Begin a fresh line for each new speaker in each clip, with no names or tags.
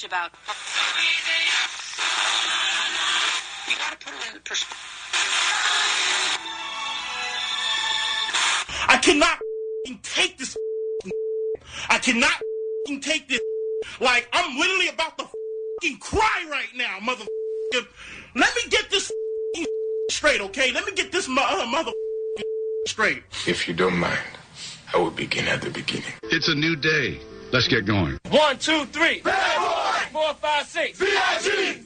much about. You gotta put it in perspective.
I cannot take this. I cannot take this. Like, I'm literally about to cry right now, mother. Let me get this straight, okay? Let me get this mother straight.
If you don't mind, I will begin at the beginning.
It's a new day. Let's get going.
1, 2, 3. Bad boy. 4, 5, 6.
V.I.G.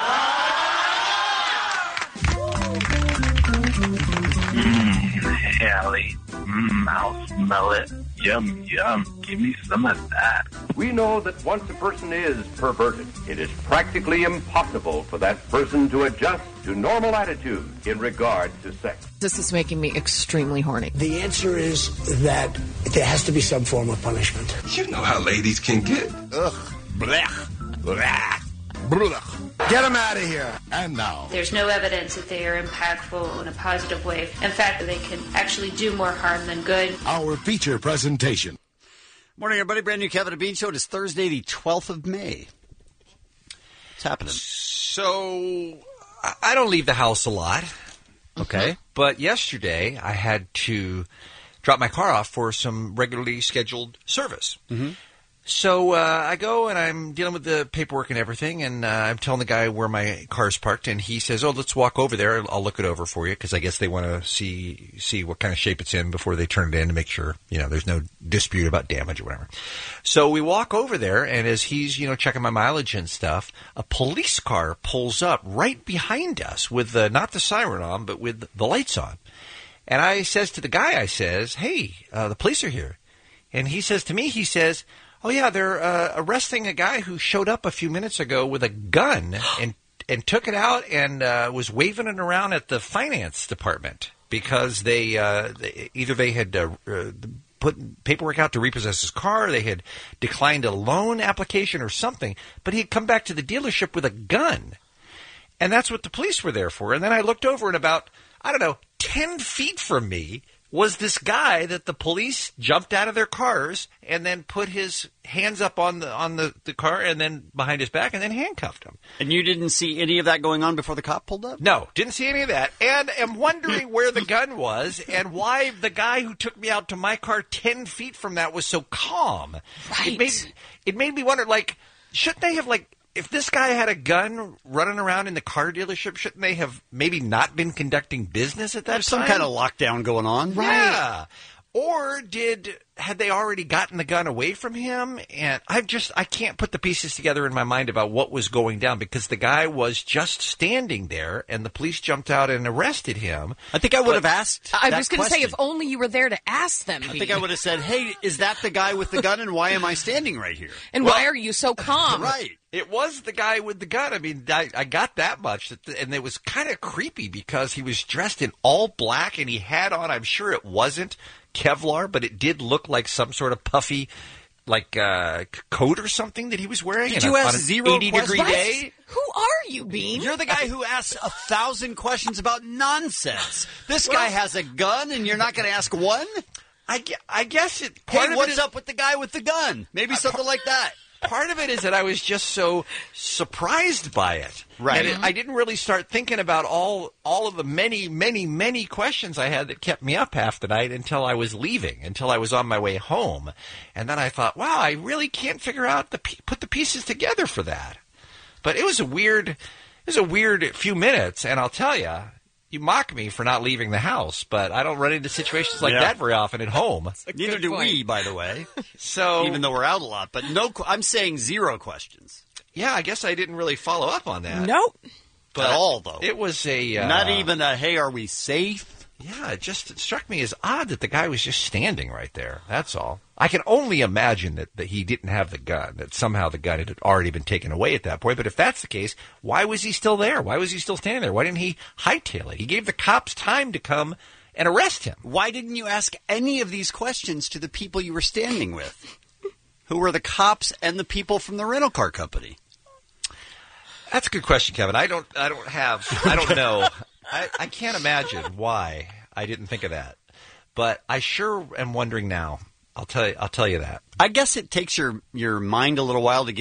Hallie. I'll smell it. Yum, yum. Give me some of that.
We know that once a person is perverted, it is practically impossible for that person to adjust to normal attitudes in regard to sex.
This is making me extremely horny.
The answer is that there has to be some form of punishment.
You know how ladies can get.
Ugh. Blech. Blech. Blech. Get him out of here. And now.
There's no evidence that they are impactful in a positive way. In fact, they can actually do more harm than good.
Our feature presentation.
Morning, everybody. Brand new Kevin and Bean Show. It is Thursday, the 12th of May. What's happening?
So, I don't leave the house a lot. Okay. But yesterday, I had to drop my car off for some regularly scheduled service.
Mm-hmm.
So I go and I'm dealing with the paperwork and everything, and I'm telling the guy where my car's parked, and he says, "Oh, let's walk over there. I'll look it over for you," because I guess they want to see what kind of shape it's in before they turn it in to make sure there's no dispute about damage or whatever. So we walk over there, and as he's checking my mileage and stuff, a police car pulls up right behind us with not the siren on, but with the lights on. And I says to the guy, I says, "Hey, the police are here," and he says to me, he says, "Oh, yeah, they're arresting a guy who showed up a few minutes ago with a gun and took it out and was waving it around at the finance department because they had put paperwork out to repossess his car, they had declined a loan application or something, but he had come back to the dealership with a gun. And that's what the police were there for. And then I looked over and about, 10 feet from me was this guy that the police jumped out of their cars and then put his hands up on the car and then behind his back and then handcuffed him.
And you didn't see any of that going on before the cop pulled up?
No, didn't see any of that. And am wondering where the gun was and why the guy who took me out to my car 10 feet from that was so calm.
Right.
It made me wonder, shouldn't they have, if this guy had a gun running around in the car dealership, shouldn't they have maybe not been conducting business at that
There's
time?
some kind of lockdown going on.
Right.
Yeah. Or had they already gotten the gun away from him? And I can't put the pieces together in my mind about what was going down because the guy was just standing there and the police jumped out and arrested him.
I think I would have asked
I was going to say, if only you were there to ask them.
I think I would have said, "Hey, is that the guy with the gun and why am I standing right here?"
And why are you so calm?
Right.
It was the guy with the gun. I mean, I got that much. And it was kind of creepy because he was dressed in all black and he had on, I'm sure it wasn't Kevlar, but it did look like some sort of puffy, coat or something that he was wearing.
Did you ask zero
80-degree day?
Who are you, Bean?
You're the guy who asks 1,000 questions about nonsense. This guy has a gun and you're not going to ask one?
I guess it...
Hey, what's up with the guy with the gun? Maybe something like that.
Part of it is that I was just so surprised by it.
Right.
And I didn't really start thinking about all of the many, many, many questions I had that kept me up half the night until I was leaving, until I was on my way home. And then I thought, wow, I really can't figure out put the pieces together for that. But it was a weird few minutes, and I'll tell you, you mock me for not leaving the house, but I don't run into situations like that very often at home.
Neither do we, by the way.
So
even though we're out a lot, but I'm saying zero questions.
Yeah, I guess I didn't really follow up on that.
Nope.
But
at all, though.
It was
not even a, hey, are we safe?
Yeah, it struck me as odd that the guy was just standing right there. That's all. I can only imagine that he didn't have the gun, that somehow the gun had already been taken away at that point. But if that's the case, why was he still there? Why was he still standing there? Why didn't he hightail it? He gave the cops time to come and arrest him.
Why didn't you ask any of these questions to the people you were standing with? Who were the cops and the people from the rental car company?
That's a good question, Kevin. I don't know. I can't imagine why I didn't think of that. But I sure am wondering now. I'll tell you that.
I guess it takes your mind a little while to get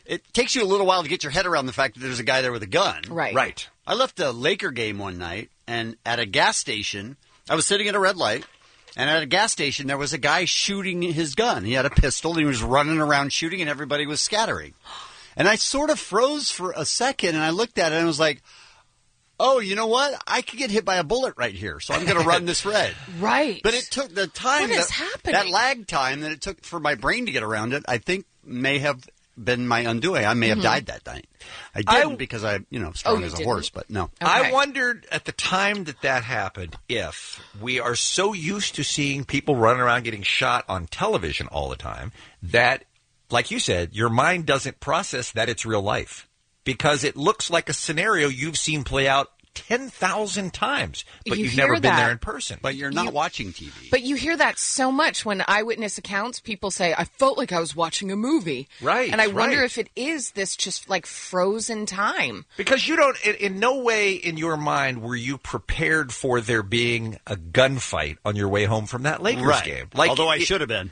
it takes you a little while to get your head around the fact that there's a guy there with a gun.
Right.
I left a Laker game one night, and at a gas station, I was sitting at a red light, and at a gas station, there was a guy shooting his gun. He had a pistol, and he was running around shooting, and everybody was scattering. And I sort of froze for a second, and I looked at it, and I was like, oh, you know what? I could get hit by a bullet right here, so I'm going to run this red.
Right.
But it took the time,
What is happening?
that lag time that it took for my brain to get around it, I think may have been my undoing. I may have died that night. I didn't because I'm strong
you
as a
didn't?
horse, but no.
Okay.
I wondered at the time that happened if we are so used to seeing people running around getting shot on television all the time that, like you said, your mind doesn't process that it's real life because it looks like a scenario you've seen play out 10,000 times, but
You
you've
hear
never been there
that.
in person.
But you're not watching TV.
But you hear that so much when eyewitness accounts, people say, I felt like I was watching a movie.
Right,
And I wonder
right.
if it is this just like frozen time.
Because you don't, in no way in your mind were you prepared for there being a gunfight on your way home from that Lakers game.
Although I should have been.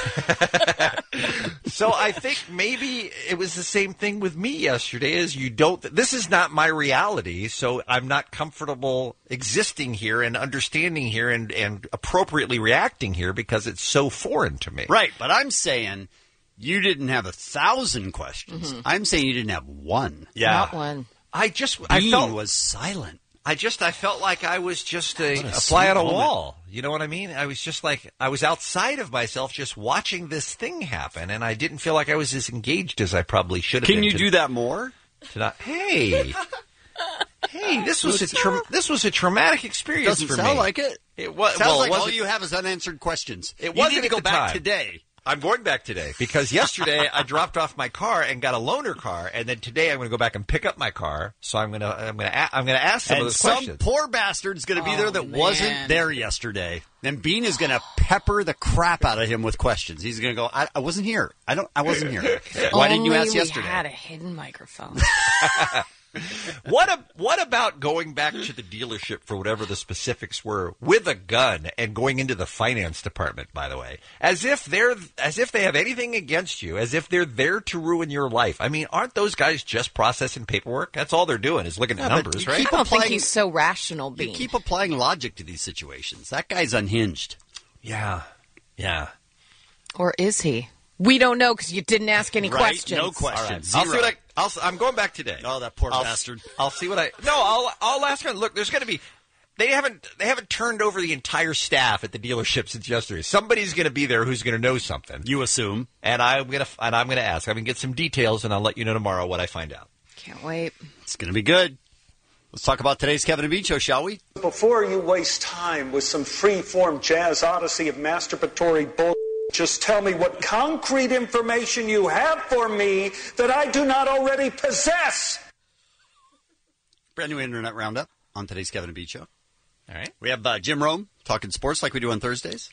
So I think maybe it was the same thing with me yesterday. Is this is not my reality, so I'm not comfortable existing here and understanding here and appropriately reacting here because it's so foreign to me.
Right, but I'm saying you didn't have 1,000 questions. I'm saying you didn't have one.
Yeah.
Not one.
I
Bean was silent.
I felt like I was just a
What a
fly on a
sweet moment.
wall. You know what I mean? I was just like, I was outside of myself just watching this thing happen, and I didn't feel like I was as engaged as I probably should have been.
Can you do that more?
Hey, this was a traumatic experience
Doesn't
for
sound
me.
like it.
It was.
Sounds
well,
like
it
all
wasn't-
you have is unanswered questions.
It
You
wasn't
need to
at
go
the
back
time.
today.
I'm going back today because yesterday I dropped off my car and got a loaner car, and then today I'm going to go back and pick up my car. So I'm going to ask some of
And
those
some
questions.
poor bastard's going to be there that
man.
wasn't there yesterday. Then Bean is going to pepper the crap out of him with questions. He's going to go, I wasn't here. I wasn't here. Why didn't you
Only
ask
we
yesterday?
had a hidden microphone.
What about going back to the dealership for whatever the specifics were with a gun and going into the finance department, by the way, as if they have anything against you, as if they're there to ruin your life. I mean, aren't those guys just processing paperwork? That's all they're doing is looking at
Yeah, but
numbers,
you
right?
I don't think he's so rational,
You
Bean.
keep applying logic to these situations. That guy's unhinged.
Yeah.
Or is he? We don't know because you didn't ask any
Right?
questions.
No questions.
I'll see
Zero.
what I'm going back today.
Oh, that poor
I'll-
bastard.
I'll see what I'll ask her. Look, there's going to be. They haven't turned over the entire staff at the dealership since yesterday. Somebody's going to be there who's going to know something.
You assume.
And I'm going to ask. I'm going to get some details, and I'll let you know tomorrow what I find out.
Can't wait.
It's going to be good. Let's talk about today's Kevin and Bean Show, shall we?
Before you waste time with some free-form jazz odyssey of masturbatory bull, just tell me what concrete information you have for me that I do not already possess.
Brand new Internet Roundup on today's Kevin and Bean Show.
All right.
We have Jim Rome talking sports like we do on Thursdays.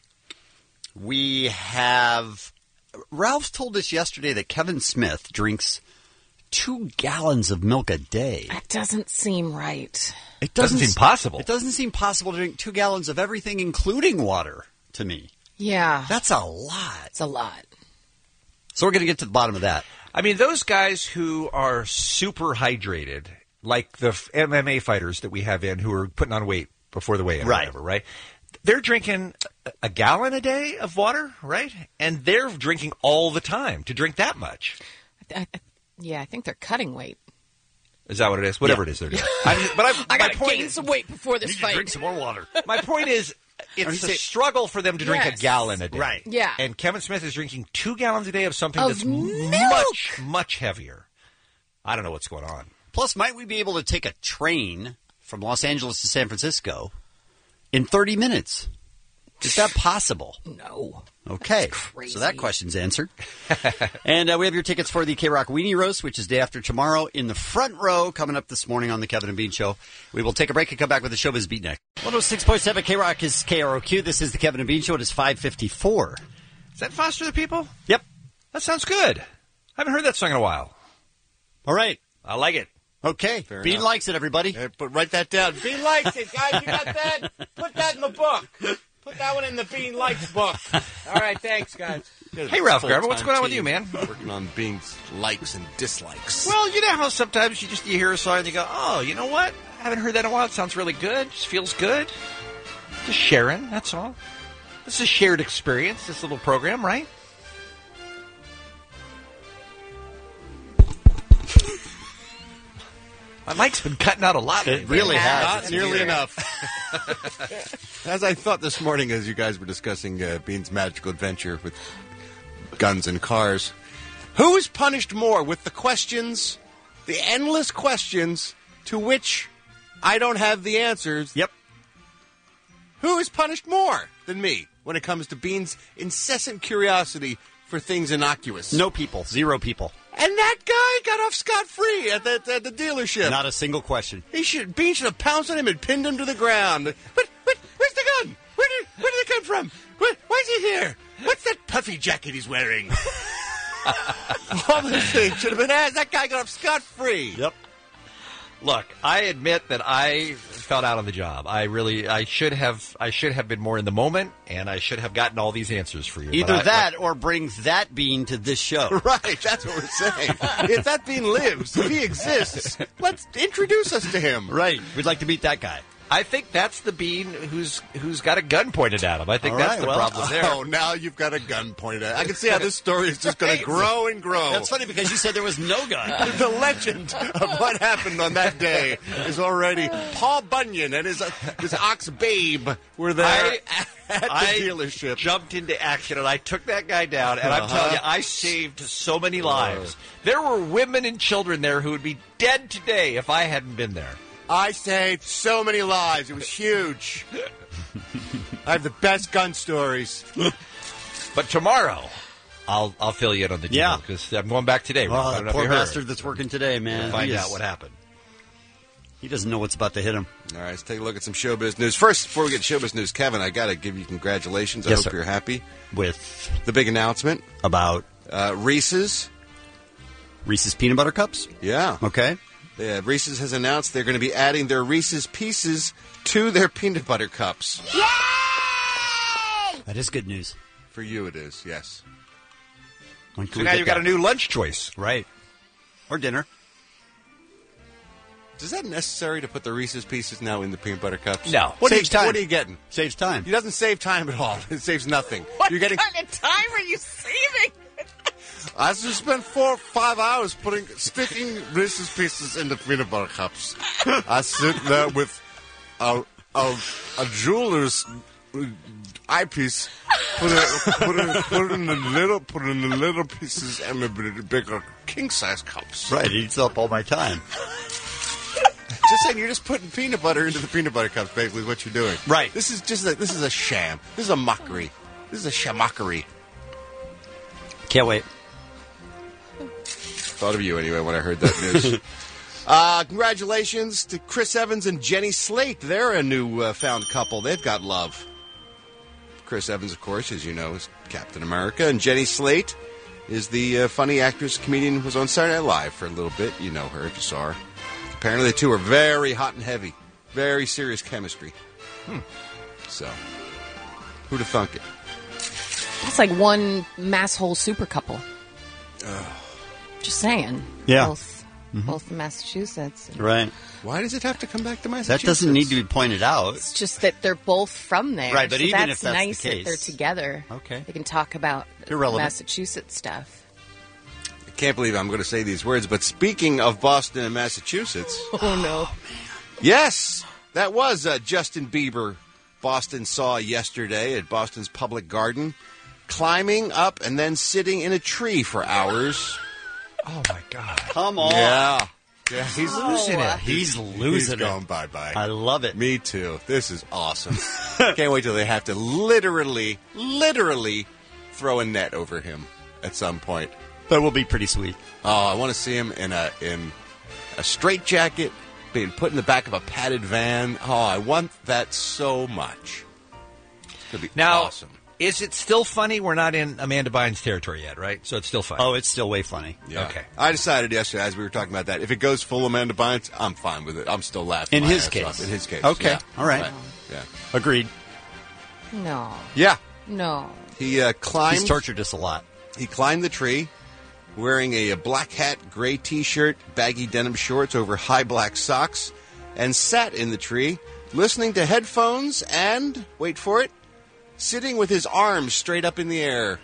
We have Ralph told us yesterday that Kevin Smith drinks 2 gallons of milk a day.
That doesn't seem right.
It
Doesn't seem possible.
It doesn't seem possible to drink 2 gallons of everything, including water, to me.
Yeah.
That's a lot.
It's a lot.
So we're going to get to the bottom of that.
I mean, those guys who are super hydrated, like the MMA fighters that we have in who are putting on weight before the weigh-in or
Right.
whatever, right? They're drinking a gallon a day of water, right? And they're drinking all the time to drink that much.
Yeah, I think they're cutting weight.
Is that what it is? Whatever it is they're doing.
I
my
got to
point
gain
is,
some weight before this fight.
Drink some more water.
my point is, it's a struggle for them to drink a
Yes.
gallon a day.
Right.
Yeah.
And Kevin Smith is drinking 2 gallons a day of something
Of
that's
milk.
much heavier. I don't know what's going on.
Plus, might we be able to take a train from Los Angeles to San Francisco in 30 minutes? Is that possible?
No.
Okay.
crazy.
So that question's answered. And we have your tickets for the K-Rock Weenie Roast, which is day after tomorrow in the front row, coming up this morning on the Kevin and Bean Show. We will take a break and come back with the Showbiz Beat next. 106.7 K-Rock is KROQ. This is the Kevin and Bean Show. It is 5:54.
Is that Foster the People?
Yep.
That sounds good. I haven't heard that song in a while.
All right.
I like it.
Okay.
Fair
Bean
enough.
likes it, everybody.
But write that down.
He likes it, guys. You got that? Put that in the book.
Put that one in the Bean Likes book. All right, thanks, guys.
Hey, Ralph Garber, what's going on with you, man?
Working on Bean's likes and dislikes.
Well, you know how sometimes you hear a song and you go, oh, you know what? I haven't heard that in a while. It sounds really good. Just feels good. Just sharing, that's all. This is a shared experience, this little program, right? My mic's been cutting out a lot.
It really has.
Not nearly enough. As I thought this morning, as you guys were discussing Bean's magical adventure with guns and cars, who is punished more with the questions, the endless questions to which I don't have the answers?
Yep.
Who is punished more than me when it comes to Bean's incessant curiosity for things innocuous?
No people. 0 people.
And that guy got off scot-free at the dealership.
Not a single question.
Bean should have pounced on him and pinned him to the ground. But where's the gun? Where did it come from? Why is he here? What's that puffy jacket he's wearing? All those things should have been asked. That guy got off scot-free.
Yep.
Look, I admit that I fell out on the job. I should have been more in the moment, and I should have gotten all these answers for you.
Either that or bring that Bean to this show.
Right, that's what we're saying. If that Bean lives, if he exists, let's introduce us to him.
Right, we'd like to meet that guy.
I think that's the Bean who's got a gun pointed at him. I think that's the problem there.
Oh, now you've got a gun pointed at. I can see how this story is just going to grow and grow.
That's funny because you said there was no gun.
The legend of what happened on that day is already Paul Bunyan and his ox Babe were there at the dealership.
Jumped into action and I took that guy down, and I'm telling you, I saved so many lives. There were women and children there who would be dead today if I hadn't been there.
I saved so many lives. It was huge. I have the best gun stories.
But tomorrow, I'll fill you in on the details because I'm going back today.
Well,
I don't know
poor
if you heard.
bastard that's working today, man.
We'll find out what happened.
He doesn't know what's about to hit him.
All right, let's take a look at some showbiz news. First, before we get to showbiz news, Kevin, I got to give you congratulations. I hope you're happy
with
the big announcement
about
Reese's
peanut butter cups.
Yeah.
Okay.
Yeah, Reese's has announced they're going to be adding their Reese's Pieces to their peanut butter cups.
Yay!
That is good news.
For you it is, yes.
So now you've got a new lunch choice.
Right. Or dinner.
Is that necessary to put the Reese's Pieces now in the peanut butter cups?
No.
Saves time. What are you getting?
Saves time.
It doesn't save time at all. It saves nothing.
What
You're getting...
kind of time are you saving?
I just spent 4 or 5 hours sticking Reese's Pieces in the peanut butter cups. I sit there with a jeweler's eyepiece, put in the little pieces and the bigger king size cups.
Right, it eats up all my time.
Just saying, you're just putting peanut butter into the peanut butter cups. Basically, is what you're doing.
Right.
This is a sham. This is a mockery. This is a shamockery.
Can't wait.
Thought of you anyway when I heard that news. Congratulations to Chris Evans and Jenny Slate. They're a new found couple. They've got love. Chris Evans, of course, as you know, is Captain America, and Jenny Slate is the funny actress, comedian who was on Saturday Night Live for a little bit. You know her if you saw her. Apparently the two are very hot and heavy. Very serious chemistry. So, who'd have thunk it?
That's like one masshole super couple. Just saying.
Yeah.
Both Massachusetts.
Right.
Why does it have to come back to Massachusetts?
That doesn't need to be pointed out.
It's just that they're both from there.
Right, but
so
even
that's
if that's
nice
the case,
that they're together.
Okay.
They can talk about
Irrelevant.
Massachusetts stuff.
I can't believe I'm going to say these words, but speaking of Boston and Massachusetts...
Oh, no.
Yes, that was Justin Bieber Boston saw yesterday at Boston's Public Garden, climbing up and then sitting in a tree for hours.
Oh, my God.
Come on.
Yeah, he's
losing it. He's losing it.
He's going bye-bye.
I love it.
Me too. This is awesome. Can't wait till they have to literally throw a net over him at some point.
That will be pretty sweet.
Oh, I want to see him in a straitjacket, being put in the back of a padded van. Oh, I want that so much. It'll be awesome.
Is it still funny? We're not in Amanda Bynes territory yet, right? So it's still funny.
Oh, it's still way funny.
Yeah.
Okay.
I decided yesterday, as we were talking about that, if it goes full Amanda Bynes, I'm fine with it. I'm still laughing.
In
my
his
ass
case.
off. In his case.
Okay.
Yeah.
All right.
Yeah.
Agreed.
No.
Yeah.
No.
He climbed.
He's tortured us a lot.
He climbed the tree wearing a black hat, gray T-shirt, baggy denim shorts over high black socks, and sat in the tree listening to headphones and, wait for it, sitting with his arms straight up in the air.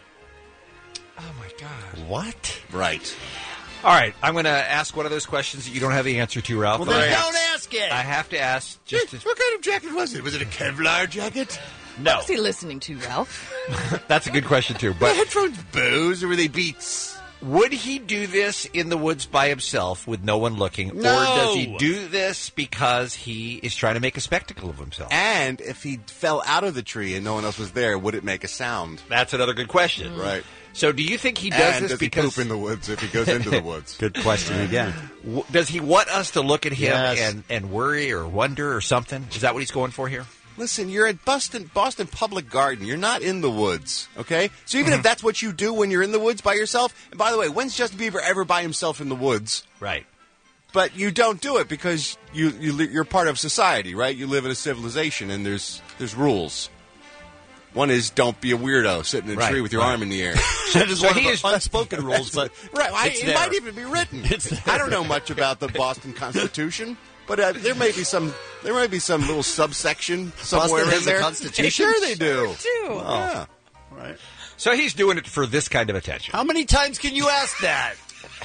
Oh, my God.
What?
Right.
All right, I'm going to ask one of those questions that you don't have the answer to, Ralph.
Well, then don't ask it.
I have to ask.
What kind of jacket was it? Was it a Kevlar jacket?
No.
What was he listening to, Ralph?
That's a good question, too.
Were
But
headphones Bose or were they Beats?
would he do this in the woods by himself with no one looking?
No.
Or does he do this because he is trying to make a spectacle of himself?
And if he fell out of the tree and no one else was there, would it make a sound?
That's another good question.
Right.
So do you think he does
And
this
does
because...
he poop in the woods if he goes into the woods?
Good question again.
Does he want us to look at him
Yes.
and worry or wonder or something? Is that what he's going for here?
Listen, you're at Boston Public Garden. You're not in the woods, okay? So even if that's what you do when you're in the woods by yourself, and by the way, when's Justin Bieber ever by himself in the woods?
Right.
But you don't do it because you're part of society, right? You live in a civilization, and there's rules. One is don't be a weirdo sitting in a tree with your arm in the air.
That is one of the unspoken rules, but
right,
it's
it
there.
might even be written. I don't know much about the Boston Constitution, but there may be some little subsection somewhere
Boston has
in there.
a constitution?
Sure, they do.
Too.
Yeah.
Right.
So he's doing it for this kind of attention.
How many times can you ask that?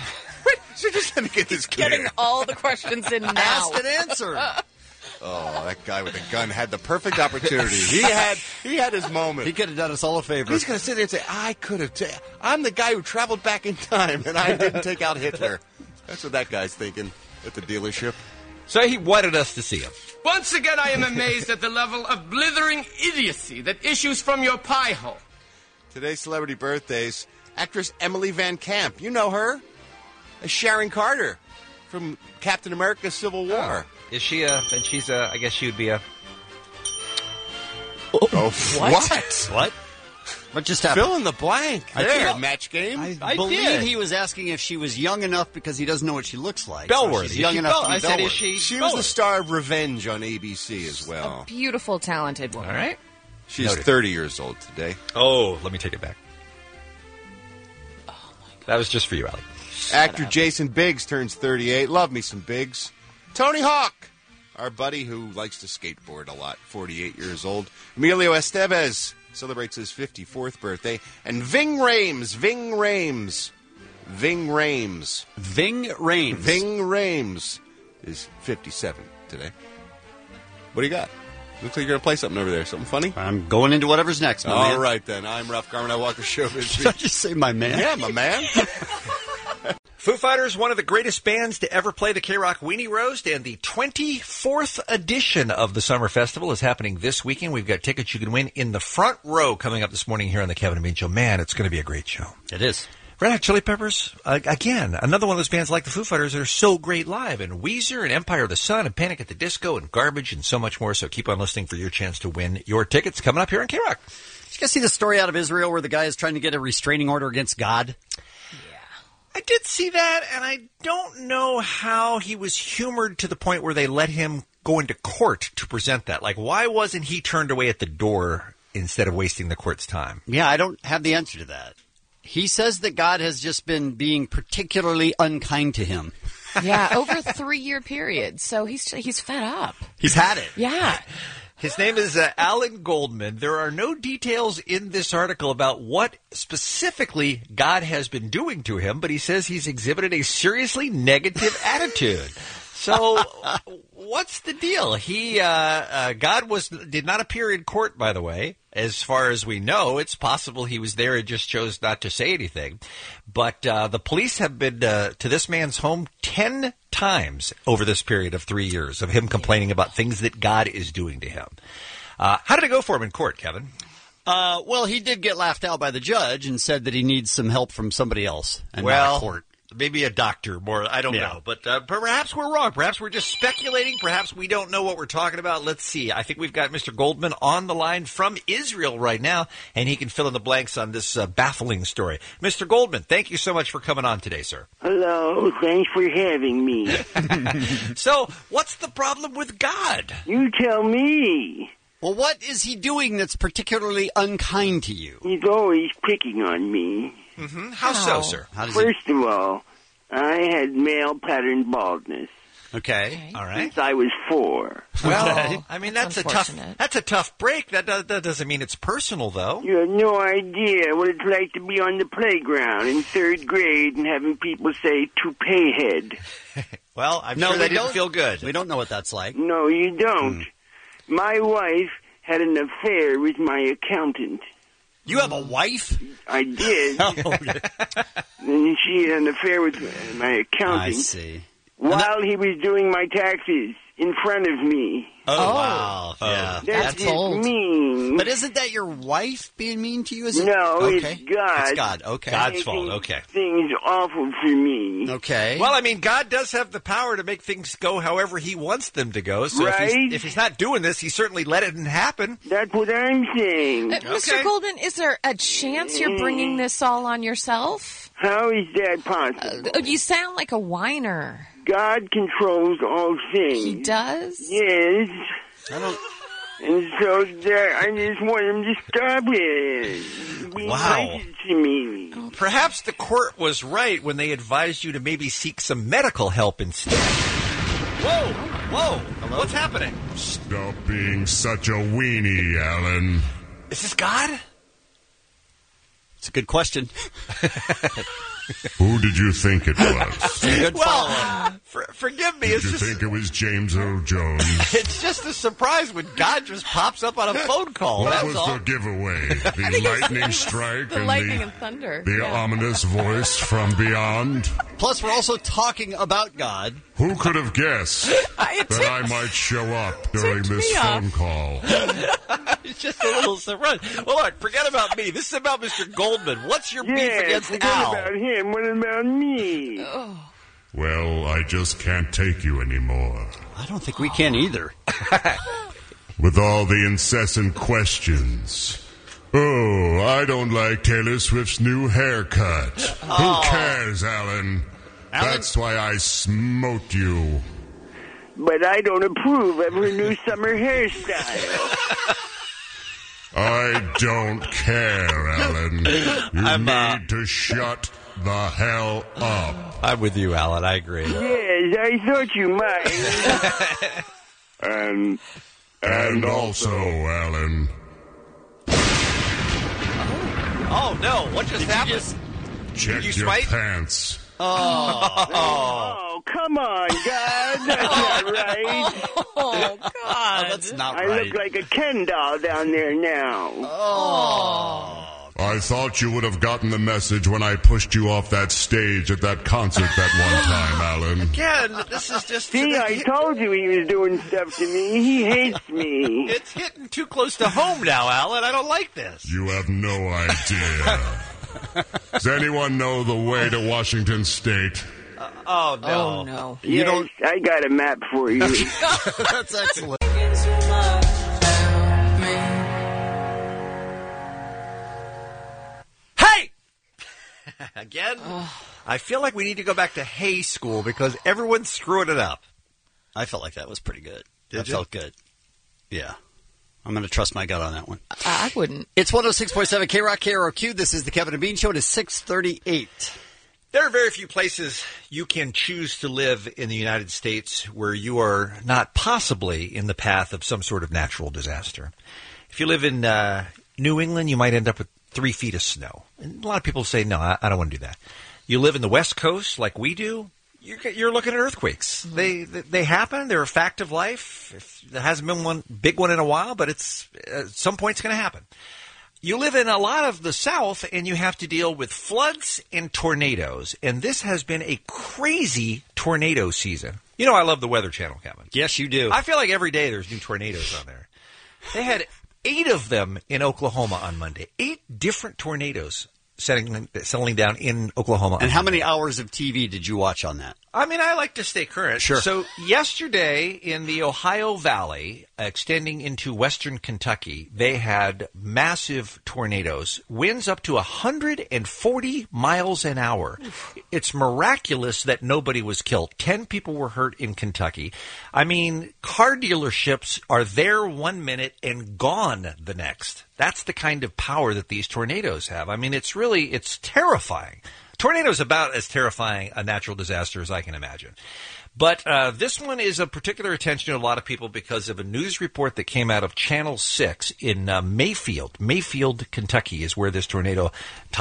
So just let me get this clear.
Getting all the questions in now.
Asked and answered.
Oh, that guy with the gun had the perfect opportunity. He had his moment.
He could have done us all a favor.
He's going to sit there and say, I could have. I'm the guy who traveled back in time, and I didn't take out Hitler. That's what that guy's thinking at the dealership.
So he wanted us to see him.
Once again, I am amazed at the level of blithering idiocy that issues from your pie hole.
Today's celebrity birthdays. Actress Emily Van Camp. You know her. Sharon Carter from Captain America Civil War.
Is she and she's I guess she would be a...
Oh,
What?
What? What just happened?
Fill in the blank. There, match game.
I believe he was asking if she was young enough because he doesn't know what she looks like.
Bellworthy.
So she's young enough to be
I said,
Bellworthy.
is she...
She was the star of Revenge on ABC as well.
Beautiful, talented woman.
All right.
She's
Noted.
30 years old today.
Oh, let me take it back. That was just for you, Allie.
Actor Jason Biggs turns 38. Love me some Biggs. Tony Hawk, our buddy who likes to skateboard a lot, 48 years old. Emilio Estevez celebrates his 54th birthday. And Ving Rhames is 57 today. What do you got? Looks like you're going to play something over there. Something funny?
I'm going into whatever's next, my man.
All right, then. I'm Ralph Garman. I walk the show.
Did I just say my man?
Yeah, my man.
Foo Fighters, one of the greatest bands to ever play the K-Rock Weenie Roast, and the 24th edition of the Summer Festival is happening this weekend. We've got tickets you can win in the front row coming up this morning here on the Kevin and Bean Show. Man, it's going to be a great show.
It is.
Red Hot Chili Peppers, again, another one of those bands like the Foo Fighters that are so great live, and Weezer and Empire of the Sun and Panic at the Disco and Garbage and so much more. So keep on listening for your chance to win your tickets coming up here on K-Rock.
Did you guys see the story out of Israel where the guy is trying to get a restraining order against God?
I did see that, and I don't know how he was humored to the point where they let him go into court to present that. Like, why wasn't he turned away at the door instead of wasting the court's time?
Yeah, I don't have the answer to that. He says that God has just been being particularly unkind to him.
Yeah, over a 3-year period. So he's fed up.
He's had it.
Yeah.
His name is Alan Goldman. There are no details in this article about what specifically God has been doing to him, but he says he's exhibited a seriously negative attitude. So, what's the deal? God did not appear in court, by the way. As far as we know, it's possible he was there and just chose not to say anything. But the police have been to this man's home 10 times over this period of 3 years of him complaining about things that God is doing to him. How did it go for him in court, Kevin?
Well, he did get laughed out by the judge and said that he needs some help from somebody else and
Well,
not a court.
Maybe a doctor more. I don't know. But perhaps we're wrong. Perhaps we're just speculating. Perhaps we don't know what we're talking about. Let's see. I think we've got Mr. Goldman on the line from Israel right now, and he can fill in the blanks on this baffling story. Mr. Goldman, thank you so much for coming on today, sir.
Hello. Thanks for having me.
So, what's the problem with God?
You tell me.
Well, what is he doing that's particularly unkind to you?
He's always picking on me.
Mm-hmm. How so, sir?
First of all, I had male pattern baldness.
Okay.
All right.
Since I was 4.
Well, I mean, that's a tough break. That doesn't mean it's personal, though.
You have no idea what it's like to be on the playground in 3rd grade and having people say toupee head.
Well, I'm sure that didn't feel good.
We don't know what that's like.
No, you don't. My wife had an affair with my accountant.
You have a wife?
I did. And she had an affair with my accountant.
I see.
While he was doing my taxes in front of me.
Oh, wow. Yeah.
That's just mean.
But isn't that your wife being mean to you? Is it?
No,
okay.
it's God.
It's God. Okay.
God's fault. Okay.
Things awful for me.
Okay.
Well, I mean, God does have the power to make things go however He wants them to go. So
right?
if he's not doing this, He certainly let it happen.
That's what I'm saying.
Mr. Goldman, is there a chance you're bringing this all on yourself?
How is that possible?
You sound like a whiner.
God controls all things.
He does?
Yes.
I don't...
And so I just want him to stop it. Be nice to me.
Perhaps the court was right when they advised you to maybe seek some medical help instead. Whoa! Hello? What's happening?
Stop being such a weenie, Alan.
Is this God?
It's a good question.
Who did you think it was?
Good follow-up.
Forgive me.
Did you think it was James Earl Jones?
It's just a surprise when God just pops up on a phone call.
What
That's
was
all.
the giveaway? The lightning strike
The
and
lightning and thunder.
the ominous voice from beyond?
Plus, we're also talking about God.
Who could have guessed that I might show up during this phone call?
It's just a little surprise. Well, look, forget about me. This is about Mr. Goldman. What's your beef against
forget
Al?
about him. What about me?
Well, I just can't take you anymore.
I don't think we can either.
With all the incessant questions. Oh, I don't like Taylor Swift's new haircut. Who cares, Alan? That's why I smote you.
But I don't approve of her new summer hairstyle.
I don't care, Alan. You need to shut the hell up.
I'm with you, Alan. I agree.
Yes, I thought you might.
And also, Alan.
Oh, no. What just happened?
Check
you
your
smite?
pants.
Oh, come on, God. That's not right.
Oh, God.
That's not
I
right.
look like a Ken doll down there now.
I thought you would have gotten the message when I pushed you off that stage at that concert that one time, Alan.
Again, this is just...
See, I told you he was doing stuff to me. He hates me.
It's hitting too close to home now, Alan. I don't like this.
You have no idea. Does anyone know the way to Washington State?
Oh, no.
Oh, no.
You don't. I got a map for you.
That's excellent.
Hey! Again? I feel like we need to go back to Hay School because everyone's screwing it up.
I felt like that was pretty good. That
you?
felt good. Yeah. I'm going to trust my gut on that one.
I wouldn't.
It's 106.7 K-Rock, KROQ. This is the Kevin and Bean Show. It is 6:38.
There are very few places you can choose to live in the United States where you are not possibly in the path of some sort of natural disaster. If you live in New England, you might end up with 3 feet of snow. And a lot of people say, no, I don't want to do that. You live in the West Coast like we do, you're looking at earthquakes. They happen. They're a fact of life. There hasn't been one big one in a while, but it's at some point it's going to happen. You live in a lot of the South, and you have to deal with floods and tornadoes. And this has been a crazy tornado season. You know I love the Weather Channel, Kevin.
Yes, you do.
I feel like every day there's new tornadoes on there. They had 8 of them in Oklahoma on Monday. 8 different tornadoes settling down in Oklahoma.
And how many hours of TV did you watch on that?
I mean, I like to stay current.
Sure.
So yesterday in the Ohio Valley, extending into western Kentucky, they had massive tornadoes, winds up to 140 miles an hour. It's miraculous that nobody was killed. 10 people were hurt in Kentucky. I mean, car dealerships are there 1 minute and gone the next. That's the kind of power that these tornadoes have. I mean, it's terrifying. Tornadoes about as terrifying a natural disaster as I can imagine. But this one is of particular attention to a lot of people because of a news report that came out of Channel 6 in Mayfield. Mayfield, Kentucky is where this tornado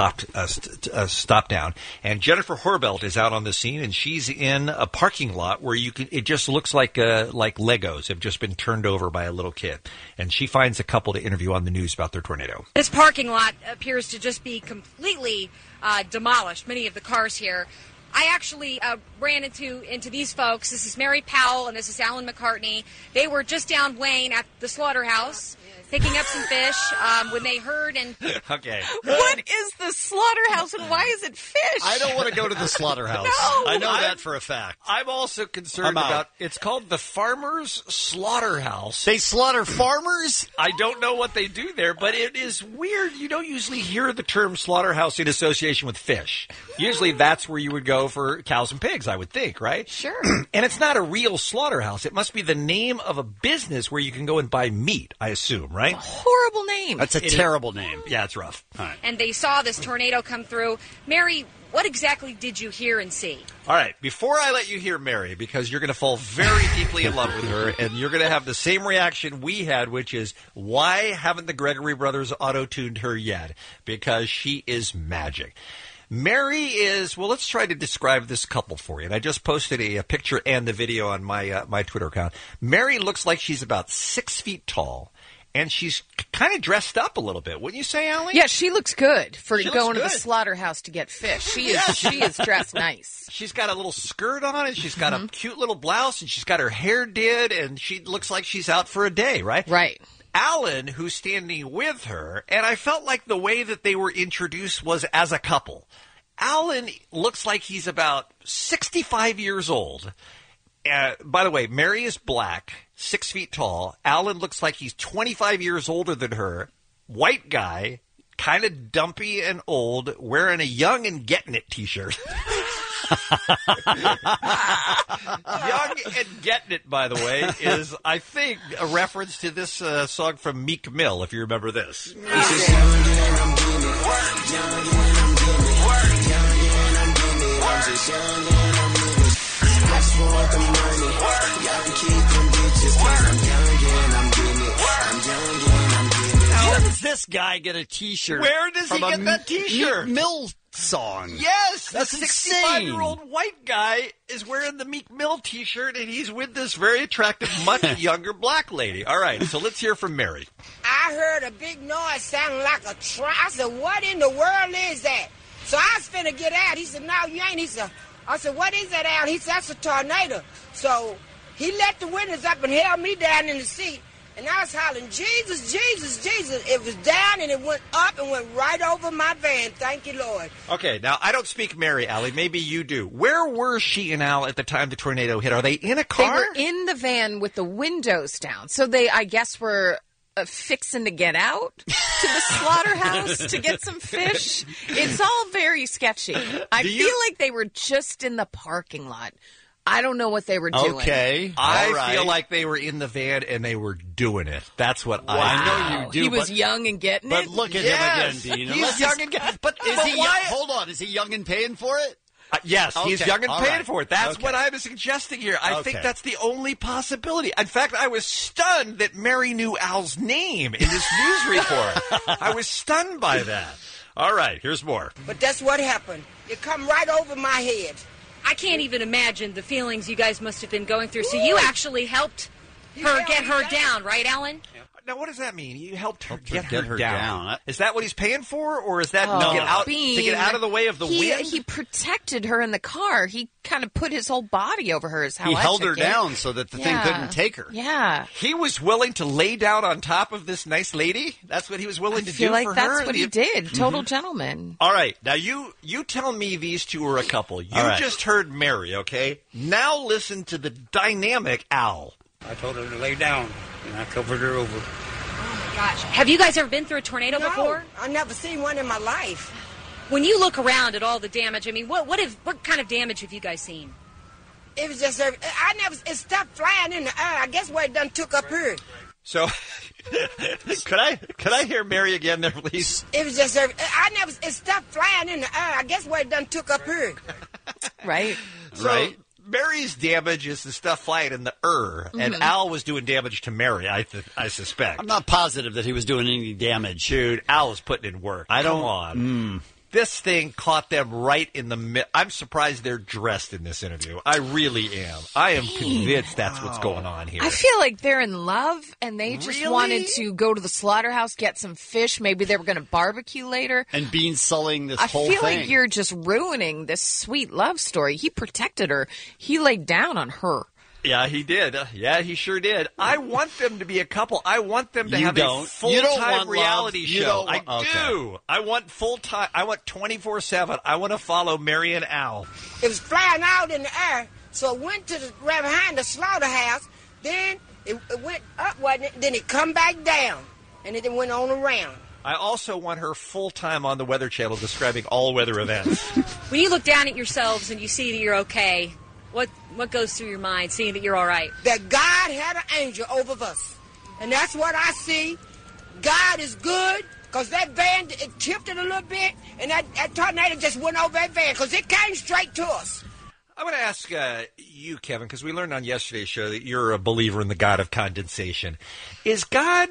stopped down. And Jennifer Horbelt is out on the scene, and she's in a parking lot where it just looks like Legos have just been turned over by a little kid. And she finds a couple to interview on the news about their tornado.
This parking lot appears to just be completely demolished, many of the cars here. I actually ran into these folks. This is Mary Powell and this is Alan McCartney. They were just down Wayne at the slaughterhouse picking up some fish when they heard and...
Okay.
What is the slaughterhouse and why is it fish?
I don't want to go to the slaughterhouse.
No.
I know that for a fact.
I'm also concerned about... It's called the Farmers Slaughterhouse.
They slaughter farmers?
I don't know what they do there, but it is weird. You don't usually hear the term slaughterhouse in association with fish. Usually that's where you would go for cows and pigs, I would think, right?
Sure.
And it's not a real slaughterhouse. It must be the name of a business where you can go and buy meat, I assume, right?
Horrible name.
That's a terrible name. Yeah, it's rough. All right.
And they saw this tornado come through. Mary, what exactly did you hear and see?
All right, before I let you hear Mary, because you're going to fall very deeply in love with her, and you're going to have the same reaction we had, which is, why haven't the Gregory brothers auto-tuned her yet? Because she is magic. Mary is, well, let's try to describe this couple for you. And I just posted a picture and the video on my Twitter account. Mary looks like she's about 6 feet tall. And she's kind of dressed up a little bit, wouldn't you say, Allie?
Yeah, she looks good for going to the slaughterhouse to get fish. She is dressed nice.
She's got a little skirt on, and she's got a cute little blouse, and she's got her hair did, and she looks like she's out for a day, right?
Right.
Alan, who's standing with her, and I felt like the way that they were introduced was as a couple. Alan looks like he's about 65 years old. By the way, Mary is black, 6 feet tall. Alan looks like he's 25 years older than her. White guy, kind of dumpy and old, wearing a Young and Getting It t-shirt. Young and Getting It, by the way, is, I think, a reference to this song from Meek Mill, if you remember this.
How does this guy get a t-shirt?
Where does he get that t-shirt?
Meek Mill song.
Yes,
that's
the 65-year-old white guy is wearing the Meek Mill t-shirt, and he's with this very attractive, much younger black lady. All right, so let's hear from Mary.
I heard a big noise sounding like a truck. I said, what in the world is that? So I was finna get out. He said, no, you ain't. He said, I said, what is that, Al? He said, that's a tornado. So he let the windows up and held me down in the seat. And I was hollering, Jesus, Jesus, Jesus. It was down and it went up and went right over my van. Thank you, Lord.
Okay, now I don't speak Mary, Allie. Maybe you do. Where were she and Al at the time the tornado hit? Are they in a car?
They were in the van with the windows down. So they, I guess, were fixing to get out to the slaughterhouse to get some fish. It's all very sketchy. I feel like they were just in the parking lot. I don't know what they were doing.
Okay.
I feel like they were in the van and they were doing it. That's what I know you do.
He was young and getting
but
it.
But look at him again, Dean.
He's young and getting it. But
is he hold on, is he young and paying for it?
Yes, he's young and paying for it. That's
okay.
what I was suggesting here. I think that's the only possibility. In fact, I was stunned that Mary knew Al's name in this news report. I was stunned by that. All right, here's more.
But that's what happened. It come right over my head.
I can't even imagine the feelings you guys must have been going through. So you actually helped get her down, right, Alan?
Now, what does that mean? You helped her get
her down.
Is that what he's paying for, or is that to get out of the way of the wind?
He protected her in the car. He kind of put his whole body over her. Is how
he
I
held
took
her
it.
down so that the thing couldn't take her.
Yeah.
He was willing to lay down on top of this nice lady? That's what he was willing to do for her?
I feel like that's what he did. Total gentleman.
All right. Now, you tell me these two are a couple. You just heard Mary, okay? Now listen to the dynamic Al.
I told her to lay down, and I covered her over.
Oh, my gosh. Have you guys ever been through a tornado before?
I never seen one in my life.
When you look around at all the damage, I mean, what kind of damage have you guys seen?
It was just, it stopped flying in the air. I guess what it done took up her.
So, could I hear Mary again there, please?
It was just, it stopped flying in the air. I guess what it done took up her.
Right.
So, Mary's damage is the stuff flying in the and Al was doing damage to Mary, I suspect.
I'm not positive that he was doing any damage.
Dude, Al was putting in work. Come on. This thing caught them right in the middle. I'm surprised they're dressed in this interview. I really am. I am convinced that's what's going on here.
I feel like they're in love, and they just wanted to go to the slaughterhouse, get some fish. Maybe they were going to barbecue later.
And Bean sullying this whole thing.
I feel like you're just ruining this sweet love story. He protected her. He laid down on her.
Yeah, he did. Yeah, he sure did. I want them to be a couple. I want them to have a full-time reality show. I do. I want full-time. I want 24/7. I want to follow Mary and Al.
It was flying out in the air, so it went to right behind the slaughterhouse. Then it went up, wasn't it? Then it come back down, and it went on around.
I also want her full-time on the Weather Channel describing all weather events.
When you look down at yourselves and you see that you're okay, what goes through your mind, seeing that you're all right?
That God had an angel over us. And that's what I see. God is good, because that van, it tipped it a little bit, and that tornado just went over that van, because it came straight to us.
I want to ask you, Kevin, because we learned on yesterday's show that you're a believer in the God of condensation. Is God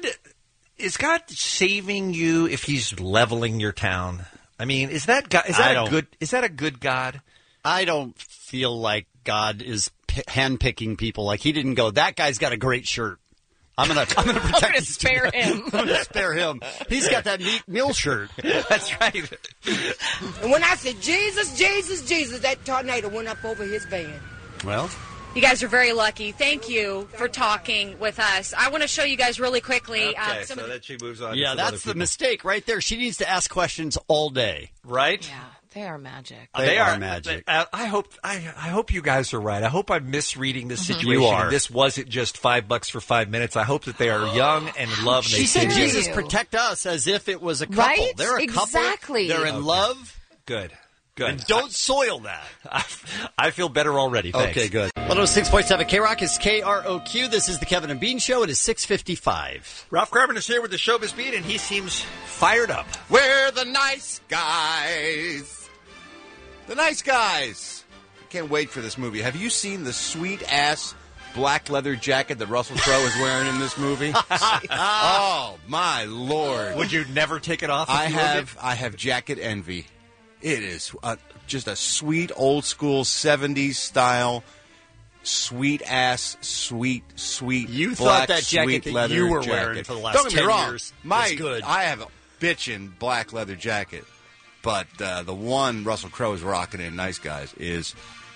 saving you if he's leveling your town? I mean, is that a good God?
I don't feel like God is handpicking people. Like he didn't go, that guy's got a great shirt. I'm gonna protect him.
Spare him.
I'm gonna spare him. He's got that neat meal shirt.
That's right.
And when I said Jesus, Jesus, Jesus, that tornado went up over his van.
Well,
you guys are very lucky. Thank you for talking with us. I want to show you guys really quickly.
Okay, so that she moves on.
Yeah, that's the mistake right there. She needs to ask questions all day.
Right?
Yeah. They are magic.
They are magic.
I hope you guys are right. I hope I'm misreading this situation.
You are.
And this wasn't just $5 for 5 minutes. I hope that they are young and in love. And
she said, "Jesus, protect us," as if it was a couple.
Right?
They're a couple.
Exactly.
They're in love.
Good.
And don't soil that.
I feel better already. Thanks.
Okay, good. 106.7 K-Rock is KROQ. This is the Kevin and Bean Show. It is 6:55.
Ralph Garman is here with the Showbiz Beat, and he seems fired up.
We're the nice guys. The Nice Guys. I can't wait for this movie. Have you seen the sweet-ass black leather jacket that Russell Crowe is wearing in this movie? Oh, my Lord.
Would you never take it off?
I have jacket envy. It is just a sweet, old-school 70s style, sweet-ass, sweet
you
black,
thought that jacket that you were wearing for the last 10 years was good.
I have a bitchin' black leather jacket. But the one Russell Crowe is rocking in Nice Guys is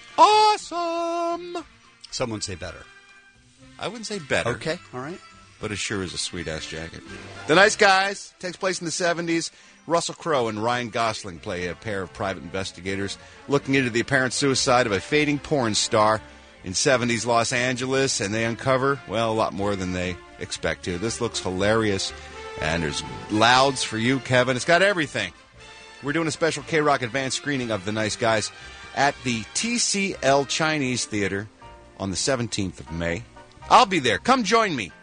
awesome.
Some would say better.
I wouldn't say better.
Okay, all right.
But it sure is a sweet-ass jacket. The Nice Guys takes place in the 70s. Russell Crowe and Ryan Gosling play a pair of private investigators looking into the apparent suicide of a fading porn star in 70s Los Angeles, and they uncover, well, a lot more than they expect to. This looks hilarious, and there's louds for you, Kevin. It's got everything. We're doing a special K-Rock advanced screening of The Nice Guys at the TCL Chinese Theater on the 17th of May. I'll be there. Come join me.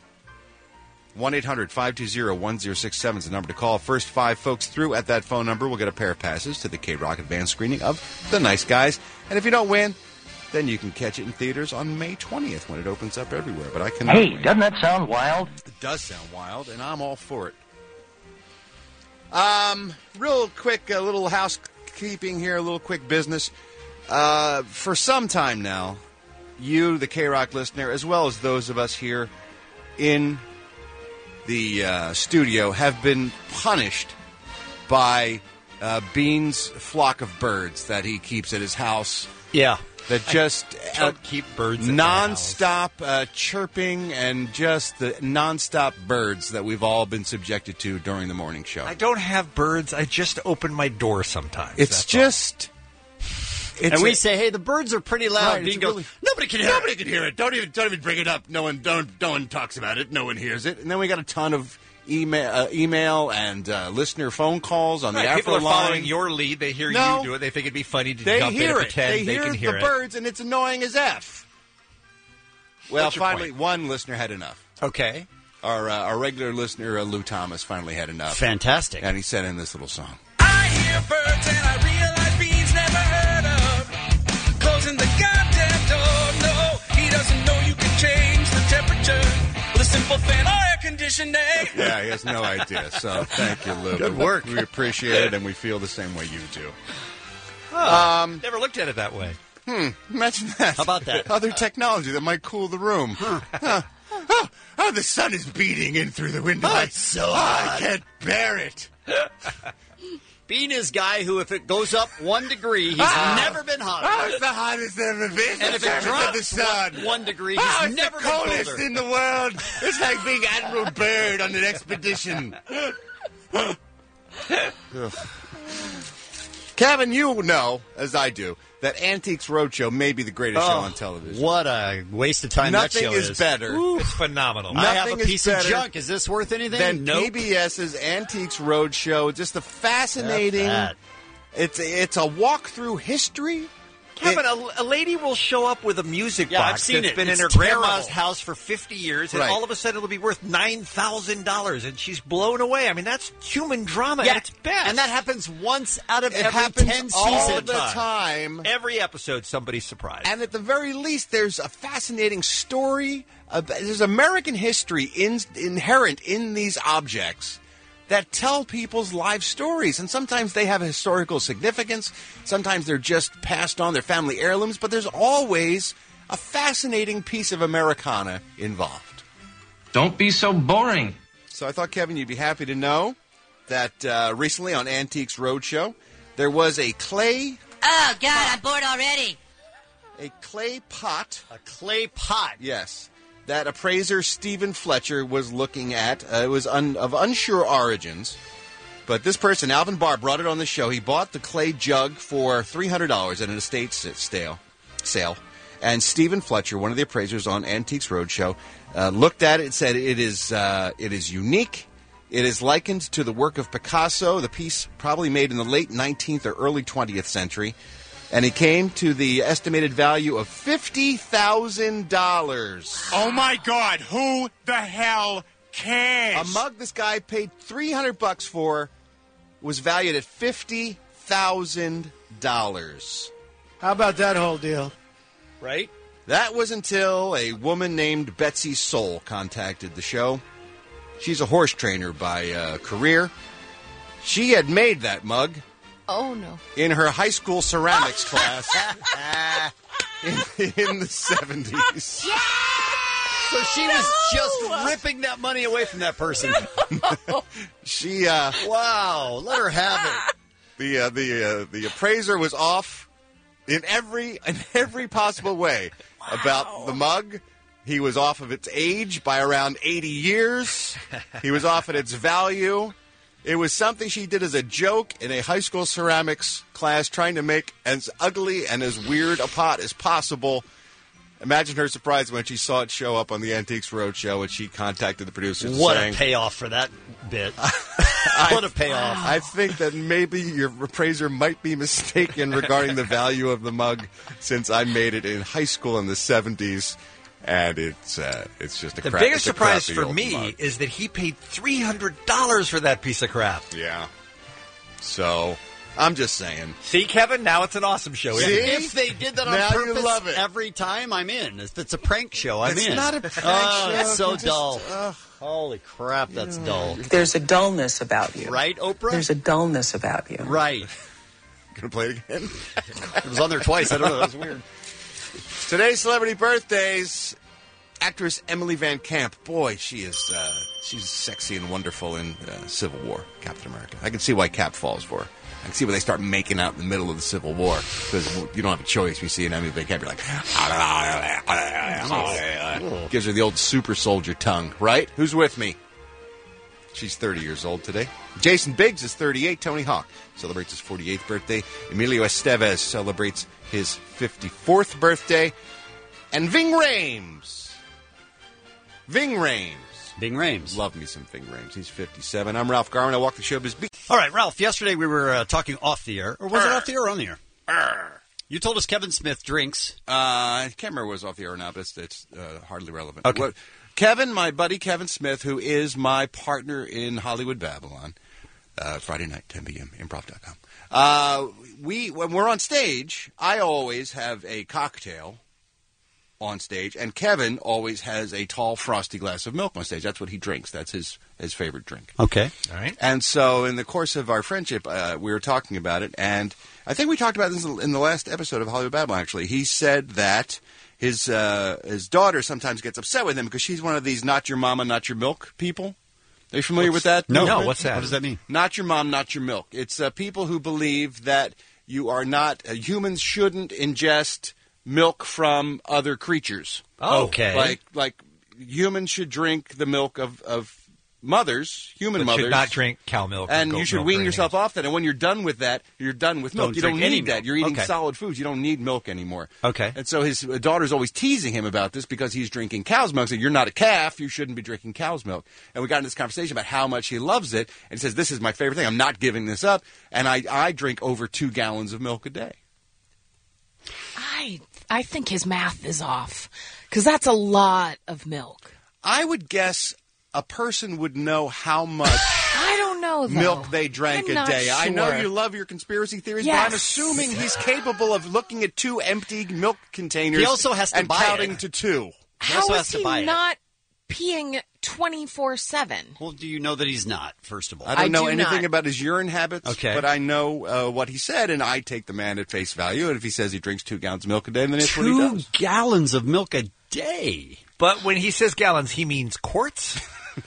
1-800-520-1067 is the number to call. First 5 folks through at that phone number will get a pair of passes to the K-Rock advanced screening of The Nice Guys. And if you don't win, then you can catch it in theaters on May 20th when it opens up everywhere. But I cannot wait.
Doesn't that sound wild?
It does sound wild, and I'm all for it. Real quick, a little housekeeping here, a little quick business. For some time now, you, the K-Rock listener, as well as those of us here in the studio, have been punished by Bean's flock of birds that he keeps at his house.
Yeah.
That just
don't keep birds
nonstop chirping and just the nonstop birds that we've all been subjected to during the morning show.
I don't have birds. I just open my door sometimes.
It's just...
and we say, hey, the birds are pretty loud.
Right,
Bean goes, nobody can hear
Nobody can hear it. Don't even bring it up. No one talks about it. No one hears it. And then we got a ton of email and listener phone calls on the Afro
people are
line.
following your lead. They hear
No.
you do it. They think it'd be funny to
They
jump in
hear
and
it.
pretend
They
can hear
the
it.
birds, and it's annoying as F. Well,
What's your
finally,
point?
one listener had enough.
Okay.
Our regular listener, Lou Thomas, finally had enough.
Fantastic.
And he sent in this little song.
I hear birds and I realize Beans never heard of closing the goddamn door. No, he doesn't know you can change the temperature with a simple fan or air conditioning.
Yeah, he has no idea. So thank you, Lou.
Good work.
We appreciate it, and we feel the same way you do.
Never looked at it that way.
Imagine that.
How about that?
Other technology that might cool the room. Oh, the sun is beating in through the window.
Oh, it's so
I
hot.
can't bear it.
Bean is guy who, if it goes up 1 degree, he's never been hotter.
Oh, it's the hottest it's ever been.
And if it drops
the sun.
1 degree,
Oh,
he's
it's
never
the
been
coldest
colder.
in the world. It's like being Admiral Byrd on an expedition. Ugh. Kevin, you know, as I do, that Antiques Roadshow may be the greatest show on television.
What a waste of time
Nothing
that show
is better.
It's phenomenal.
I have
Nothing
a
is
piece of
better
junk. Is this worth anything?
Then
Nope.
PBS's Antiques Roadshow, just the fascinating.
F that.
It's a walk through history.
Kevin, a lady will show up with a music
Yeah,
box
I've seen
that's
it.
been
It's
in her grandma's
terrible.
house for 50 years, and
Right.
all of a sudden it'll be worth $9,000, and she's blown away. I mean, that's human drama
Yeah,
at its best.
and that happens once out of
It
every
happens
10
all
seasons.
the time.
Every episode, somebody's surprised.
And at the very least, there's a fascinating story. There's American history inherent in these objects that tell people's life stories. And sometimes they have historical significance. Sometimes they're just passed on, their family heirlooms. But there's always a fascinating piece of Americana involved.
Don't be so boring.
So I thought, Kevin, you'd be happy to know that recently on Antiques Roadshow, there was a clay...
Oh, God, I'm bored already.
A clay pot.
A clay pot.
Yes. That appraiser Stephen Fletcher was looking at. It was of unsure origins. But this person, Alvin Barr, brought it on the show. He bought the clay jug for $300 at an estate sale. And Stephen Fletcher, one of the appraisers on Antiques Roadshow, looked at it and said it is unique. It is likened to the work of Picasso, the piece probably made in the late 19th or early 20th century. And he came to the estimated value of $50,000.
Oh my God, who the hell cares?
A mug this guy paid $300 for was valued at $50,000.
How about that whole deal?
Right?
That was until a woman named Betsy Soul contacted the show. She's a horse trainer by career. She had made that mug.
Oh, no.
In her high school ceramics class in the 70s.
So she was just ripping that money away from that person.
She,
wow, let her have
it. The appraiser was off in every possible way about the mug. He was off of its age by around 80 years. He was off at its value. It was something she did as a joke in a high school ceramics class, trying to make as ugly and as weird a pot as possible. Imagine her surprise when she saw it show up on the Antiques Roadshow and she contacted the producers.
What
saying,
a payoff for that bit. What a payoff.
I think that maybe your appraiser might be mistaken regarding the value of the mug, since I made it in high school in the 70s. And it's just a
The
crap.
biggest
it's a
surprise
crappy
for
old
me
mug.
is that he paid $300 for that piece of crap.
Yeah. So, I'm just saying.
See, Kevin, now it's an awesome show.
See?
If they did that on
Now you
purpose
love it.
every time, I'm in. If it's a prank show, I'm
It's
in.
not a prank
oh,
show.
It's so
Just,
dull. Holy crap, that's dull.
There's a dullness about you.
Right, Oprah?
There's a dullness about you.
Right.
Gonna play it again?
It was on there twice. I don't know. That was weird.
Today's celebrity birthdays. Actress Emily Van Camp. Boy, she's sexy and wonderful in Civil War, Captain America. I can see why Cap falls for her. I can see why they start making out in the middle of the Civil War, because you don't have a choice. You see an Emily Van Camp, you're like, gives her the old super soldier tongue, right? Who's with me? She's 30 years old today. Jason Biggs is 38. Tony Hawk celebrates his 48th birthday. Emilio Estevez celebrates his 54th birthday. And Ving Rhames. Ving Rhames. Love me some Ving Rhames. He's 57. I'm Ralph Garman. I walk the showbiz beat.
All right, Ralph, yesterday we were talking off the air. Or was it off the air or on the air? You told us Kevin Smith drinks.
I can't remember what was off the air or not, but it's hardly relevant.
Okay.
Kevin, my buddy Kevin Smith, who is my partner in Hollywood Babylon, Friday night, 10 p.m., improv.com. When we're on stage, I always have a cocktail on stage, and Kevin always has a tall, frosty glass of milk on stage. That's what he drinks. That's his favorite drink.
Okay.
All right.
And so in the course of our friendship, we were talking about it, and I think we talked about this in the last episode of Hollywood Babylon, actually. He said that his daughter sometimes gets upset with him because she's one of these not your mama, not your milk people. Are you familiar with that?
No, what's that? What does that mean?
Not your mom, not your milk. It's people who believe that you are not, humans shouldn't ingest milk from other creatures.
Oh. Okay.
Like humans should drink the milk of mothers, human
But
mothers.
should not drink cow milk.
And
or
you
goat
should
milk
wean
or
yourself
anything.
off that. And when you're done with that, you're done with milk. You don't
drink any
need that.
milk.
You're eating
Okay.
solid foods. You don't need milk anymore.
Okay.
And so his daughter's always teasing him about this because he's drinking cow's milk. Saying, you're not a calf. You shouldn't be drinking cow's milk. And we got into this conversation about how much he loves it. And he says, this is my favorite thing. I'm not giving this up. And I drink over 2 gallons of milk a day.
I think his math is off, because that's a lot of milk.
I would guess a person would know how much
I don't know, though.
milk they drank
I'm
a
not
day. I know
sure.
you love your conspiracy theories, but
Yes.
I'm assuming he's capable of looking at 2 empty milk containers
He also has to
and
buy
counting
it.
to 2.
How
also
is
has to
he
buy it.
not peeing 24/7?
Well, do you know that he's not, first of all?
I don't know
do
anything
not.
about his urine habits,
Okay.
but I know what he said, and I take the man at face value. And if he says he drinks 2 gallons of milk a day, then it's what he
2
does.
gallons of milk a day.
But when he says gallons, he means quarts?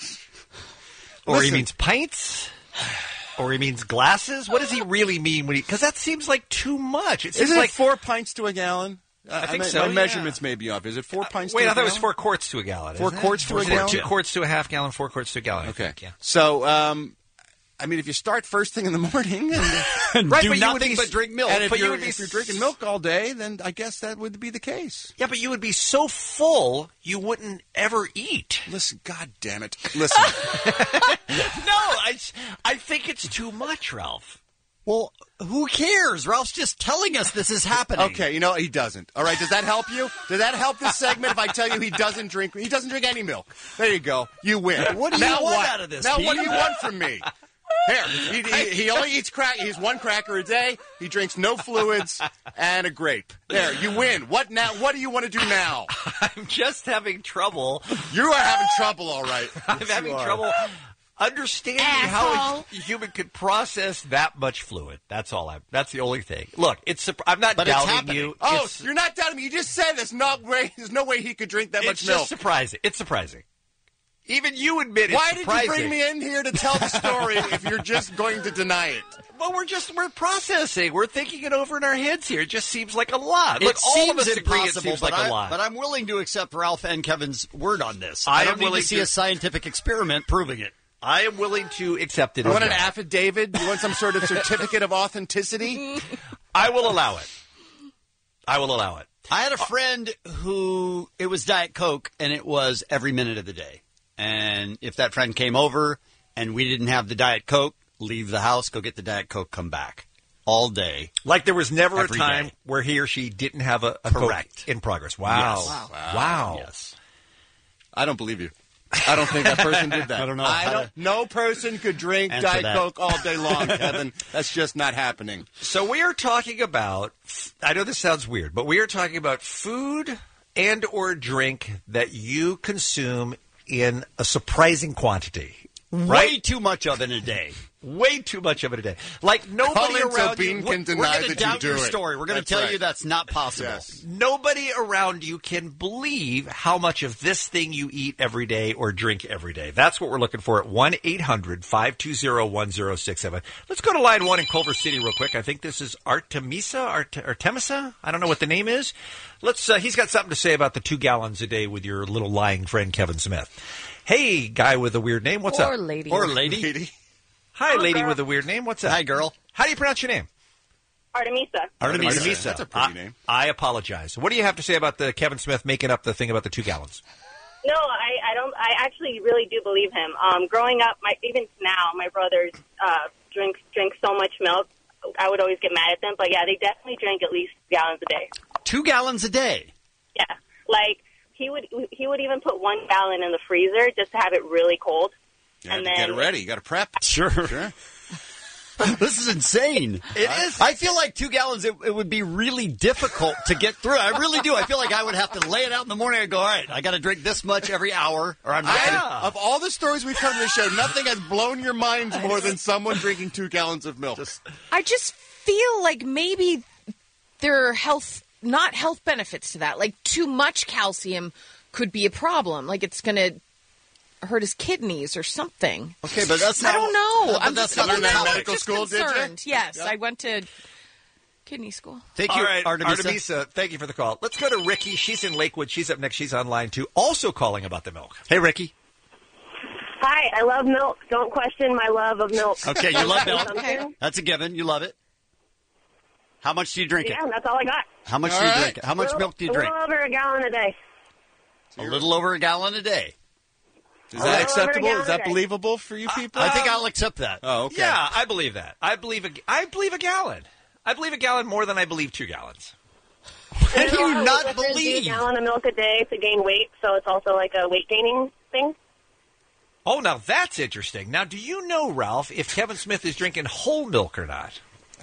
Or
Listen.
he means pints? Or he means glasses? What does he really mean when he... Because that seems like too much. It seems
Isn't
like...
it 4 pints to a gallon?
I think so,
My
yeah.
measurements may be off. Is it 4 pints
Wait,
to a
I thought it was
gallon?
4 quarts to a gallon.
4
isn't it?
quarts to a gallon?
2 quarts to a half gallon, 4 quarts to a gallon. I
Okay.
think, yeah.
So, I mean, if you start first thing in the morning and
Right,
do
but you would
nothing
be,
but drink milk.
And if
But you
you're,
would be
if you're drinking milk all day, then I guess that would be the case.
Yeah, but you would be so full, you wouldn't ever eat.
Listen, God damn it. Listen.
No, I think it's too much, Ralph.
Well, who cares? Ralph's just telling us this is happening.
Okay, you know, he doesn't. All right, does that help you? Does that help this segment if I tell you he doesn't drink any milk? There you go. You win.
What do you
Now
want
what?
out of this,
Now
Pete?
what do you want from me? Here, he only eats crack. He eats 1 cracker a day. He drinks no fluids and a grape. There, you win. What now? What do you want to do now?
I'm just having trouble.
You are having trouble, all right.
I'm having trouble understanding how a human could process that much fluid. That's all. That's the only thing. Look, I'm not
But it's
doubting
happening.
you.
Oh,
It's-
you're not doubting me. You just said there's no way he could drink that much
it's
milk.
just surprising. It's surprising. Even you admit it's
Why did
surprising.
you bring me in here to tell the story if you're just going to deny it?
Well, we're processing. We're thinking it over in our heads here. It just seems like a lot.
It
Look, all
seems
of us agree it
impossible,
seems like
but
a lot.
But I'm willing to accept Ralph and Kevin's word on this.
I
I don't
am
need
willing
to see
to-
a scientific experiment proving it.
I am willing to accept it.
You
as
want an
well.
affidavit? You want some sort of certificate of authenticity?
I will allow it. I will allow it.
I had a friend who, it was Diet Coke, and it was every minute of the day. And if that friend came over and we didn't have the Diet Coke, leave the house, go get the Diet Coke, come back. All day.
Like there was never a
Every
time
day.
where he or she didn't have a
Correct.
Coke in progress. Wow.
Yes.
Wow.
Yes.
I don't believe you. I don't think that person did that.
I don't know.
No person could drink
Answer
Diet
that.
Coke all day long, Kevin. That's just not happening.
So we are talking about, I know this sounds weird, but we are talking about food and or drink that you consume in a surprising quantity.
Way
Right?
too much of in a day.
Way too much of it a day. Like nobody
Call in
around
so Bean
you.
can deny
We're going to
that
doubt
you do
your
it.
story. We're going to
That's
tell
right.
you that's not possible.
Yes.
Nobody around you can believe how much of this thing you eat every day or drink every day. That's what we're looking for at 1-800-520-1067. Let's go to line 1 in Culver City real quick. I think this is Artemisa? I don't know what the name is. He's got something to say about the 2 gallons a day with your little lying friend Kevin Smith. Hey, guy with a weird name, what's up?
Or lady.
Or lady.
Hi, lady with a weird name, what's up?
Hi, girl.
How do you pronounce your name?
Artemisa.
Artemisa.
That's a pretty name.
I apologize. What do you have to say about the Kevin Smith making up the thing about the 2 gallons?
No, I don't. I actually really do believe him. Growing up, even now, my brothers drink so much milk. I would always get mad at them, but yeah, they definitely drink at least 2 gallons a day.
2 gallons a day?
Yeah, like he would even put 1 gallon in the freezer just to have it really cold.
You have to get it ready. You got to prep.
Sure. This is insane.
It is.
I feel like 2 gallons, it would be really difficult to get through. I really do. I feel like I would have to lay it out in the morning and go, all right, I got to drink this much every hour, or I'm not gonna...
Of all the stories we've heard on this show, nothing has blown your minds more than someone drinking 2 gallons of milk.
I just feel like maybe there are not health benefits to that. Like too much calcium could be a problem. Like it's going to hurt his kidneys or something.
Okay, but that's not...
I don't know.
But that's not
medical school,
concerned.
did you?
Yes,
Yeah.
I went to kidney school.
Thank you,
All right,
Artemisa. Thank you for the call. Let's go to Ricky. She's in Lakewood. She's up next. She's on line 2. Also calling about the milk.
Hey, Ricky.
Hi, I love milk. Don't question my love of milk.
Okay, you love milk.
Okay.
That's a given. You love it. How much do you drink it?
Yeah, that's all I got.
How much do you drink it? How much milk do you drink?
A little over a gallon a day.
A little over a gallon a day.
Is that acceptable? Is that believable for you people?
I think I'll accept that.
Oh, okay.
Yeah, I believe that. I believe a gallon. I believe a gallon more than I believe 2 gallons.
How do you not
A
believe?
gallon of milk a day to gain weight, so it's also like a weight gaining thing.
Oh, now that's interesting. Now, do you know, Ralph, if Kevin Smith is drinking whole milk or not?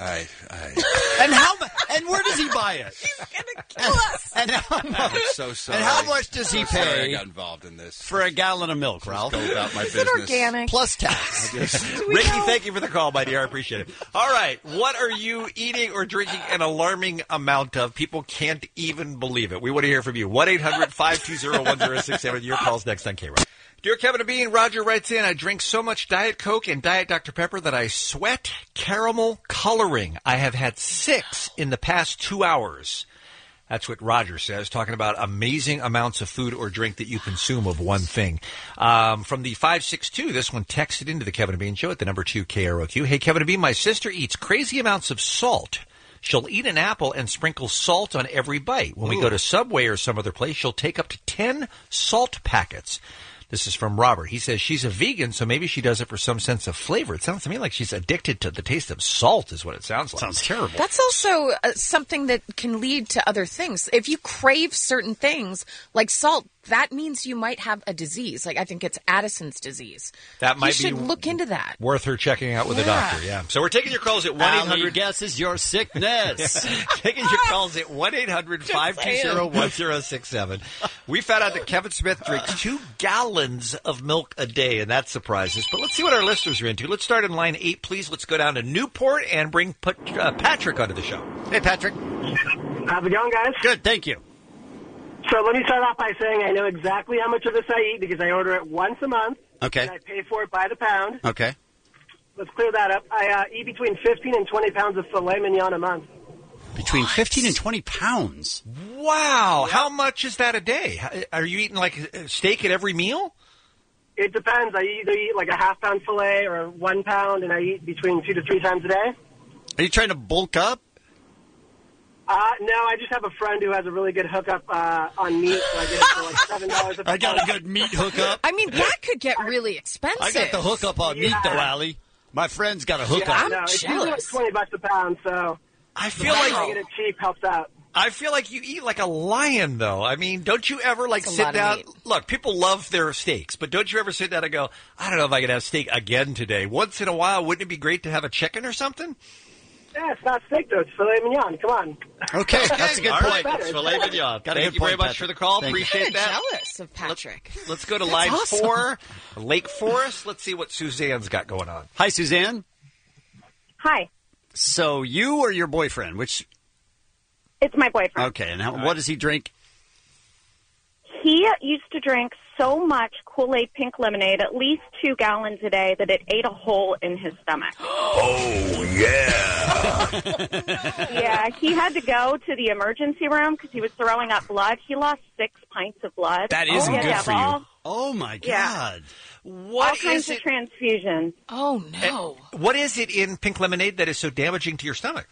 And where does he buy it?
He's gonna kill us.
And how much?
I'm so sorry.
And how much does he
Sorry I
pay
got involved in this.
for a gallon of milk, Ralph?
Go about my
Is it
business.
organic?
Plus tax.
Ricky, thank you for the call, my dear. I appreciate it. All right. What are you eating or drinking an alarming amount of? People can't even believe it. We want to hear from you. 1-800-520-1067. Your call's next on K-Rock. Dear Kevin and Bean, Roger writes in, I drink so much Diet Coke and Diet Dr. Pepper that I sweat caramel coloring. I have had 6 in the past 2 hours. That's what Roger says, talking about amazing amounts of food or drink that you consume of one thing. From the 562, this one texted into the Kevin and Bean Show at the number 2 KROQ. Hey, Kevin and Bean, my sister eats crazy amounts of salt. She'll eat an apple and sprinkle salt on every bite. When we go to Subway or some other place, she'll take up to 10 salt packets. This is from Robert. He says she's a vegan, so maybe she does it for some sense of flavor. It sounds to me like she's addicted to the taste of salt is what it sounds like.
Sounds terrible.
That's also something that can lead to other things. If you crave certain things like salt, that means you might have a disease. Like I think it's Addison's disease.
That might
you
be
should look into that.
Worth her checking out with a doctor, yeah. So we're taking your calls at 1-800.
guesses your sickness.
Taking your calls at 1-800-520-1067. We found out that Kevin Smith drinks 2 gallons of milk a day, and that surprises us. But let's see what our listeners are into. Let's start in line 8, please. Let's go down to Newport and bring Patrick onto the show.
Hey, Patrick.
How's it going, guys?
Good, thank you.
So let me start off by saying I know exactly how much of this I eat because I order it once a month.
Okay.
And I pay for it by the pound.
Okay.
Let's clear that up. I eat between 15 and 20 pounds of filet mignon a month.
Between 15 and 20 pounds.
Wow. Yep. How much is that a day? Are you eating like a steak at every meal?
It depends. I either eat like a half-pound filet or 1 pound, and I eat between 2 to 3 times a day.
Are you trying to bulk up?
No, I just have a friend who has a really good hookup on meat, so I get it for like $7 a pound.
I got a good meat hookup.
I mean, that could get really expensive.
I got the hookup on meat, though, Allie. My friend's got a hookup.
Yeah, no, it's usually like $20 a pound, so
I feel like
I get it cheap helps out.
I feel like you eat like a lion, though. I mean, don't you ever like
That's
sit down? Look, people love their steaks, but don't you ever sit down and go, I don't know if I could have steak again today. Once in a while, wouldn't it be great to have a chicken or something?
Yeah, it's not steak, though. It's filet mignon. Come on.
Okay, that's a good
All
point.
right, it's filet mignon. Thank you very much for the call. Appreciate that.
Jealous of Patrick.
Let's go to
That's
line
awesome.
4, Lake Forest. Let's see what Suzanne's got going on.
Hi, Suzanne.
Hi.
So you or your boyfriend? Which?
It's my boyfriend.
Okay, and what does he drink?
He used to drink so much Kool-Aid pink lemonade, at least 2 gallons a day, that it ate a hole in his stomach.
Oh, yeah.
Yeah, he had to go to the emergency room because he was throwing up blood. He lost 6 pints of blood.
That isn't
He had to
good
have
for you.
all-
Oh, my
Yeah.
God.
all kinds of transfusions.
Oh, no.
What is it in pink lemonade that is so damaging to your stomach?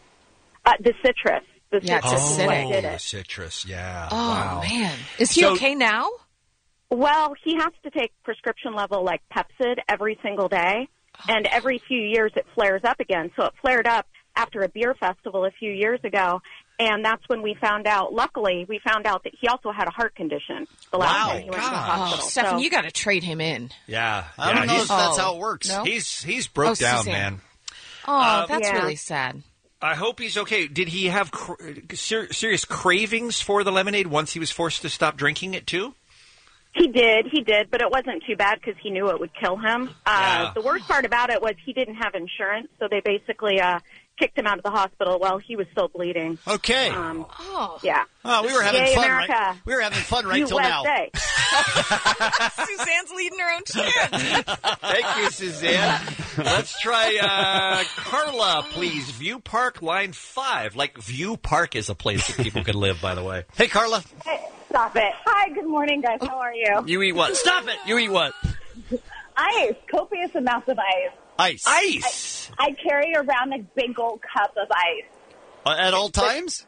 The citrus. The
Yeah, it's
citrus is what
acidic.
did
The
it.
citrus, yeah.
Oh,
Wow.
man. Is he
So-
okay now?
Well, he has to take prescription level like Pepcid every single day, and every few years it flares up again. So it flared up after a beer festival a few years ago, and that's when we found out, luckily, we found out that he also had a heart condition the last time he went to the
Oh,
hospital.
Stefan,
So-
you got to trade him in.
Yeah.
I don't know
he's-
if that's how it works.
No?
He's broke down,
Suzanne.
man.
Oh, that's
Yeah.
really sad.
I hope he's okay. Did he have serious cravings for the lemonade once he was forced to stop drinking it, too?
He did, but it wasn't too bad because he knew it would kill him. The worst part about it was he didn't have insurance, so they basically kicked him out of the hospital while he was still bleeding.
Okay.
Yeah.
Oh, we were having
Yay,
fun,
America.
right? We were having fun right till now.
USA.
Suzanne's leading her own chant.
Thank you, Suzanne. Let's try Carla, please. View Park, line 5. Like, View Park is a place that people can live, by the way.
Hey, Carla.
Hey, stop it. Hi, good morning, guys. How are you?
You eat what? Stop it! You eat what?
Ice. Copious amounts of ice.
Ice.
Ice!
I carry around a big old cup of ice.
At all times?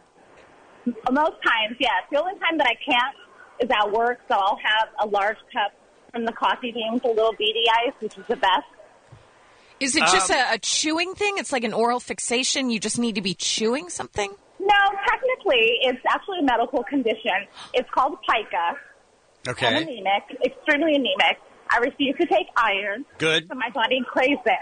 Most times, yes. The only time that I can't is at work, so I'll have a large cup from the coffee beans, a little beady ice, which is the best.
Is it just a chewing thing? It's like an oral fixation? You just need to be chewing something?
No, technically, it's actually a medical condition. It's called pica.
Okay.
I'm anemic, extremely anemic. I refuse to take iron.
Good.
So my body craves it.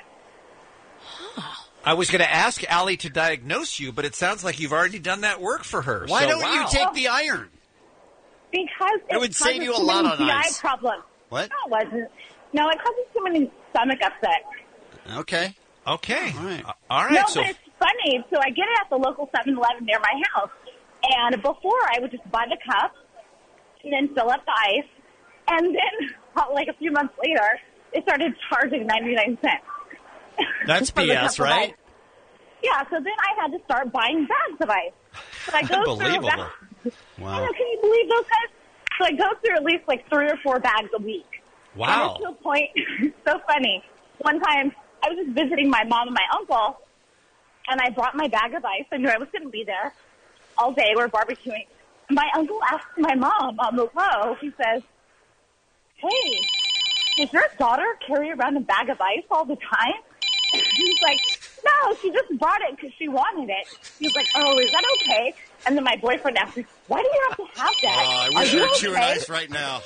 I was going to ask Allie to diagnose you, but it sounds like you've already done that work for her.
Why
So,
don't
wow.
you take the iron?
Because
It would save you a lot on
GI
ice.
problems.
What?
No, it wasn't. No, it causes too many stomach upset.
Okay.
Okay.
All right.
All right.
No,
So
but it's funny. So I get it at the local 7-Eleven near my house. And before, I would just buy the cup and then fill up the ice. And then, like a few months later, they started charging 99 cents.
That's
for the
BS,
cup of
right?
ice. Yeah, so then I had to start buying bags of ice. So I go
Unbelievable.
through
Wow.
Can you believe those guys? So I go through at least like 3 or 4 bags a week.
Wow.
And it's to a point, so funny. One time, I was just visiting my mom and my uncle, and I brought my bag of ice. I knew I was going to be there all day. We're barbecuing. My uncle asked my mom on the low, he says, "Hey, does your daughter carry around a bag of ice all the time?" He's like, "No, she just brought it because she wanted it." He's like, "Oh, is that okay?" And then my boyfriend asked me, "Why do you have to have that?
I wish
Are
you
you
were chewing
okay?"
ice right now.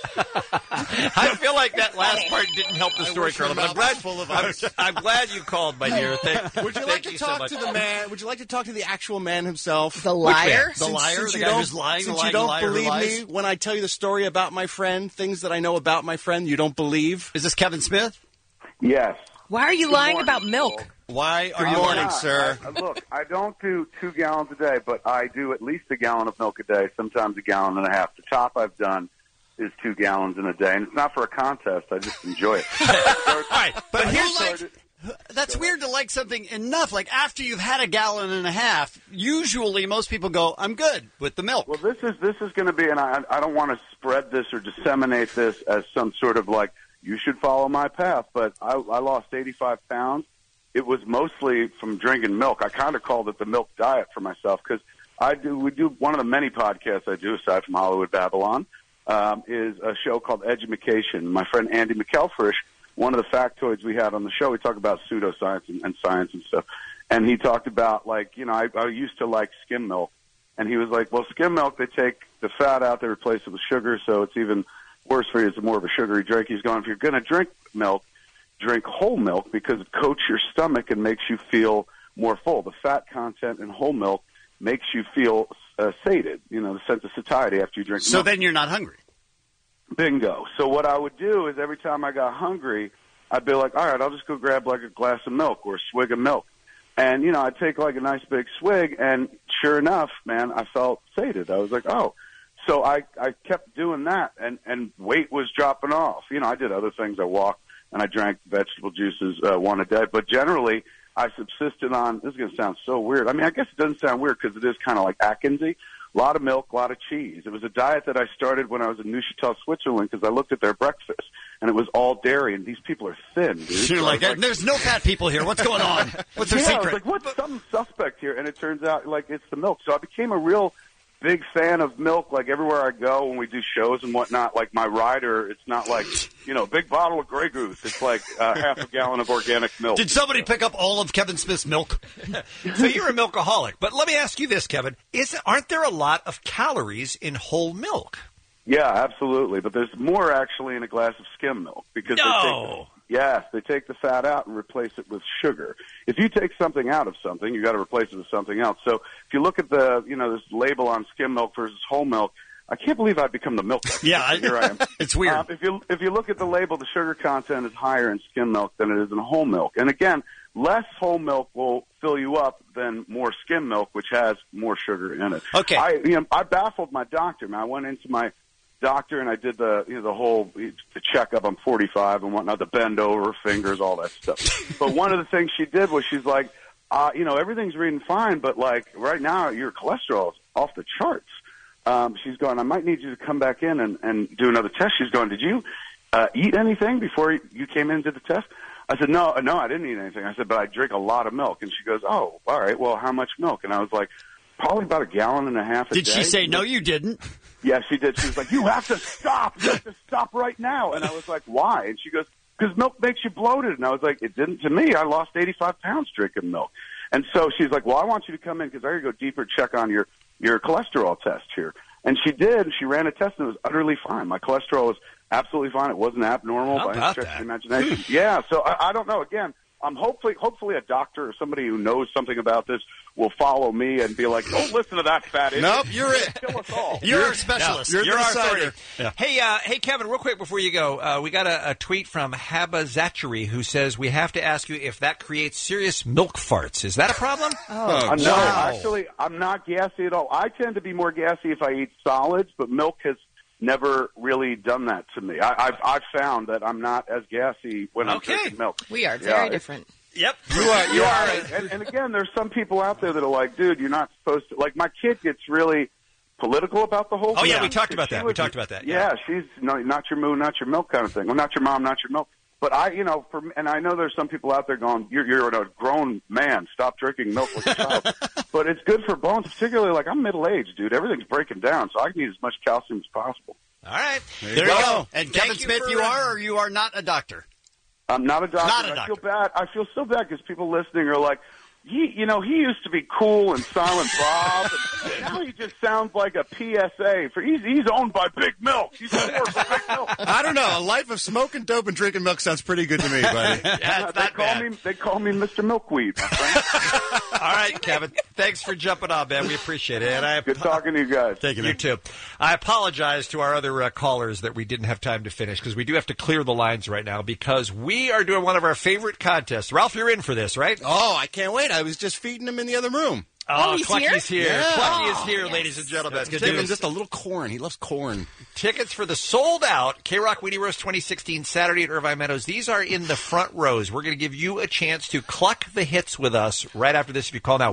I feel like that last part didn't help the story, Carla. But I'm glad you called, my dear.
Would you like to talk to the man? Would you like to talk to the actual man himself?
The liar?
The liar? The
you
guy
don't-
who's lying?
Since
the
you don't
liar who
believe
lies?
me when I tell you the story about my friend, things that I know about my friend, you don't believe.
Is this Kevin Smith?
Yes.
Why are you
Good
lying
morning,
about milk?
Why are
I'm
you lying,
not.
sir?
Look, I don't do 2 gallons a day, but I do at least a gallon of milk a day, sometimes a gallon and a half. The top I've done is 2 gallons in a day, and it's not for a contest. I just enjoy it.
All right, but here's that's weird to like something enough. Like after you've had a gallon and a half, usually most people go, "I'm good with the milk."
Well, this is going to be, and I don't want to spread this or disseminate this as some sort of like, you should follow my path, but I lost 85 pounds. It was mostly from drinking milk. I kind of called it the milk diet for myself because we do one of the many podcasts I do aside from Hollywood Babylon is a show called Edumacation. My friend Andy McElfresh, one of the factoids we had on the show, we talk about pseudoscience and science and stuff. And he talked about, like, you know, I used to like skim milk. And he was like, well, skim milk, they take the fat out, they replace it with sugar, so it's even worse for you. It's more of a sugary drink. He's going, if you're going to drink milk, drink whole milk because it coats your stomach and makes you feel more full. The fat content in whole milk makes you feel sated, the sense of satiety after you drink milk.
So then you're not hungry.
Bingo. So what I would do is every time I got hungry, I'd be like, all right, I'll just go grab like a glass of milk or a swig of milk. And, I'd take like a nice big swig, and sure enough, man, I felt sated. I was like, oh. So I kept doing that, and weight was dropping off. I did other things. I walked, and I drank vegetable juices one a day. But generally, I subsisted on, this is going to sound so weird. I mean, I guess it doesn't sound weird because it is kind of like Atkinsy. A lot of milk, a lot of cheese. It was a diet that I started when I was in Neuchâtel, Switzerland, because I looked at their breakfast, and it was all dairy, and these people are thin, dude.
You're like, there's no fat people here. What's going on? What's their secret?
I was like, what's some suspect here? And it turns out, like, it's the milk. So I became a real big fan of milk. Like, everywhere I go when we do shows and whatnot, like, my rider, it's not like, big bottle of Grey Goose. It's like half a gallon of organic milk.
Did somebody pick up all of Kevin Smith's milk?
So you're a milkaholic. But let me ask you this, Kevin. Aren't there a lot of calories in whole milk?
Yeah, absolutely. But there's more actually in a glass of skim milk because they take the fat out and replace it with sugar. If you take something out of something, you got to replace it with something else. So if you look at the, this label on skim milk versus whole milk, I can't believe I've become the milk expert.
Yeah,
Here I am.
It's weird.
If you look at the label, the sugar content is higher in skim milk than it is in whole milk. And again, less whole milk will fill you up than more skim milk, which has more sugar in it.
Okay.
I baffled my doctor, man. I went into my doctor and I did the whole checkup. I'm 45 and whatnot, the bend over, fingers, all that stuff. But one of the things she did was she's like, everything's reading fine, but like right now your cholesterol is off the charts. She's going, I might need you to come back in and do another test. She's going, did you eat anything before you came into the test? I said, no, I didn't eat anything. I said, but I drink a lot of milk. And she goes, oh, all right, well, how much milk? And I was like, probably about a gallon and a half a day.
Did she say, no, you didn't?
Yeah, she did. She was like, you have to stop. You have to stop right now. And I was like, why? And she goes, because milk makes you bloated. And I was like, it didn't to me. I lost 85 pounds drinking milk. And so she's like, well, I want you to come in because I got to go deeper check on your cholesterol test here. And she did. She ran a test, and it was utterly fine. My cholesterol was absolutely fine. It wasn't abnormal by any stretch of the imagination. Yeah, so I don't know. Again, hopefully a doctor or somebody who knows something about this will follow me and be like, don't listen to that fat idiot.
Nope, you're it.
Kill us all.
You're a specialist.
You're
our
authority.
Yeah. Hey, Kevin, real quick before you go, we got a tweet from Haba Zachary who says we have to ask you if that creates serious milk farts. Is that a problem?
No, actually, I'm not gassy at all. I tend to be more gassy if I eat solids, but milk has never really done that to me. I've found that I'm not as gassy when I'm drinking milk.
We are very different.
Yep.
You are. And again, there's some people out there that are like, dude, you're not supposed to. Like, my kid gets really political about the whole thing.
Oh, yeah, we talked about that.
Yeah, she's not your moo, not your milk kind of thing. Well, not your mom, not your milk. But I know there's some people out there going, you're a grown man. Stop drinking milk with a child. But it's good for bones, particularly like I'm middle-aged, dude. Everything's breaking down, so I need as much calcium as possible.
All right.
There you go. And Kevin Smith, you are or you are not a doctor?
I'm not a doctor.
Not a doctor.
I feel bad. I feel so bad because people listening are like, he used to be cool and Silent Bob, and now he just sounds like a PSA. He's owned by Big Milk. He's owned by Big Milk.
I don't know. A life of smoking dope and drinking milk sounds pretty good to me, buddy.
They call me Mr. Milkweed, my friend.
All right, Kevin. Thanks for jumping on, man. We appreciate it. And
good talking to you guys.
You too. I apologize to our other callers that we didn't have time to finish because we do have to clear the lines right now because we are doing one of our favorite contests. Ralph, you're in for this, right?
Oh, I can't wait. I was just feeding him in the other room.
Oh,
he's
Clucky's here.
Yeah.
Clucky is here, ladies and gentlemen.
Give him just a little corn. He loves corn.
Tickets for the sold-out K-Rock Weenie Roast 2016 Saturday at Irvine Meadows. These are in the front rows. We're going to give you a chance to cluck the hits with us right after this if you call now.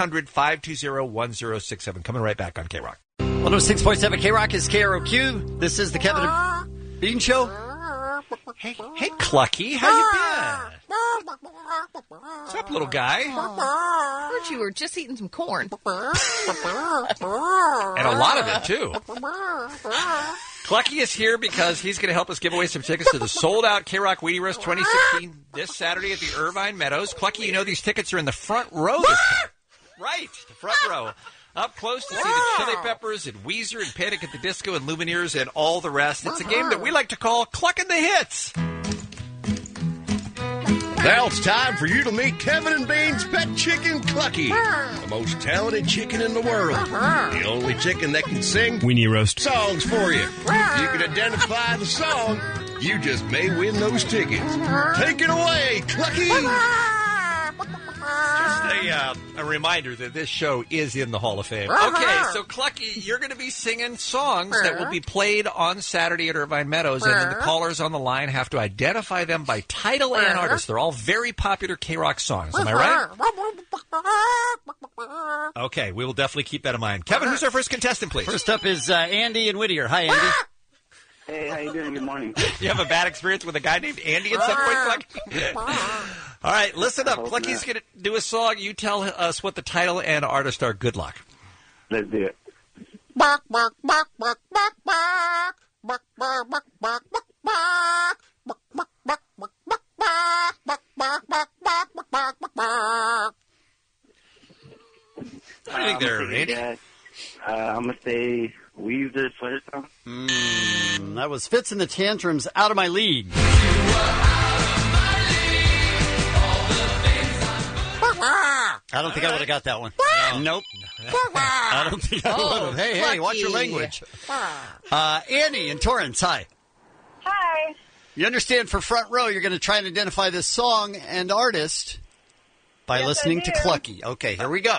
1-800-520-1067. Coming right back on K-Rock.
106.7 K-Rock is KROQ. This is the Kevin and Bean Show.
Hey, Clucky. How you been? What's up, little guy?
Heard you were just eating some corn.
And a lot of it, too. Clucky is here because he's going to help us give away some tickets to the sold-out K-Rock Weenie Roast 2016 this Saturday at the Irvine Meadows. Clucky, you know these tickets are in the front row this time. Right, the front row. Up close to see the Chili Peppers and Weezer and Panic at the Disco and Lumineers and all the rest. It's a game that we like to call Clucking the Hits.
Now it's time for you to meet Kevin and Bean's pet chicken, Clucky, the most talented chicken in the world. The only chicken that can sing
weenie roast
songs for you. If you can identify the song, you just may win those tickets. Take it away, Clucky!
Just a reminder that this show is in the Hall of Fame. Okay, so Clucky, you're going to be singing songs that will be played on Saturday at Irvine Meadows, and then the callers on the line have to identify them by title and artist. They're all very popular K-Rock songs. Am I right? Okay, we will definitely keep that in mind. Kevin, who's our first contestant, please?
First up is Andy in Whittier. Hi, Andy.
Hey, how you doing? Good morning.
You have a bad experience with a guy named Andy at some point, Clucky? All right, listen up. Clucky's going to do a song. You tell us what the title and artist are. Good luck.
Let's do it.
What do you think there, Andy?
I'm going to say Weezer Sweater Song.
That was Fitz and the Tantrums, Out of My League. I don't think I would have got that one. Nope. I don't think I would have. Hey, watch your language. Annie in Torrance, hi.
Hi.
You understand for Front Row, you're going to try and identify this song and artist by listening to Clucky. Okay, here we go.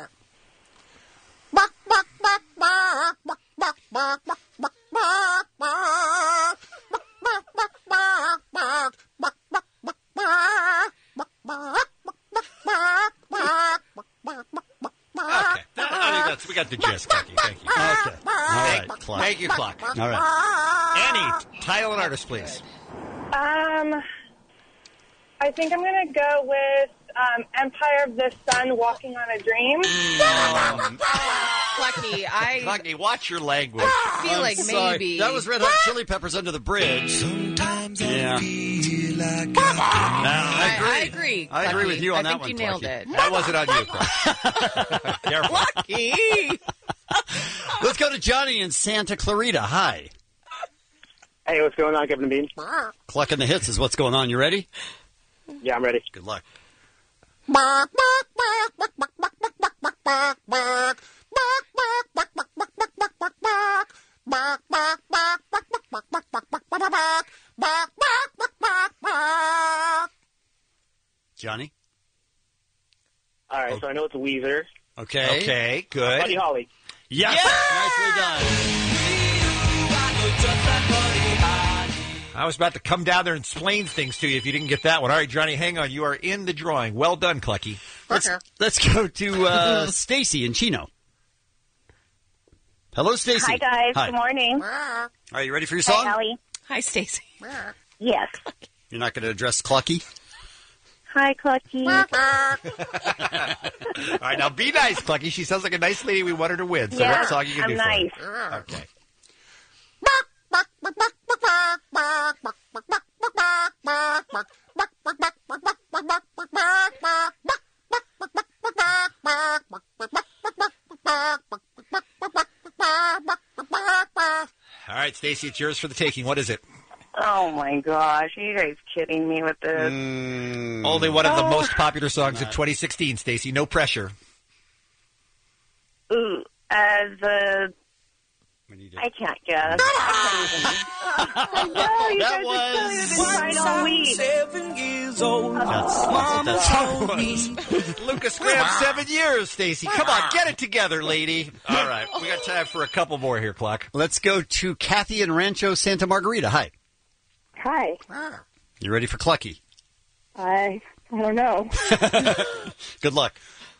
Okay. We got the gist, Clucky. Thank you.
Okay. All right,
Cluck. Thank you, Cluck.
All right.
Annie, title and artist, please.
I think I'm going to go with Empire of the Sun, Walking on a Dream.
Clucky,
watch your language.
I feel like
sorry.
maybe.
That was Red Hot Chili Peppers Under the Bridge.
Sometimes
yeah.
I feel like
I agree.
I agree with you on that one.
I think you nailed it.
That wasn't on you, Cluck. Careful.
Clucky.
Let's go to Johnny in Santa Clarita. Hi.
Hey, what's going on, Kevin and Bean?
Clucking the hits is what's going on. You ready?
Yeah, I'm ready.
Good luck. Johnny?
All right, so I know it's Weezer.
Okay.
Okay, good.
Buddy Holly.
Yes! Nicely done.
I was about to come down there and explain things to you if you didn't get that one. All right, Johnny, hang on. You are in the drawing. Well done, Clucky.
Let's go to Stacy in Chino. Hello, Stacy.
Hi, guys.
Hi.
Good morning.
Are you ready for your song?
Hi, Allie.
Hi, Stacy.
Yes.
You're not going to address Clucky?
Hi, Clucky.
All right, now be nice, Clucky. She sounds like a nice lady. We want her to win. So what song you can do for
nice.
her? Okay. All right, Stacey, it's yours for the taking. What is it?
Oh, my gosh. Are you guys kidding me with this?
Only one of the most popular songs of 2016, Stacey. No pressure.
Ooh, I can't guess. I know, you
That
guys
was...
have been trying all week.
7 years old.
That's what that song was.
Lucas Graham, 7 years, Stacey. Come on, get it together, lady. All right, we got time for a couple more here, Clock.
Let's go to Kathy in Rancho Santa Margarita. Hi.
Hi.
You ready for Clucky?
I don't know.
Good luck.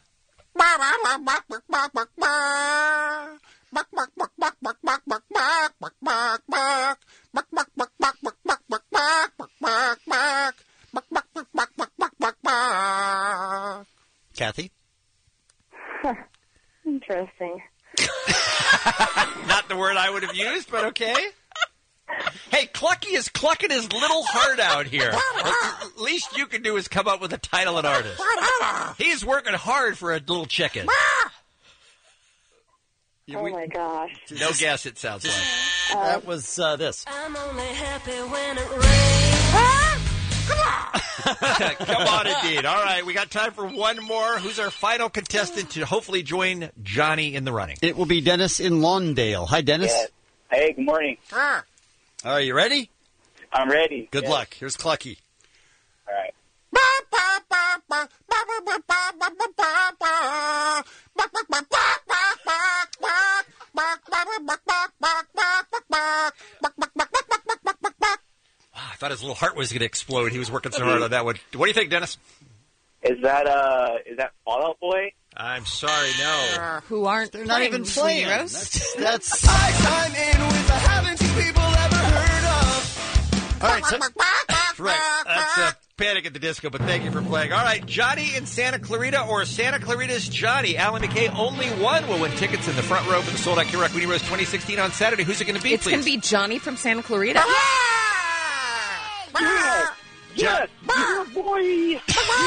Kathy?
Interesting.
Not the word I would have used, but okay. Hey, Clucky is clucking his little heart out here. At least you can do is come up with a title and artist. He's working hard for a little chicken.
Oh, my gosh.
No guess, it sounds like.
That was this.
I'm only happy when it rains.
Come on, indeed. All right, we got time for one more. Who's our final contestant to hopefully join Johnny in the running?
It will be Dennis in Lawndale. Hi, Dennis.
Yeah. Hey, good morning.
All right, you ready?
I'm ready.
Good luck. Here's Clucky.
All right.
I thought his little heart was going to explode. He was working so hard on that one. What do you think, Dennis?
Is that Fall Out Boy?
I'm sorry, no.
Who aren't
They're not even playing.
Roast.
That's
I'm in with I haven't seen people ever heard of.
All right, so, right. That's Panic at the Disco, but thank you for playing. All right, Johnny in Santa Clarita or Santa Clarita's Johnny. Alan McKay, only one will win tickets in the front row for the sold-out K-Rock Weenie Roast 2016 on Saturday. Who's it going to be,
It's
please?
going to be Johnny from Santa Clarita.
Yes, boy.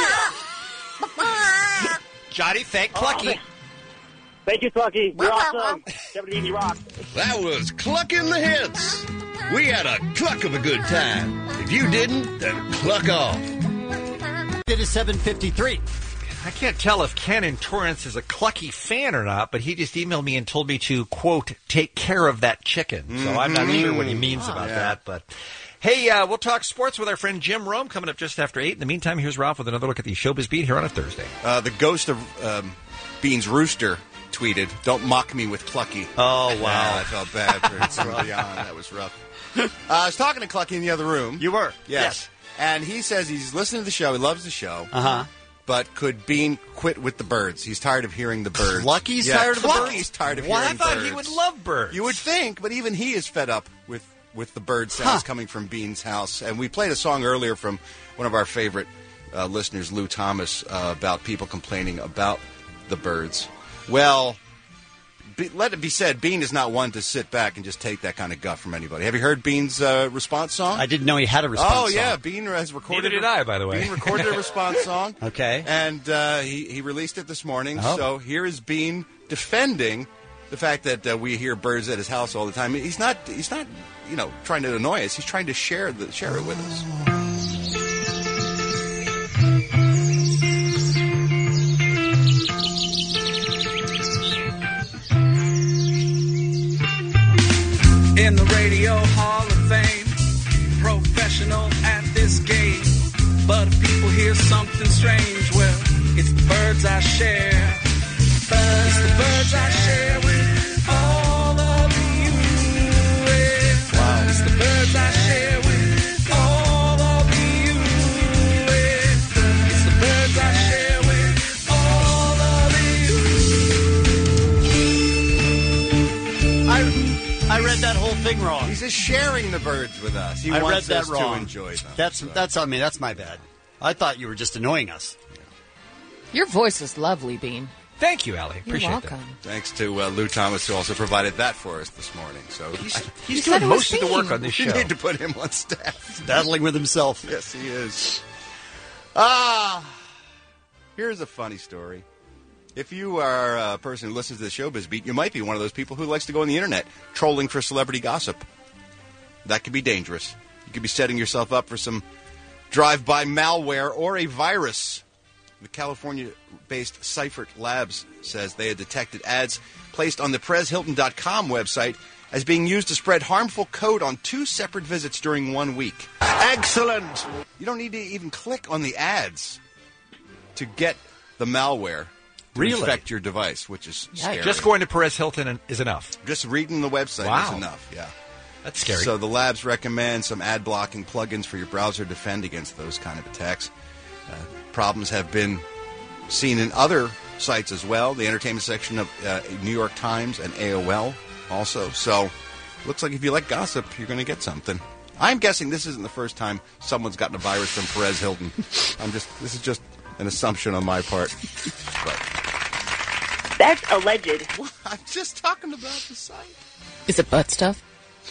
Johnny, thank Clucky.
Thank you, Clucky. You're awesome. 70 rock.
That was Clucking the Hits. We had a cluck of a good time. If you didn't, then cluck off.
It is 7:53.
I can't tell if Ken in Torrance is a Clucky fan or not, but he just emailed me and told me to, quote, take care of that chicken. So I'm not sure what he means about that, but... Hey, we'll talk sports with our friend Jim Rome coming up just after 8. In the meantime, here's Ralph with another look at the Showbiz Beat here on a Thursday.
The ghost of Bean's Rooster tweeted, "Don't mock me with Clucky."
Oh, wow.
Yeah, I felt bad for somebody on. That was rough. I was talking to Clucky in the other room.
You were?
Yes. And he says he's listening to the show. He loves the show.
Uh-huh.
But could Bean quit with the birds? He's tired of hearing the birds.
Clucky's tired of the birds?
Clucky's tired of
Well,
hearing birds.
I thought he would love birds.
You would think, but even he is fed up with the bird sounds coming from Bean's house. And we played a song earlier from one of our favorite listeners, Lou Thomas, about people complaining about the birds. Well, let it be said, Bean is not one to sit back and just take that kind of guff from anybody. Have you heard Bean's response song?
I didn't know he had a response song.
Oh, yeah. Bean has recorded...
Neither did I, by the way.
Bean recorded a response song.
Okay.
And he released it this morning.
Oh.
So here is Bean defending the fact that we hear birds at his house all the time. He's not, trying to annoy us. He's trying to share it with us.
In the Radio Hall of Fame, professional at this game. But if people hear something strange, well, it's the birds I share. It's the birds I share with all of you. Wow. It's the birds I share with all of you. It's the birds I share with all of you.
I read that whole thing wrong.
He's just sharing the birds with us. He
I
wants
read
us
that wrong.
to enjoy them.
That's on me. That's my bad. I thought you were just annoying us.
Your voice is lovely, Bean.
Thank you, Allie. Appreciate
You're welcome.
that.
Thanks to Lou Thomas, who also provided that for us this morning. So
He's doing most of the work on this
we
show.
need to put him on staff.
He's battling with himself.
Yes, he is. Here's a funny story. If you are a person who listens to the Showbiz Beat, you might be one of those people who likes to go on the internet trolling for celebrity gossip. That could be dangerous. You could be setting yourself up for some drive-by malware or a virus. The California-based Seifert Labs says they had detected ads placed on the PerezHilton.com website as being used to spread harmful code on 2 separate visits during 1 week. Excellent! You don't need to even click on the ads to get the malware to infect your device, which is scary.
Just going to Perez Hilton is enough.
Just reading the website is enough, yeah.
That's scary.
So the labs recommend some ad-blocking plugins for your browser to defend against those kind of attacks. Problems have been seen in other sites as well, the entertainment section of New York Times and AOL also. So looks like if you like gossip, you're going to get something. I'm guessing this isn't the first time someone's gotten a virus from Perez Hilton. This is just an assumption on my part. But
that's alleged.
I'm just talking about the site.
Is it butt stuff?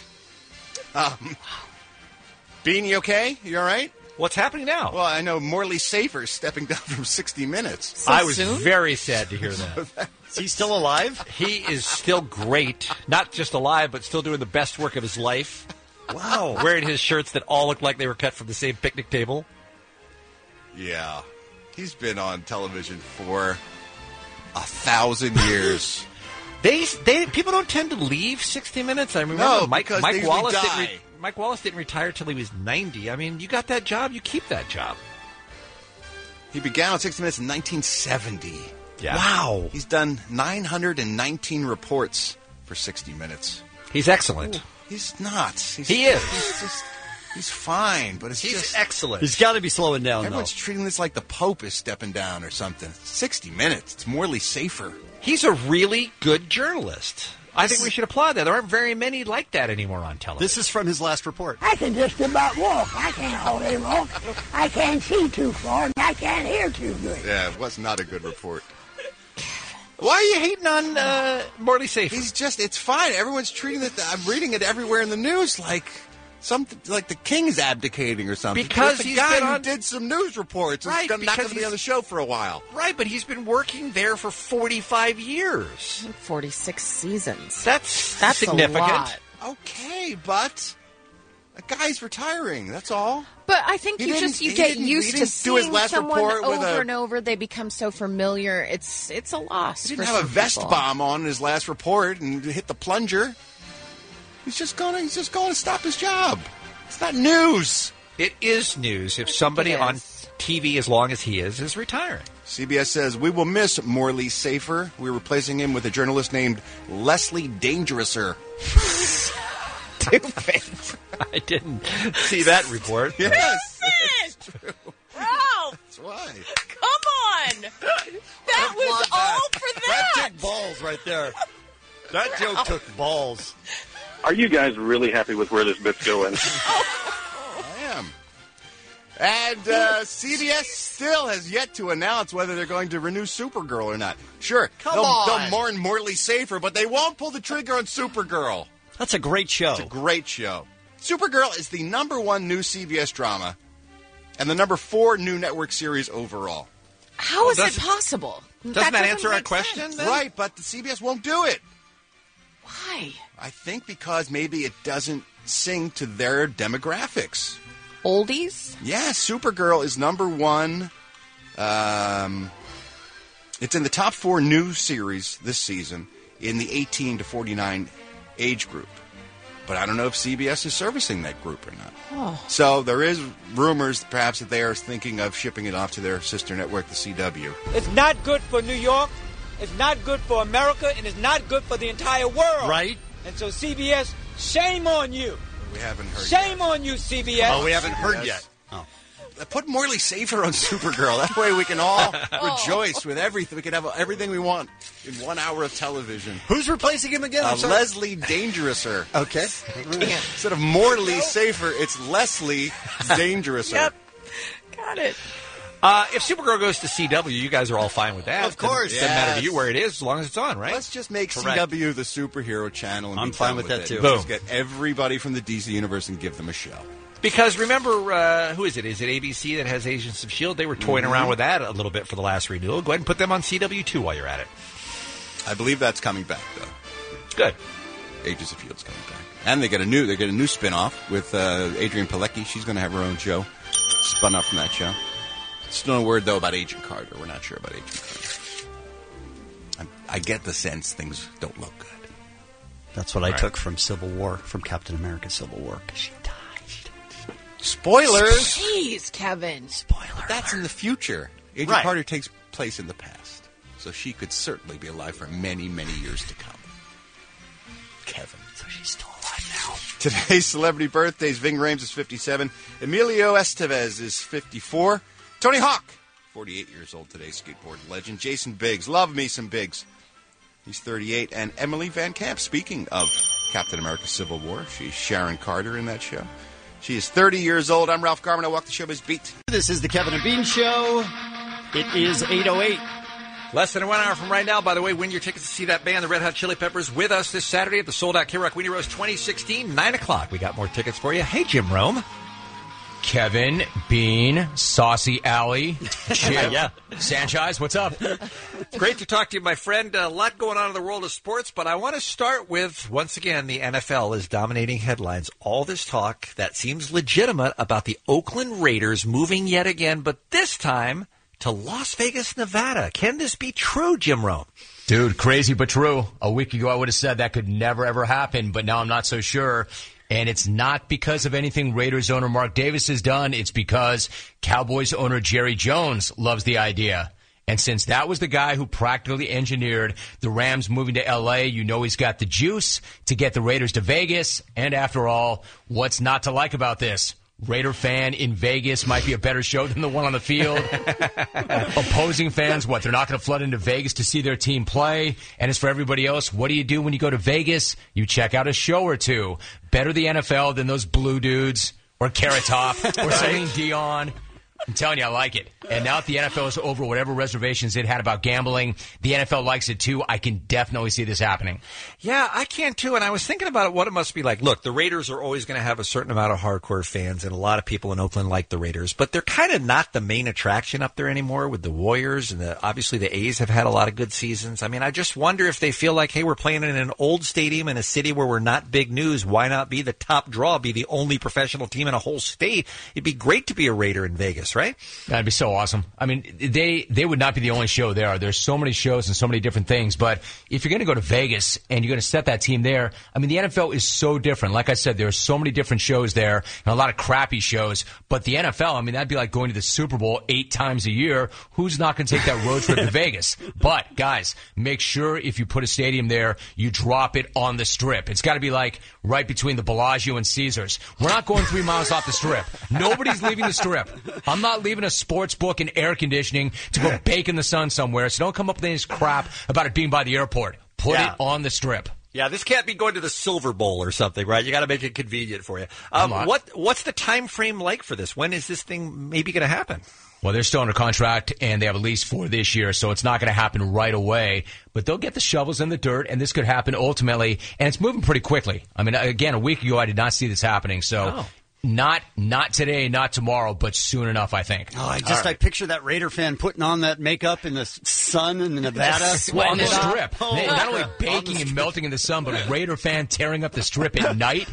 Bean, you okay? You all right?
What's happening now?
Well, I know Morley Safer's stepping down from 60 Minutes.
I was very sad to hear that.
Is he still alive?
He is still great. Not just alive, but still doing the best work of his life.
Wow.
Wearing his shirts that all look like they were cut from the same picnic table.
Yeah. He's been on television for 1,000 years.
People don't tend to leave 60 Minutes. I remember Mike Wallace Mike Wallace didn't retire till he was 90. I mean, you got that job, you keep that job.
He began on 60 Minutes in 1970.
Yeah.
Wow. He's done 919 reports for 60 Minutes.
He's excellent.
Ooh, he's not.
He is.
He's fine, but he's just
excellent.
He's got to be slowing down,
Everyone's treating this like the Pope is stepping down or something. 60 Minutes. It's Morley Safer.
He's a really good journalist. I think we should applaud that. There aren't very many like that anymore on television.
This is from his last report.
I can just about walk. I can't hardly walk. I can't see too far, and I can't hear too good.
Yeah, it was not a good report.
Why are you hating on Morley Safer?
It's fine. Everyone's treating it, I'm reading it everywhere in the news like something like the king's abdicating or something.
Because
he's
he's
the guy
been
who
on...
did some news reports.
Right,
He's not going to be on the show for a while.
Right, but he's been working there for 45 years.
46 seasons.
That's significant.
A lot.
Okay, but a guy's retiring. That's all.
But I think you get used to seeing someone over and over. They become so familiar. It's a loss.
He didn't have a vest bomb on in his last report and hit the plunger. He's just going to stop his job. It's not news.
It is news if somebody on TV as long as he is retiring.
CBS says, we will miss Morley Safer. We're replacing him with a journalist named Leslie Dangerouser.
Stupid. I didn't see that report.
Yes.
That's true. Ralph!
That's why.
Come on! That was all for that!
That took balls right there. That joke took balls.
Are you guys really happy with where this bit's going?
I am. And CBS still has yet to announce whether they're going to renew Supergirl or not. Sure, they'll mourn Morley Safer, but they won't pull the trigger on Supergirl.
That's a great show.
It's a great show. Supergirl is the #1 new CBS drama and the #4 new network series overall.
How is it possible?
Doesn't that answer our question? Then?
Right, but the CBS won't do it.
Why?
I think because maybe it doesn't sing to their demographics.
Oldies?
Yeah, Supergirl is #1. It's in the top 4 new series this season in the 18 to 49 age group. But I don't know if CBS is servicing that group or not.
Oh.
So there is rumors perhaps that they are thinking of shipping it off to their sister network, the CW.
It's not good for New York. It's not good for America, and it's not good for the entire world.
Right.
And so, CBS, shame on you.
We haven't heard
Shame
yet.
On you, CBS.
Oh, we haven't heard yet. Oh.
Put Morley Safer on Supergirl. That way we can all rejoice with everything. We can have everything we want in 1 hour of television.
Who's replacing him again?
Leslie Dangerouser.
Okay.
Instead of Morley Safer, it's Leslie Dangerouser.
Yep. Got it.
If Supergirl goes to CW, you guys are all fine with that.
Of course.
It doesn't matter to you where it is as long as it's on, right?
Let's just make
Correct.
CW the superhero channel. And
I'm
be
fine
done
with that,
it.
too.
Boom.
Just get everybody from the DC universe and give them a show.
Because remember, who is it? Is it ABC that has Agents of S.H.I.E.L.D.? They were toying around with that a little bit for the last renewal. Go ahead and put them on CW2 while you're at it.
I believe that's coming back, though.
Good.
Agents of S.H.I.E.L.D.'s coming back. And they get a new spin-off with Adrienne Palicki. She's going to have her own show spun up from that show. Still no word, though, about Agent Carter. We're not sure about Agent Carter. I get the sense things don't look good.
That's what I took from Civil War, from Captain America Civil War, because she died.
Spoilers!
Jeez, Kevin.
Spoiler.
That's in the future. Agent Carter takes place in the past. So she could certainly be alive for many, many years to come. Kevin.
So she's still alive now.
Today's celebrity birthdays. Ving Rhames is 57. Emilio Estevez is 54. Tony Hawk, 48 years old today, skateboard legend. Jason Biggs, love me some Biggs. He's 38. And Emily Van Camp, speaking of Captain America Civil War, she's Sharon Carter in that show. She is 30 years old. I'm Ralph Garman. I walk the showbiz beat.
This is the Kevin and Bean Show. It is 8:08.
Less than 1 hour from right now, by the way, win your tickets to see that band, the Red Hot Chili Peppers, with us this Saturday at the sold-out K-Rock Weenie Roast 2016, 9 o'clock. We got more tickets for you. Hey, Jim Rome.
Kevin, Bean, Saucy Alley, Chip, Sanchez, what's up?
Great to talk to you, my friend. A lot going on in the world of sports, but I want to start with, once again, the NFL is dominating headlines. All this talk that seems legitimate about the Oakland Raiders moving yet again, but this time to Las Vegas, Nevada. Can this be true, Jim Rome?
Dude, crazy but true. A week ago I would have said that could never, ever happen, but now I'm not so sure. And it's not because of anything Raiders owner Mark Davis has done. It's because Cowboys owner Jerry Jones loves the idea. And since that was the guy who practically engineered the Rams moving to L.A., you know he's got the juice to get the Raiders to Vegas. And after all, what's not to like about this? Raider fan in Vegas might be a better show than the one on the field. Opposing fans, what, they're not going to flood into Vegas to see their team play? And as for everybody else, what do you do when you go to Vegas? You check out a show or two. Better the NFL than those blue dudes or Carrot Top or Celine Dion. I'm telling you, I like it. And now that the NFL is over whatever reservations it had about gambling, the NFL likes it too. I can definitely see this happening.
Yeah, I can too. And I was thinking about what it must be like. Look, the Raiders are always going to have a certain amount of hardcore fans, and a lot of people in Oakland like the Raiders. But they're kind of not the main attraction up there anymore with the Warriors. And obviously the A's have had a lot of good seasons. I mean, I just wonder if they feel like, hey, we're playing in an old stadium in a city where we're not big news. Why not be the top draw, be the only professional team in a whole state? It'd be great to be a Raider in Vegas, right?
That'd be so awesome. I mean, they would not be the only show there. There's so many shows and so many different things. But if you're going to go to Vegas and you're going to set that team there, I mean, the NFL is so different. Like I said, there are so many different shows there and a lot of crappy shows. But the NFL, I mean, that'd be like going to the Super Bowl 8 times a year. Who's not going to take that road trip to Vegas? But, guys, make sure if you put a stadium there, you drop it on the Strip. It's got to be like right between the Bellagio and Caesars. We're not going 3 miles off the Strip. Nobody's leaving the Strip. I'm not leaving a sports book and air conditioning to go bake in the sun somewhere. So don't come up with any crap about it being by the airport. Put it on the Strip.
Yeah, this can't be going to the Silver Bowl or something, right? You got to make it convenient for you. What's the time frame like for this? When is this thing maybe going to happen?
Well, they're still under contract, and they have a lease for this year, so it's not going to happen right away. But they'll get the shovels in the dirt, and this could happen ultimately. And it's moving pretty quickly. I mean, again, a week ago, I did not see this happening. So not today, not tomorrow, but soon enough, I think.
Oh, I picture that Raider fan putting on that makeup in the sun in Nevada.
On the Strip. Not only baking and melting in the sun, but a Raider fan tearing up the Strip at night.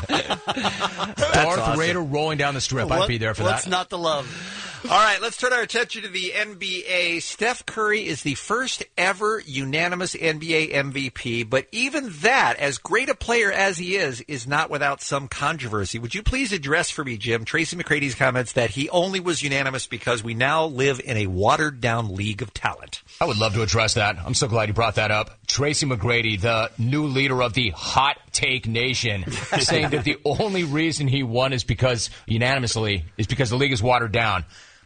Darth Raider rolling down the Strip. I'd be there for that.
What's not to love?
All right, let's turn our attention to the NBA. Steph Curry is the first ever unanimous NBA MVP, but even that, as great a player as he is not without some controversy. Would you please address for me, Jim, Tracy McGrady's comments that he only was unanimous because we now live in a watered-down league of talent?
I would love to address that. I'm so glad you brought that up. Tracy McGrady, the new leader of the Hot Take Nation, saying that the only reason he won is because the league is watered down.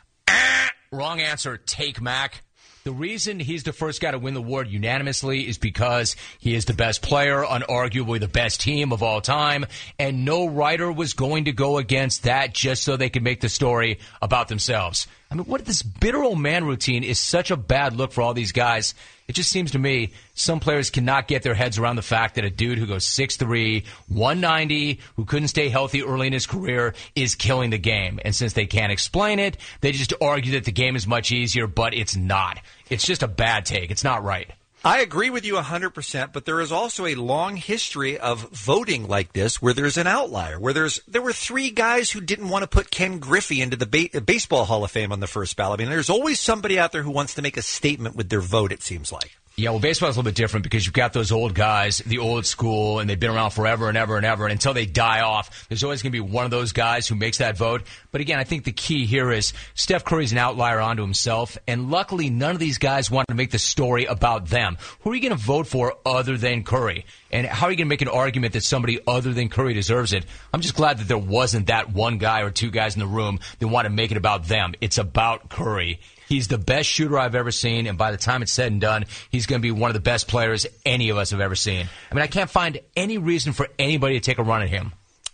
Wrong answer, Take Mac. The reason he's the first guy to win the award unanimously is because he is the best player on arguably the best team of all time, and no writer was going to go against that just so they could make the story about themselves. I mean, what this bitter old man routine is such a bad look for all these guys. It just seems to me some players cannot get their heads around the fact that a dude who goes 6'3", 190, who couldn't stay healthy early in his career is killing the game. And since they can't explain it, they just argue that the game is much easier, but it's not. It's just a bad take. It's not right.
I agree with you 100%, but there is also a long history of voting like this where there's an outlier, where there were 3 guys who didn't want to put Ken Griffey into the Baseball Hall of Fame on the first ballot. I mean, there's always somebody out there who wants to make a statement with their vote, it seems like.
Yeah, well, baseball is a little bit different because you've got those old guys, the old school, and they've been around forever and ever and ever. And until they die off, there's always going to be one of those guys who makes that vote. But again, I think the key here is Steph Curry's an outlier onto himself. And luckily, none of these guys want to make the story about them. Who are you going to vote for other than Curry? And how are you going to make an argument that somebody other than Curry deserves it? I'm just glad that there wasn't that one guy or 2 guys in the room that want to make it about them. It's about Curry. He's the best shooter I've ever seen, and by the time it's said and done, he's going to be one of the best players any of us have ever seen. I mean, I can't find any reason for anybody to take a run at him.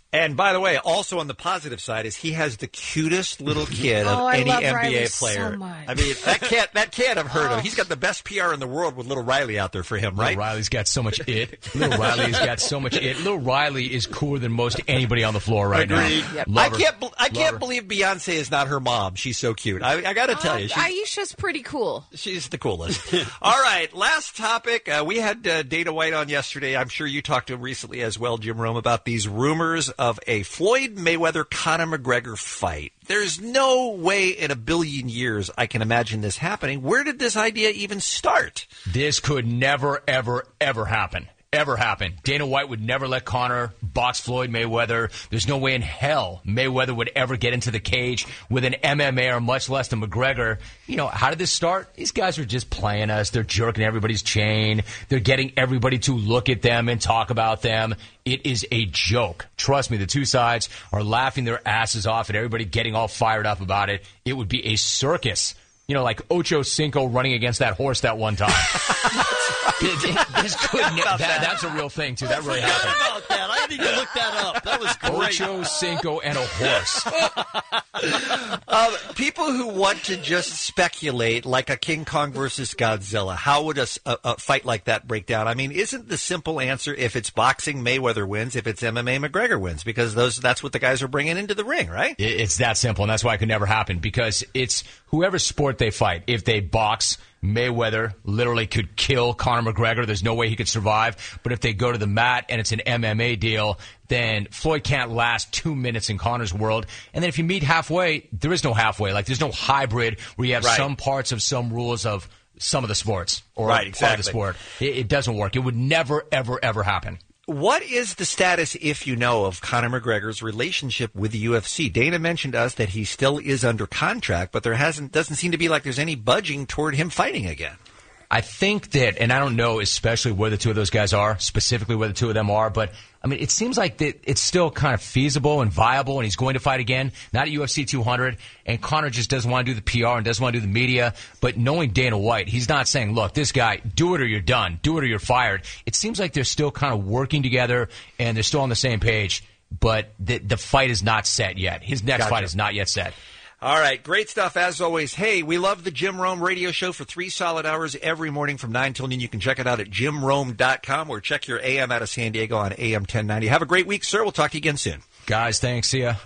And by the way, also on the positive side is he has the cutest little kid of any NBA
Riley
player.
so much.
I mean, that can't have hurt him. He's got the best PR in the world with little Riley out there for him, right?
Little Riley's got so much it. Little Riley's got so much it. Little Riley is cooler than most anybody on the floor right
Agreed.
now.
Yep.
Love her.
I can't believe Beyonce is not her mom. She's so cute. I got to tell you.
Aisha's pretty cool.
She's the coolest. All right, last topic. We had Dana White on yesterday. I'm sure you talked to him recently as well, Jim Rome, about these rumors of a Floyd Mayweather-Conor McGregor fight. There's no way in a billion years I can imagine this happening. Where did this idea even start?
This could never, ever, ever happen. Ever happen. Dana White would never let Conor box Floyd Mayweather. There's no way in hell Mayweather would ever get into the cage with an MMA or much less than McGregor. You know, how did this start? These guys are just playing us. They're jerking everybody's chain. They're getting everybody to look at them and talk about them. It is a joke. Trust me, the two sides are laughing their asses off at everybody getting all fired up about it. It would be a circus. You know, like Ocho Cinco running against that horse that one time. That's a real thing, too. That really happened.
About that. I need to look that up. That was great.
Ocho Cinco and a horse.
People who want to just speculate, like a King Kong versus Godzilla, how would a fight like that break down? I mean, isn't the simple answer, if it's boxing, Mayweather wins, if it's MMA, McGregor wins? Because that's what the guys are bringing into the ring, right?
It's that simple, and that's why it could never happen, because it's whoever sport they fight. If they box, Mayweather literally could kill Conor McGregor. There's no way he could survive. But if they go to the mat and it's an MMA deal, then Floyd can't last 2 minutes in Conor's world. And then if you meet halfway, there is no halfway. Like, there's no hybrid where you have some parts of some rules of some of the sports or part of the sport. It doesn't work. It would never, ever, ever happen.
What is the status, if you know, of Conor McGregor's relationship with the UFC? Dana mentioned to us that he still is under contract, but there doesn't seem to be like there's any budging toward him fighting again.
I think that, and I don't know especially where the two of those guys are, specifically where the two of them are, but I mean, it seems like that it's still kind of feasible and viable, and he's going to fight again, not at UFC 200, and Conor just doesn't want to do the PR and doesn't want to do the media. But knowing Dana White, he's not saying, look, this guy, do it or you're done, do it or you're fired. It seems like they're still kind of working together, and they're still on the same page, but the fight is not set yet. His next fight is not yet set.
All right, great stuff as always. Hey, we love the Jim Rome radio show for 3 solid hours every morning from 9 till noon. You can check it out at jimrome.com or check your AM out of San Diego on AM 1090. Have a great week, sir. We'll talk to you again soon.
Guys, thanks. See ya.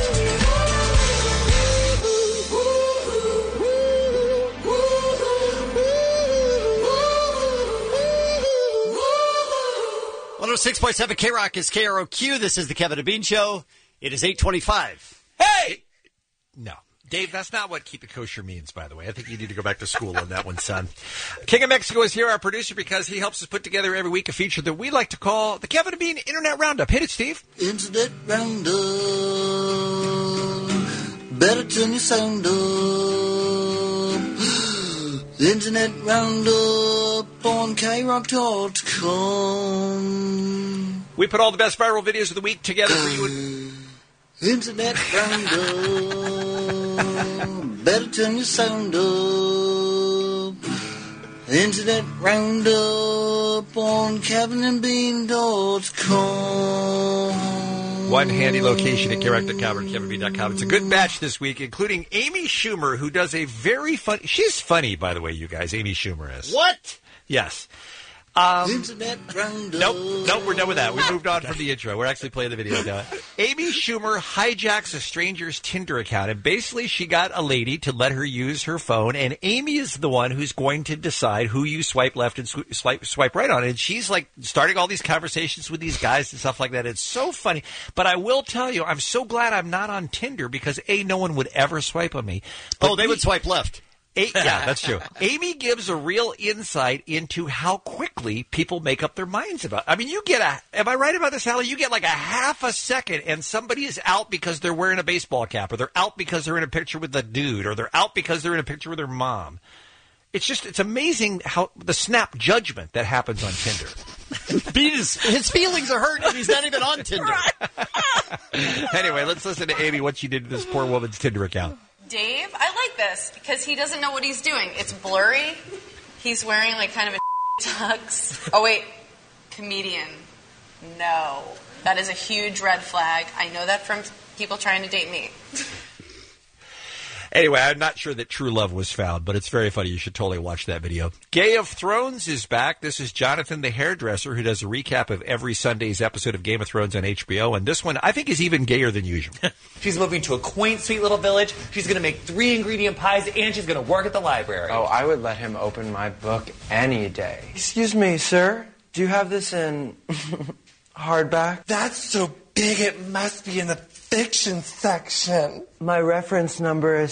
Well, 106.7 K-Rock is KROQ. This is the Kevin and Bean Show. It is 8:25.
Hey! No. Dave, that's not what Keep It Kosher means, by the way. I think you need to go back to school on that one, son. King of Mexico is here, our producer, because he helps us put together every week a feature that we like to call the Kevin and Bean Internet Roundup. Hit it, Steve.
Internet Roundup. Better turn your sound up. Internet Roundup on KRock.com.
We put all the best viral videos of the week together for you.
Internet Roundup. Better turn your sound up. Internet Roundup on KevinandBean.com.
One handy location at KRock.com or KevinandBean.com. It's a good batch this week, including Amy Schumer, who does a very funny... She's funny, by the way, you guys. Amy Schumer is.
What?
Yes.
Internet Roundup.
Nope, we're done with that. We moved on from the intro. We're actually playing the video now. Amy Schumer hijacks a stranger's Tinder account, and basically she got a lady to let her use her phone, and Amy is the one who's going to decide who you swipe left and swipe right on. And she's like starting all these conversations with these guys and stuff like that. It's so funny. But I will tell you, I'm so glad I'm not on Tinder because, A, no one would ever swipe on me. But
they would swipe left.
Yeah, that's true. Amy gives a real insight into how quickly people make up their minds about it. I mean, am I right about this, Hallie? You get like a half a second and somebody is out because they're wearing a baseball cap, or they're out because they're in a picture with a dude, or they're out because they're in a picture with their mom. It's amazing how the snap judgment that happens on Tinder.
His feelings are hurt and he's not even on Tinder.
Anyway, let's listen to Amy, what she did to this poor woman's Tinder account.
Dave, I like this because he doesn't know what he's doing. It's blurry. He's wearing like kind of a tux. Oh, wait. Comedian. No. That is a huge red flag. I know that from people trying to date me.
Anyway, I'm not sure that true love was found, but it's very funny. You should totally watch that video. Game of Thrones is back. This is Jonathan the Hairdresser, who does a recap of every Sunday's episode of Game of Thrones on HBO, and this one I think is even gayer than usual.
She's moving to a quaint, sweet little village. She's going to make 3-ingredient pies, and she's going to work at the library.
Oh, I would let him open my book any day. Excuse me, sir. Do you have this in hardback?
That's so big it must be in the fiction section.
My reference number is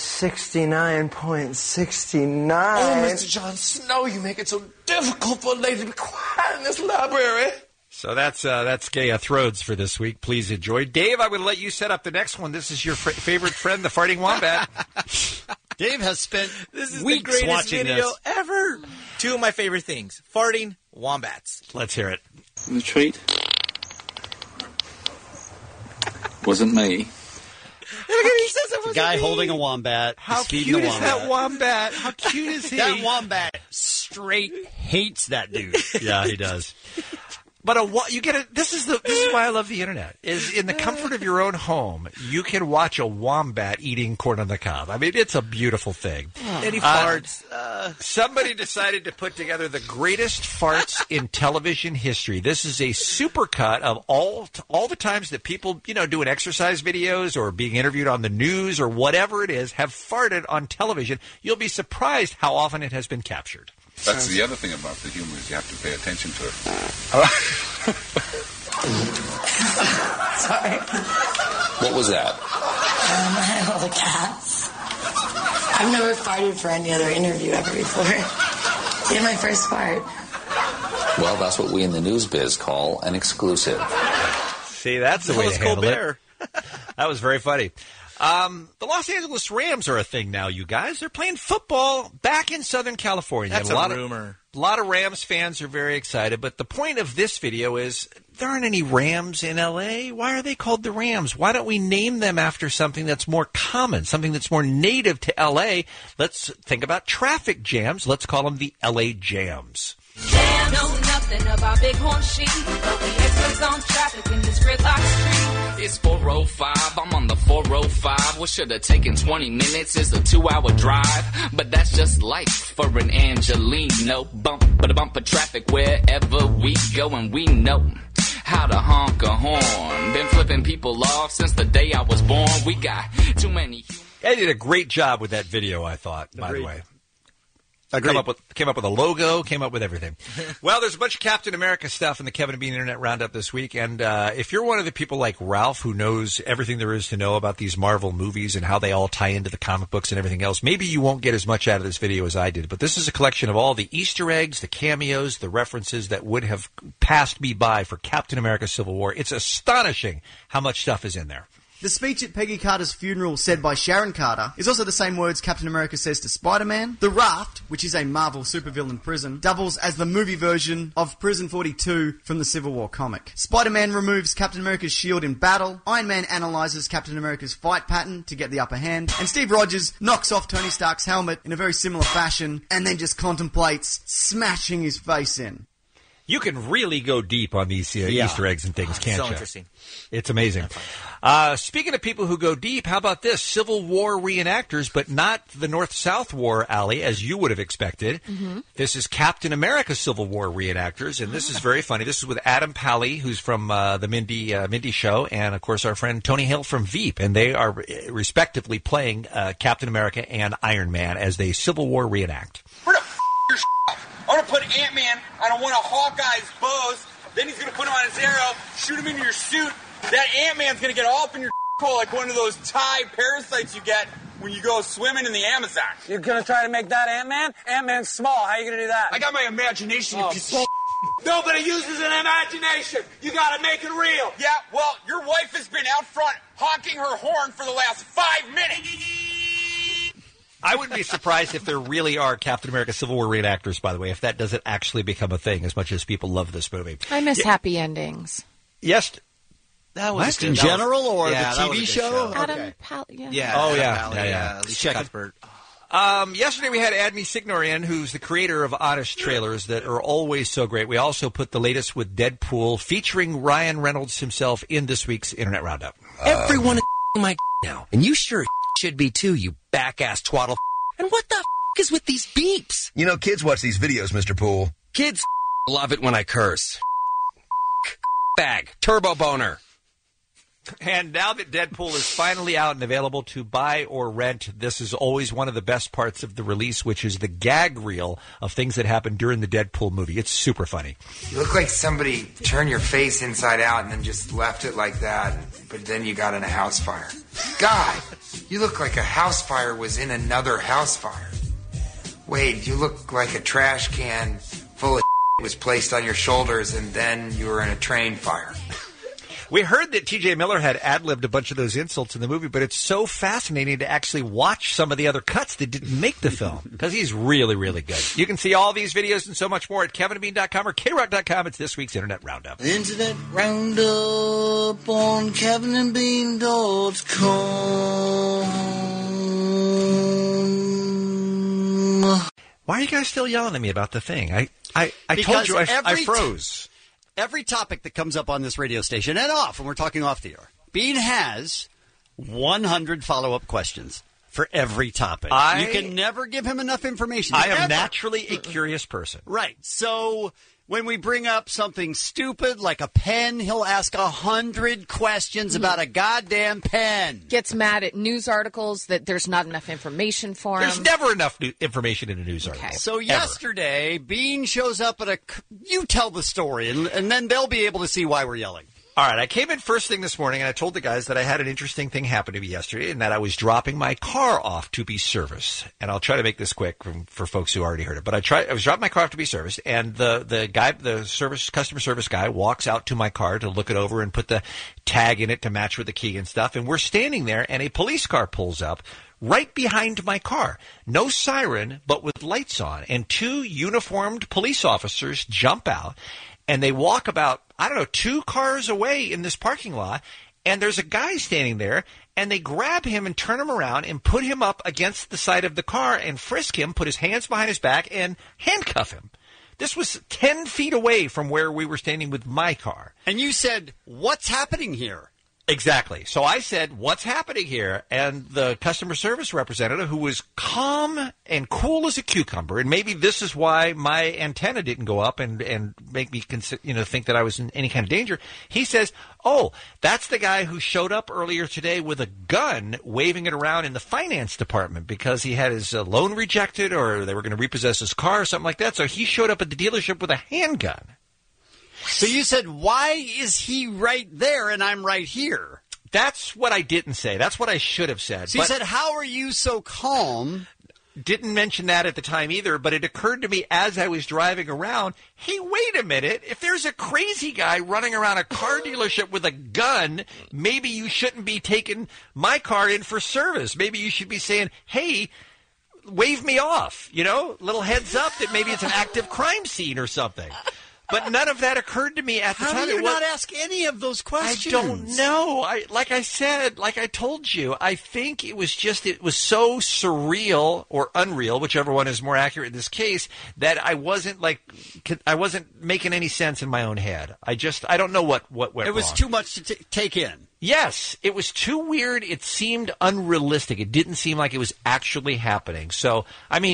69.69.
Oh, Mr. Jon Snow, you make it so difficult for a lady to be quiet in this library.
So that's Game of Thrones for this week. Please enjoy. Dave, I'm going to let you set up the next one. This is your favorite friend, the Farting Wombat.
Dave has spent
This is
weeks
the greatest
watching
video
this.
ever. Two of my favorite things. Farting wombats.
Let's hear it.
The treat wasn't me.
He says it was
Guy holding a wombat.
How
He's feeding
cute
the
is that wombat? How cute is he?
That wombat straight hates that dude.
Yeah, he does. But you get it. This is why I love the internet. Is in the comfort of your own home, you can watch a wombat eating corn on the cob. I mean, it's a beautiful thing.
And he farts.
Somebody decided to put together the greatest farts in television history. This is a supercut of all the times that people, doing exercise videos or being interviewed on the news or whatever it is, have farted on television. You'll be surprised how often it has been captured.
That's the other thing about the humor is you have to pay attention to it.
Sorry.
What was that?
I had all the cats. I've never farted for any other interview ever before. You're my first fart.
Well, that's what we in the news biz call an exclusive.
See, that's the way to handle it. That was very funny. The Los Angeles Rams are a thing now, you guys. They're playing football back in Southern California.
That's a rumor.
A lot of Rams fans are very excited, but the point of this video is there aren't any Rams in L.A. Why are they called the Rams? Why don't we name them after something that's more common, something that's more native to L.A.? Let's think about traffic jams. Let's call them the L.A. Jams.
Jam, know nothing about Bighorn sheep, but we experts on traffic in this gridlock street.
It's 4:05, I'm on the 4:05. What should have taken 20 minutes is a 2-hour drive. But that's just life for an Angelino. Bump of traffic wherever we go, and we know how to honk a horn. Been flipping people off since the day I was born. We got too many.
They did a great job with that video, I thought, by the way. Came up with a logo, came up with everything. Well, there's a bunch of Captain America stuff in the Kevin and Bean Internet Roundup this week, and if you're one of the people like Ralph who knows everything there is to know about these Marvel movies and how they all tie into the comic books and everything else, maybe you won't get as much out of this video as I did, but this is a collection of all the Easter eggs, the cameos, the references that would have passed me by for Captain America Civil War. It's astonishing how much stuff is in there.
The speech at Peggy Carter's funeral said by Sharon Carter is also the same words Captain America says to Spider-Man. The Raft, which is a Marvel supervillain prison, doubles as the movie version of Prison 42 from the Civil War comic. Spider-Man removes Captain America's shield in battle, Iron Man analyzes Captain America's fight pattern to get the upper hand, and Steve Rogers knocks off Tony Stark's helmet in a very similar fashion and then just contemplates smashing his face in.
You can really go deep on these Easter eggs and things, can't you?
So interesting.
It's amazing. Speaking of people who go deep, how about this? Civil War reenactors, but not the North-South War, Allie, as you would have expected. Mm-hmm. This is Captain America Civil War reenactors, and this is very funny. This is with Adam Pally, who's from the Mindy Show, and, of course, our friend Tony Hale from Veep, and they are respectively playing Captain America and Iron Man as they Civil War reenact.
I want to put Ant-Man on one of Hawkeye's bows. Then he's going to put him on his arrow, shoot him into your suit. That Ant-Man's going to get all up in your hole like one of those Thai parasites you get when you go swimming in the Amazon.
You're going to try to make that Ant-Man? Ant-Man's small. How are you going to do that?
I got my imagination.
Nobody uses an imagination. You got to make it real.
Yeah, well, your wife has been out front honking her horn for the last 5 minutes.
I wouldn't be surprised if there really are Captain America Civil War reenactors, by the way, if that doesn't actually become a thing, as much as people love this movie.
I miss happy endings.
Yes.
That was in general or the
that
TV
was a good
show?
Adam Pally,
Yeah.
Oh,
Adam
yeah.
Pally,
Yeah.
Alicia Cuthbert.
Yesterday we had Adney Signor in, who's the creator of Honest Trailers that are always so great. We also put the latest with Deadpool, featuring Ryan Reynolds himself, in this week's Internet Roundup.
Everyone is my now, and you sure should be too, you back-ass twaddle. And what the is with these beeps?
You know, kids watch these videos, Mr. Poole.
Kids love it when I curse. Bag. Turbo boner.
And now that Deadpool is finally out and available to buy or rent, this is always one of the best parts of the release, which is the gag reel of things that happened during the Deadpool movie. It's super funny.
You look like somebody turned your face inside out and then just left it like that, but then you got in a house fire. God, you look like a house fire was in another house fire. Wade, you look like a trash can full of was placed on your shoulders and then you were in a train fire.
We heard that T.J. Miller had ad-libbed a bunch of those insults in the movie, but it's so fascinating to actually watch some of the other cuts that didn't make the film, because he's really, really good. You can see all these videos and so much more at kevinandbean.com or krock.com. It's this week's Internet Roundup.
Internet Roundup on kevinandbean.com.
Why are you guys still yelling at me about the thing? I told you I froze.
Every topic that comes up on this radio station and off, and we're talking off the air, Bean has 100 follow-up questions for every topic. You can never give him enough information.
I am naturally a curious person.
Right. So when we bring up something stupid like a pen, he'll ask 100 questions about a goddamn pen.
Gets mad at news articles that there's not enough information for him.
There's never enough information in a news article.
So yesterday, Bean shows up at you tell the story, and then they'll be able to see why we're yelling.
All right, I came in first thing this morning, and I told the guys that I had an interesting thing happen to me yesterday, and that I was dropping my car off to be serviced. And I'll try to make this quick for folks who already heard it. But I was dropping my car off to be serviced, and the customer service guy walks out to my car to look it over and put the tag in it to match with the key and stuff. And we're standing there, and a police car pulls up right behind my car. No siren, but with lights on. And two uniformed police officers jump out, and they walk about, 2 cars away in this parking lot, and there's a guy standing there, and they grab him and turn him around and put him up against the side of the car and frisk him, put his hands behind his back, and handcuff him. This was 10 feet away from where we were standing with my car.
And you said, "What's happening here?"
Exactly. So I said, "What's happening here?" And the customer service representative, who was calm and cool as a cucumber, and maybe this is why my antenna didn't go up and make me think that I was in any kind of danger, he says, "Oh, that's the guy who showed up earlier today with a gun, waving it around in the finance department because he had his loan rejected, or they were going to repossess his car or something like that. So he showed up at the dealership with a handgun."
So you said, "Why is he right there and I'm right here?"
That's what I didn't say. That's what I should have said.
So you said, "How are you so calm?"
Didn't mention that at the time either, but it occurred to me as I was driving around, hey, wait a minute. If there's a crazy guy running around a car dealership with a gun, maybe you shouldn't be taking my car in for service. Maybe you should be saying, hey, wave me off, little heads up that maybe it's an active crime scene or something. But none of that occurred to me at the time.
How do you not ask any of those questions?
I don't know. Like I told you, I think it was so surreal or unreal, whichever one is more accurate in this case, that I wasn't making any sense in my own head. I don't know what went wrong.
It was too much to take in.
Yes, it was too weird. It seemed unrealistic. It didn't seem like it was actually happening. So,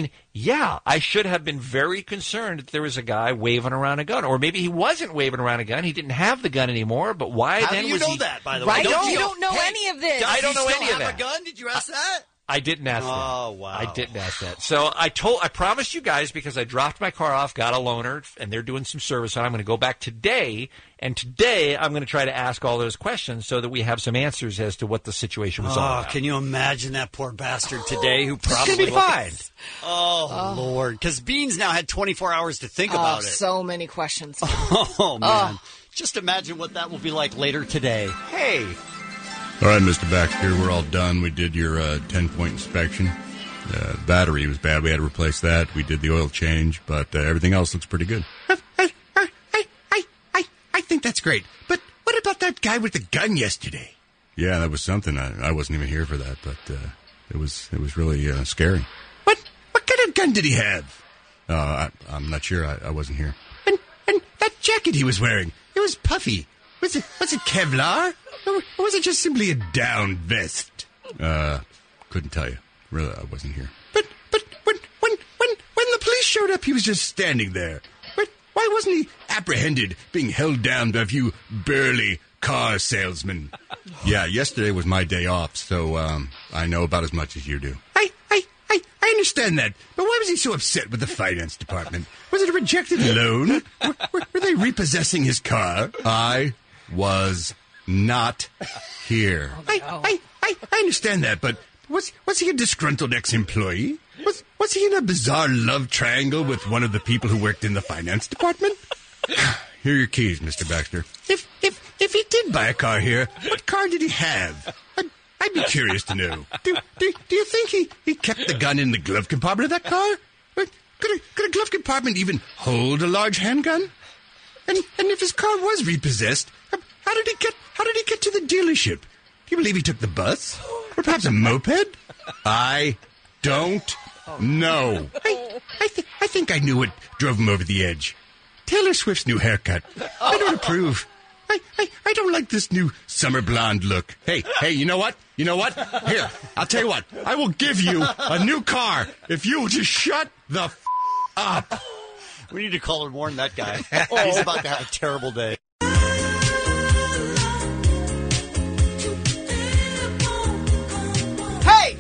I should have been very concerned that there was a guy waving around a gun. Or maybe he wasn't waving around a gun. He didn't have the gun anymore. But why
How
then
do you
was
know
he...
that, by the way?
Right? You don't know any of this.
I don't know any of that.
Does he still have a gun? Did you ask that?
I didn't ask that.
Oh, wow.
I didn't ask that. So I promised you guys, because I dropped my car off, got a loaner, and they're doing some service on it. I'm going to go back today, and today I'm going to try to ask all those questions so that we have some answers as to what the situation was all about.
Can you imagine that poor bastard today who probably...
It's going to be fine.
Oh, Lord. Because Beans now had 24 hours to think about it.
So many questions.
Oh, man. Just imagine what that will be like later today.
Hey.
All right, Mr. Baxter, we're all done. We did your 10-point inspection. The battery was bad. We had to replace that. We did the oil change, but everything else looks pretty good.
I think that's great. But what about that guy with the gun yesterday?
Yeah, that was something. I wasn't even here for that, but it was really scary. gun did he have? I'm not sure. I wasn't here. And that jacket he was wearing, it was puffy. Was it Kevlar? Or was it just simply a down vest? Couldn't tell you. Really, I wasn't here. But when the police showed up, he was just standing there. But why wasn't he apprehended, being held down by a few burly car salesmen? Yeah, yesterday was my day off, so I know about as much as you do. I understand that, but why was he so upset with the finance department? Was it a rejected loan? Were they repossessing his car? I was not here. I understand that, but was he a disgruntled ex-employee? Was he in a bizarre love triangle with one of the people who worked in the finance department? Here are your keys, Mr. Baxter. If he did buy a car here, what car did he have? I'd be curious to know. Do you think he kept the gun in the glove compartment of that car? Could a glove compartment even hold a large handgun? And if his car was repossessed, how did he get to the dealership? Do you believe he took the bus? Or perhaps a moped? I don't know. I think I knew what drove him over the edge. Taylor Swift's new haircut. I don't approve. I don't like this new summer blonde look. Hey, you know what? Here, I'll tell you what. I will give you a new car if you will just shut the up.
We need to call and warn that guy. He's about to have a terrible day. Hey!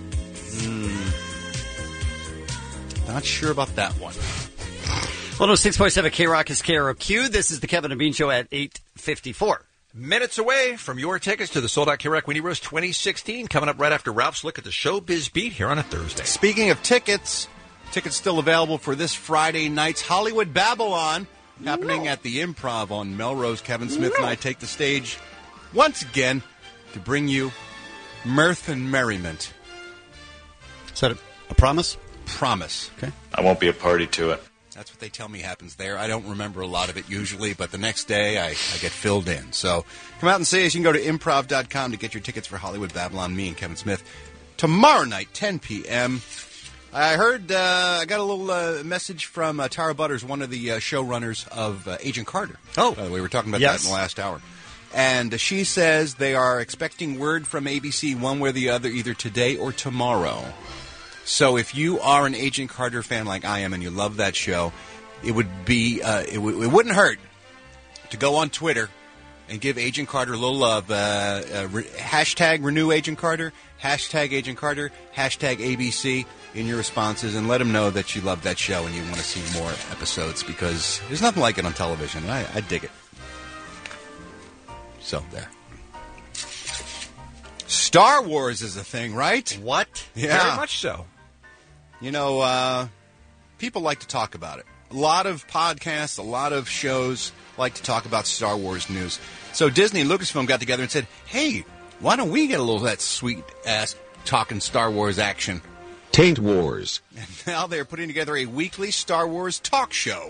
Not sure about that one. 106.7 K-Rock is KROQ. This is the Kevin and Bean Show at 8:54.
Minutes away from your tickets to the sold-out K-Rock Weenie Roast 2016, coming up right after Ralph's look at the Showbiz Beat here on a Thursday.
Speaking of tickets still available for this Friday night's Hollywood Babylon, happening at the Improv on Melrose. Kevin Smith and I take the stage once again to bring you mirth and merriment.
Is that a promise?
Promise.
Okay.
I won't be a party to it.
That's what they tell me happens there. I don't remember a lot of it usually, but the next day I get filled in. So come out and see us. You can go to improv.com to get your tickets for Hollywood Babylon, me and Kevin Smith. Tomorrow night, 10 p.m. I heard, I got a little message from Tara Butters, one of the showrunners of Agent Carter.
Oh.
By the way, we were talking about that in the last hour. And she says they are expecting word from ABC one way or the other, either today or tomorrow. So if you are an Agent Carter fan like I am and you love that show, it would be it wouldn't hurt to go on Twitter and give Agent Carter a little love. Hashtag Renew Agent Carter, hashtag Agent Carter, hashtag ABC in your responses, and let them know that you love that show and you want to see more episodes, because there's nothing like it on television. I dig it. So there. Star Wars is a thing, right?
What?
Yeah.
Very much so.
You know, people like to talk about it. A lot of podcasts, a lot of shows like to talk about Star Wars news. So Disney and Lucasfilm got together and said, hey, why don't we get a little of that sweet-ass talking Star Wars action?
Taint Wars.
And now they're putting together a weekly Star Wars talk show.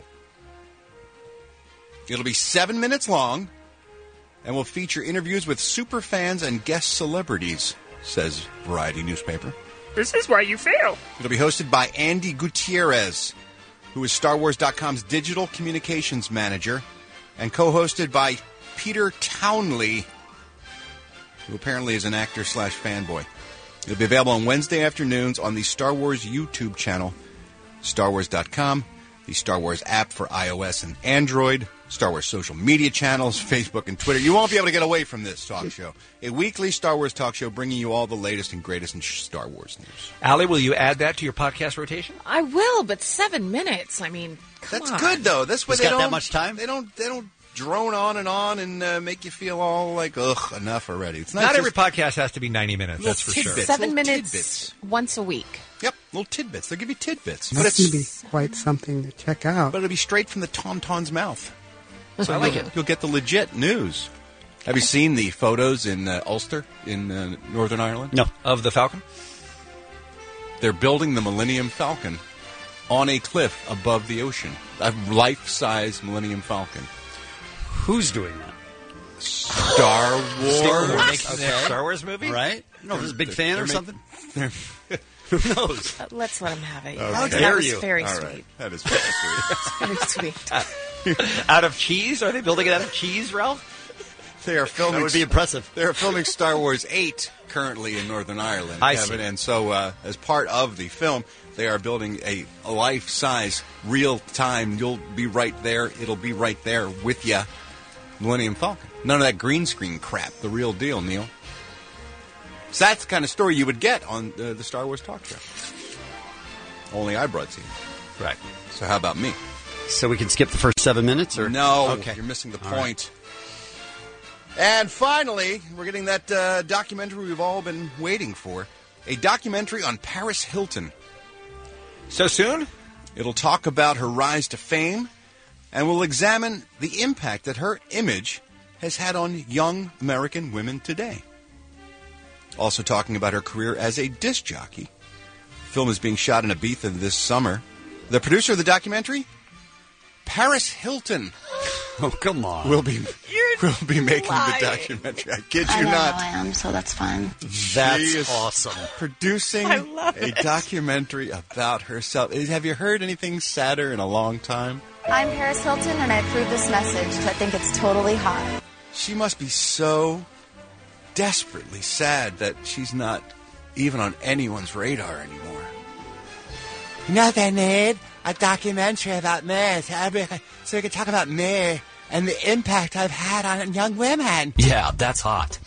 It'll be 7 minutes long and will feature interviews with super fans and guest celebrities, says Variety newspaper.
This is why you fail.
It'll be hosted by Andy Gutierrez, who is StarWars.com's digital communications manager, and co-hosted by Peter Townley, who apparently is an actor/fanboy. It'll be available on Wednesday afternoons on the Star Wars YouTube channel, StarWars.com, the Star Wars app for iOS and Android, Star Wars social media channels, Facebook and Twitter. You won't be able to get away from this talk show. A weekly Star Wars talk show bringing you all the latest and greatest in Star Wars news.
Allie, will you add that to your podcast rotation?
I will, but 7 minutes. I mean, come
That's
on.
good, though. This way
He's
they
got
don't
that much time?
They don't drone on and make you feel all like, ugh, enough already. It's
Not every podcast has to be 90 minutes, that's for sure.
7 minutes once a week.
Yep, little tidbits. They'll give you tidbits.
That's going to be quite something to check out.
But it'll be straight from the Tauntaun's mouth. So
I like it.
You'll get the legit news. Have you seen the photos in Ulster in Northern Ireland?
No.
Of the Falcon?
They're building the Millennium Falcon on a cliff above the ocean. A life-size Millennium Falcon.
Who's doing that?
Star Wars.
Star Wars making that Star Wars movie?
Right? No, if he's a big fan or something? Who knows?
Let's let him have it.
How
That
dare
was
you.
very
All
sweet.
right.
That is very sweet.
Very sweet.
Out of cheese? Are they building it out of cheese, Ralph?
They are filming.
That would be impressive.
They are filming Star Wars 8 currently in Northern Ireland,
I
Kevin.
see.
And so, as part of the film, they are building a life-size, real-time. You'll be right there. It'll be right there with you. Millennium Falcon. None of that green screen crap. The real deal, Neil. So that's the kind of story you would get on the Star Wars talk show. Only I brought to you.
Right.
So how about me?
So we can skip the first 7 minutes? Or
No,
Okay.
you're missing the
All
point. And finally, we're getting that documentary we've all been waiting for. A documentary on Paris Hilton.
So soon?
It'll talk about her rise to fame, and we'll examine the impact that her image has had on young American women today. Also talking about her career as a disc jockey. The film is being shot in Ibiza this summer. The producer of the documentary, Paris Hilton.
Oh, come on.
Will be making the documentary. I kid you
I know
not.
how I am, so that's fine.
That's
She is
awesome.
Producing
I love
a
it.
documentary about herself. Have you heard anything sadder in a long time?
I'm Paris Hilton, and I approve this message, so I think it's totally hot.
She must be so desperately sad that she's not even on anyone's radar anymore. You know, they need a documentary about me, so we can talk about me and the impact I've had on young women.
Yeah, that's hot.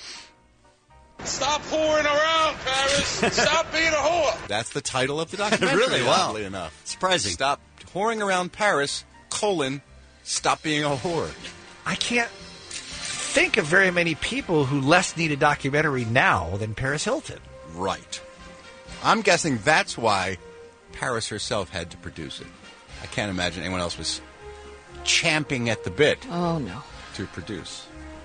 Stop whoring around, Paris. Stop being a whore.
That's the title of the documentary.
Really? Wow.
Oddly enough.
Surprising.
Stop whoring around Paris, stop being a whore.
I can't think of very many people who less need a documentary now than Paris Hilton.
Right. I'm guessing that's why Paris herself had to produce it. I can't imagine anyone else was champing at the bit
Oh, no.
to produce.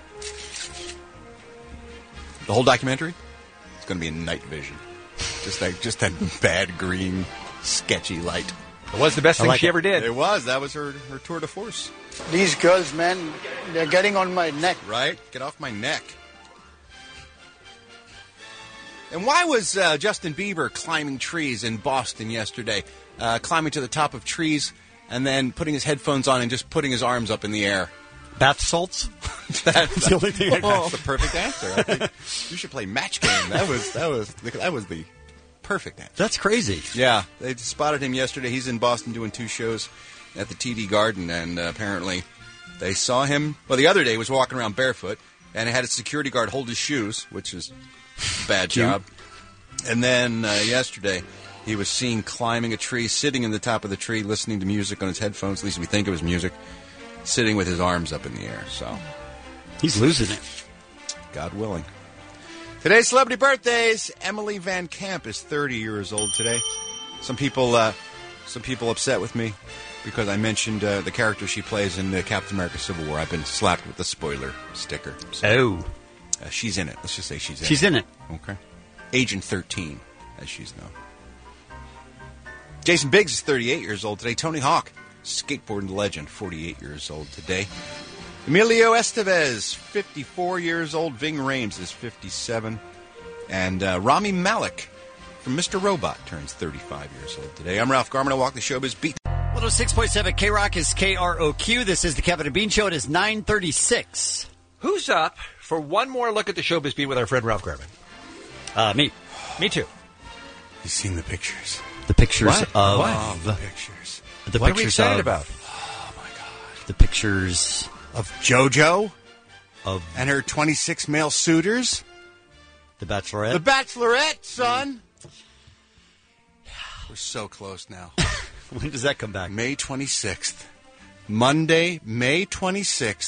The whole documentary? It's going to be in night vision. Just that bad green, sketchy light.
It was the best thing she ever did.
It was. That was her tour de force.
These girls, man, they're getting on my neck.
Right? Get off my neck. And why was Justin Bieber climbing trees in Boston yesterday? Climbing to the top of trees and then putting his headphones on and just putting his arms up in the air.
Bath salts?
That's
the only thing I
That's the perfect answer. I think you should play Match Game. That was the perfect answer.
That's crazy.
Yeah, they spotted him yesterday. He's in Boston doing 2 shows at the TD Garden, and apparently they saw him. Well, the other day he was walking around barefoot, and had a security guard hold his shoes, which is a bad job. And then yesterday he was seen climbing a tree, sitting in the top of the tree, listening to music on his headphones. At least we think it was music. Sitting with his arms up in the air. So
he's losing it.
God willing. Today's celebrity birthdays. Emily Van Camp is 30 years old today. Some people upset with me because I mentioned the character she plays in Captain America: Civil War. I've been slapped with the spoiler sticker. So, she's in it. Let's just say she's in it.
She's in it.
Okay. Agent 13, as she's known. Jason Biggs is 38 years old today. Tony Hawk, skateboarding legend, 48 years old today. Emilio Estevez, 54 years old. Ving Rhames is 57. And Rami Malek from Mr. Robot turns 35 years old today. I'm Ralph Garman. I walk the showbiz beat.
106.7 K-Rock is KROQ. This is the Kevin and Bean Show. It is 9:36.
Who's up for one more look at the showbiz beat with our friend Ralph Garman?
Me.
Me too.
You've seen the pictures.
The pictures
What?
of...
What?
The pictures.
The
What are we
pictures
excited
of-
about?
Oh, my God.
The pictures...
Of JoJo?
Of...
And her 26 male suitors?
The Bachelorette?
The Bachelorette, son! We're so close now.
When does that come back?
May 26th. Monday, May 26th.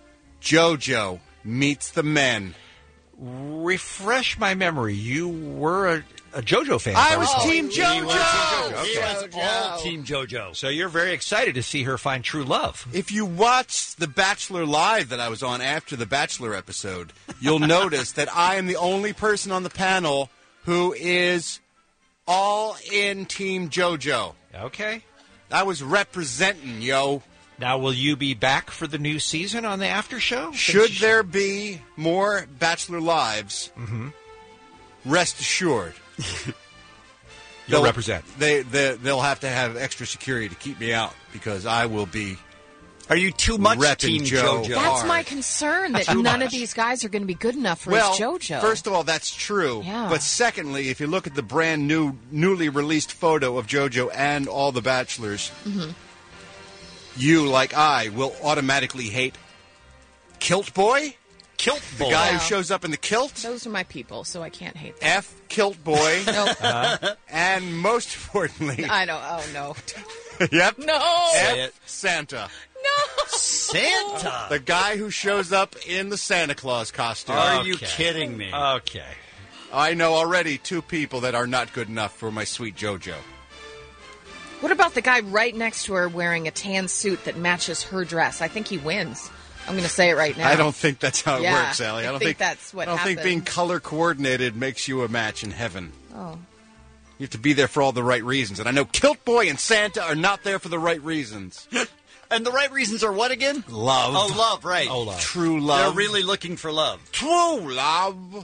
JoJo meets the men.
Refresh my memory. You were a JoJo fan.
I
if
was
recall.
Team JoJo!
He was all Team JoJo.
So you're very excited to see her find true love.
If you watch The Bachelor Live that I was on after the Bachelor episode, you'll notice that I am the only person on the panel who is all in Team JoJo.
Okay.
I was representing, yo.
Now, will you be back for the new season on the after show?
Should there be more Bachelor Lives, rest assured,
You'll represent.
They'll have to have extra security to keep me out because I will be.
Are you too much
Team JoJo?
That's my concern, that none of these guys are going to be good enough for his JoJo.
First of all, that's true.
Yeah.
But secondly, if you look at the brand newly released photo of JoJo and all the Bachelors, you, like I, will automatically hate Kilt Boy.
Kilt
Boy. The guy who shows up in the kilt.
Those are my people, so I can't hate them.
F. Kilt Boy.
Nope.
And most importantly...
I know. Oh, no.
Yep.
No.
F. Santa.
No.
Santa?
The guy who shows up in the Santa Claus costume.
Are you kidding me?
Okay.
I know already 2 people that are not good enough for my sweet JoJo.
What about the guy right next to her wearing a tan suit that matches her dress? I think he wins. I'm going to say it right now.
I don't think that's how it works, Allie.
I don't think that's what happens.
I don't think being color coordinated makes you a match in heaven.
Oh.
You have to be there for all the right reasons. And I know Kilt Boy and Santa are not there for the right reasons.
And the right reasons are what again?
Love.
Oh, love, right.
Oh, love.
True love.
They're really looking for love.
True love.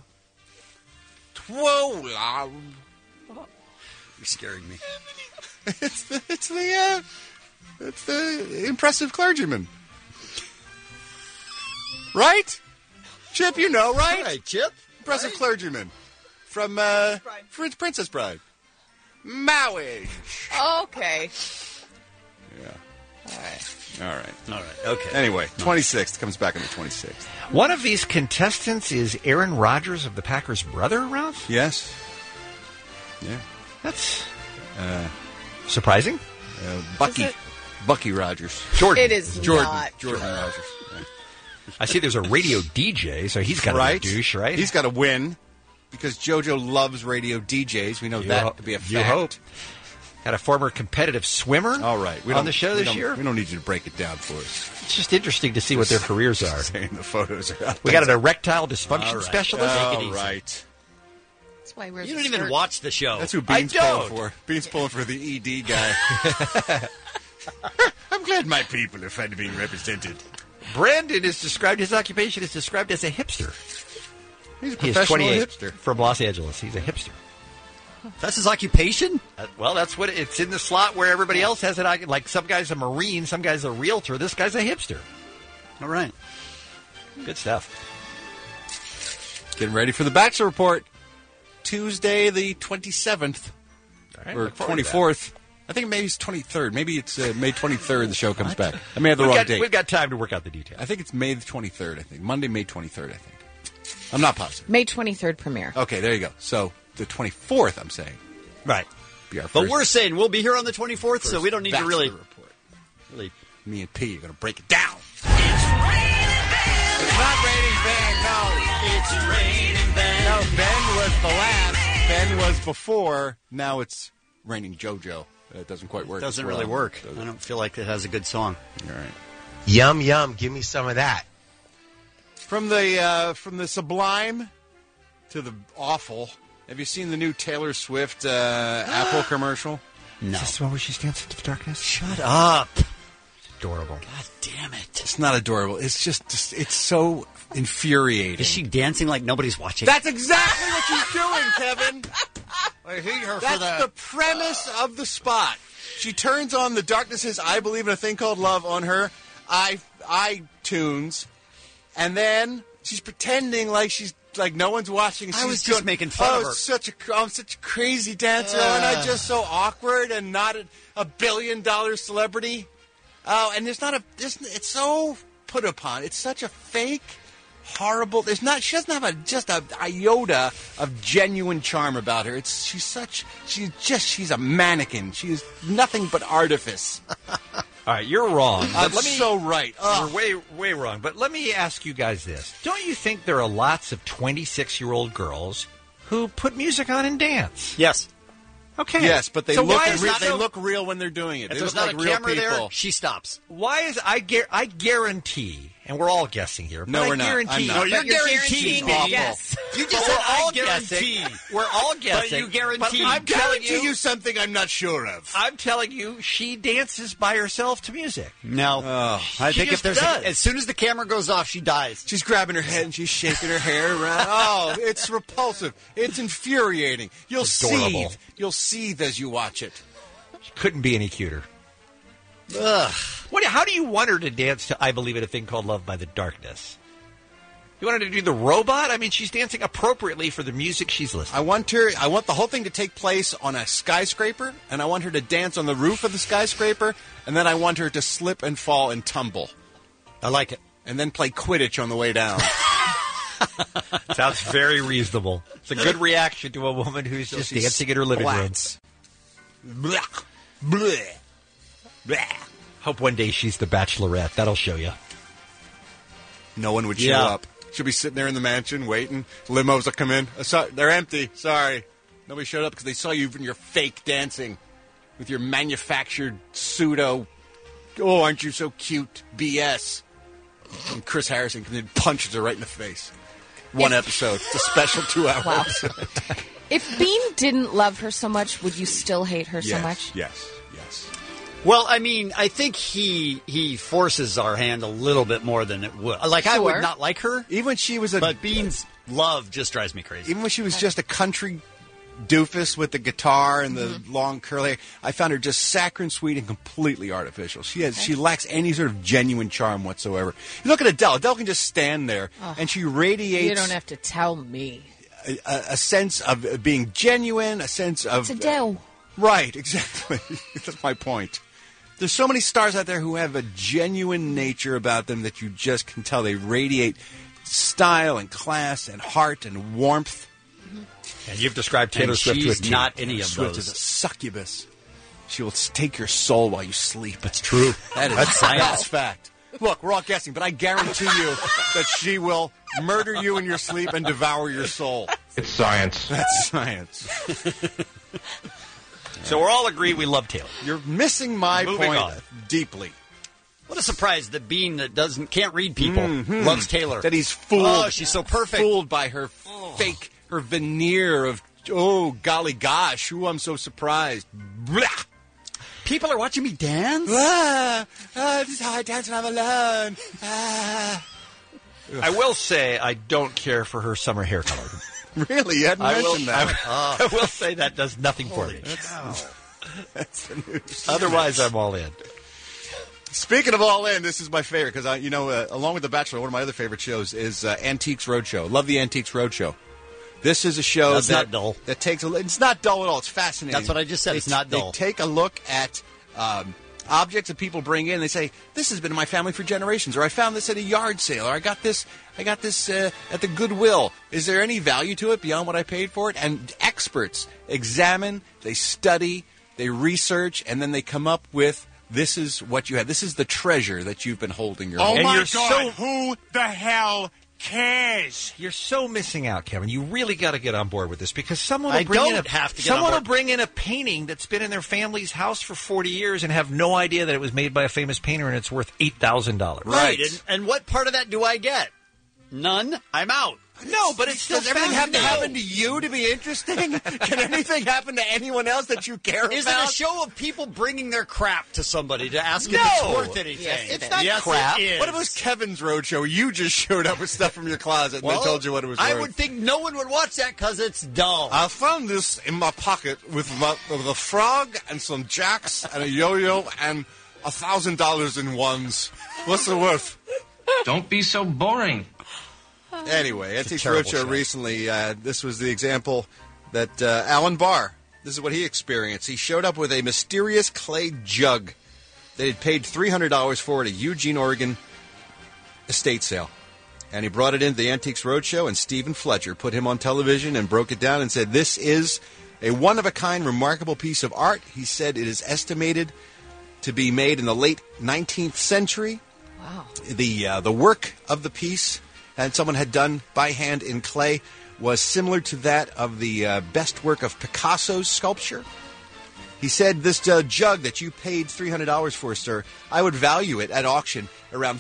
True love.
You're scaring me.
It's the impressive cleargyman. Right? Chip, you know, right?
Right, Chip.
Impressive clergyman from Princess Bride. Maui.
Okay.
Yeah. All right.
Okay.
Anyway, 26th. Comes back on the 26th.
One of these contestants is Aaron Rodgers of the Packers' brother, Ralph?
Yes. Yeah.
That's surprising.
Bucky Rogers.
Jordan.
It is
Jordan.
not.
Jordan Rogers.
I see there's a radio DJ, so he's got to be a douche, right?
He's got to win because JoJo loves radio DJs. We know that to be a fact.
You hope. Got a former competitive swimmer
All right.
on the show this year.
We don't need you to break it down for us.
It's just interesting to see what their careers are.
Saying the photos are up.
We got an erectile dysfunction specialist.
Take it easy.
Right.
That's why we're
You don't even watch the show.
That's who Bean's pulling for. Bean's pulling for the ED guy. I'm glad my people are finally being represented.
Brandon is described, his occupation is described as a hipster.
He's a
He is
professional
28
hipster.
from Los Angeles. He's a hipster.
That's his occupation?
Well, that's what it's in the slot where everybody else has it. Like some guy's a Marine, some guy's a realtor, this guy's a hipster.
All right.
Good stuff.
Getting ready for the Bachelor Report. Tuesday the 27th.
Right,
or 24th. I think maybe it's 23rd. Maybe it's May 23rd the show comes back. I may have the wrong date.
We've got time to work out the details.
I think it's May the 23rd, I think. Monday, May 23rd, I think. I'm not positive.
May 23rd premiere.
Okay, there you go. So the 24th, I'm saying.
Right.
Be our
But
first,
we're saying we'll be here on the 24th, so we don't need to
Bachelor
really...
Report.
really.
Me and P are going to break it down.
It's raining Ben.
It's not raining Ben, no.
It's raining Ben.
No, Ben was the last. Ben was before. Now it's raining JoJo. It doesn't quite work.
Doesn't
as well.
really work.
Does it?
I don't feel like it has a good song.
All right.
Yum, yum. Give me some of that.
From the sublime to the awful. Have you seen the new Taylor Swift Apple commercial?
No.
Is this the one where she's dancing to the darkness?
Shut up.
It's adorable.
God damn it.
It's not adorable. It's just it's so infuriating.
Is she dancing like nobody's watching?
That's exactly what she's doing, Kevin.
I hate her
That's the premise of the spot. She turns on the Darkness's I Believe in a Thing Called Love on her iTunes, and then she's pretending like she's like no one's watching.
I was just making fun of her.
I'm such a crazy dancer, and I'm just so awkward and not a billion-dollar celebrity. Oh, and it's it's so put upon. It's such a fake, horrible. She doesn't have just a iota of genuine charm about her. She's a mannequin. She's nothing but artifice.
All right, you're wrong.
I'm so right.
You're way, way wrong. But let me ask you guys this. Don't you think there are lots of 26-year-old girls who put music on and dance?
Yes.
Okay.
Yes, but they
look
real when they're doing it.
If
they
there's
look
not
like
a
real
camera
people.
there, she stops.
Why is I guarantee and we're all guessing here.
No,
but
we're
I
not.
guarantee
I'm
you.
not.
No, you're
But you're
guaranteeing
guaranteeing
me.
yes.
You just
But
said
we're all
I guarantee.
guessing. We're all guessing.
But you guarantee.
But I'm telling you
something I'm not sure of.
I'm telling you, she dances by herself to music.
No, I
She
think if
just
there's
does.
as soon as the camera goes off, she dies.
She's grabbing her head and she's shaking her hair around. Oh, it's repulsive. It's infuriating. You'll
Adorable.
seethe. You'll seethe as you watch it.
She couldn't be any cuter.
Ugh.
How do you want her to dance to I Believe in a Thing Called Love by the Darkness? You want her to do the robot? I mean, she's dancing appropriately for the music she's listening.
I want the whole thing to take place on a skyscraper, and I want her to dance on the roof of the skyscraper, and then I want her to slip and fall and tumble.
I like it.
And then play Quidditch on the way down.
Sounds very reasonable. It's a good reaction to a woman who's just dancing in her living room.
Blah, blah, blah.
Hope one day she's the Bachelorette. That'll show you.
No one would show up. She'll be sitting there in the mansion waiting. Limos will come in. They're empty. Sorry. Nobody showed up because they saw you in your fake dancing with your manufactured pseudo, oh, aren't you so cute, BS. And Chris Harrison comes in and punches her right in the face. One episode. It's a special 2 hours.
Wow. If Bean didn't love her so much, would you still hate her so much?
Yes.
Well, I mean, I think he forces our hand a little bit more than it would. Like, I would not like her.
Even when she was
but Bean's love just drives me crazy.
Even when she was just a country doofus with the guitar and the long curly hair, I found her just saccharine sweet and completely artificial. She lacks any sort of genuine charm whatsoever. You look at Adele. Adele can just stand there and she radiates.
You don't have to tell me.
A sense of being genuine, a sense of...
It's Adele.
Right, exactly. That's my point. There's so many stars out there who have a genuine nature about them that you just can tell they radiate style and class and heart and warmth.
And you've described Taylor Swift to a T.
not any of
Swift
those.
is a succubus. She will take your soul while you sleep.
That's true.
That's science. That's fact. Look, we're all guessing, but I guarantee you that she will murder you in your sleep and devour your soul.
It's science.
That's science.
So we're all agreed we love Taylor.
You're missing my
Moving
point
on.
deeply.
What a surprise that Bean that can't read people loves Taylor.
That he's fooled.
Oh, she's so perfect.
Fooled by her fake, her veneer of, oh, golly gosh, ooh, I'm so surprised. Blah.
People are watching me dance?
This is how I dance when I'm alone.
I will say I don't care for her summer hair color.
Really? You hadn't mentioned that.
I will say that does nothing for me.
That's the news.
Otherwise, I'm all in.
Speaking of all in, this is my favorite because, along with The Bachelor, one of my other favorite shows is Antiques Roadshow. Love the Antiques Roadshow. This is a show
That's not dull.
That takes it's not dull at all. It's fascinating.
That's what I just said. It's not dull.
They take a look at objects that people bring in. They say, this has been in my family for generations, or I found this at a yard sale, or I got this at the Goodwill. Is there any value to it beyond what I paid for it? And experts examine, they study, they research, and then they come up with, this is what you have. This is the treasure that you've been holding your whole
Oh, my
life.
God. Who the hell cares?
You're so missing out, Kevin. You really got to get on board with this because someone will
I
bring
don't have to get
someone
on
will
board.
bring in a painting that's been in their family's house for 40 years and have no idea that it was made by a famous painter and it's worth $8,000.
Right. And what part of that do I get? None. I'm out.
No, but it's still
Does everything have to
fascinating.
happen to you to be interesting? Can anything happen to anyone else that you care
Is
about?
it a show of people bringing their crap to somebody to ask if
No.
it's worth anything?
Yes,
It's not
Yes,
crap.
it is.
What if it was Kevin's Roadshow? You just showed up with stuff from your closet and they told you what it was worth.
I would think no one would watch that because it's dull.
I found this in my pocket with a frog and some jacks and a yo-yo and $1,000 in ones. What's it worth?
Don't be so boring.
Anyway, Antiques
terrible
Roadshow
show.
recently, this was the example that Alan Barr, this is what he experienced. He showed up with a mysterious clay jug. They had paid $300 for it at Eugene, Oregon estate sale. And he brought it into the Antiques Roadshow, and Stephen Fletcher put him on television and broke it down and said, this is a one-of-a-kind, remarkable piece of art. He said it is estimated to be made in the late 19th century.
Wow.
The work of the piece that someone had done by hand in clay was similar to that of the best work of Picasso's sculpture. He said, this jug that you paid $300 for, sir, I would value it at auction around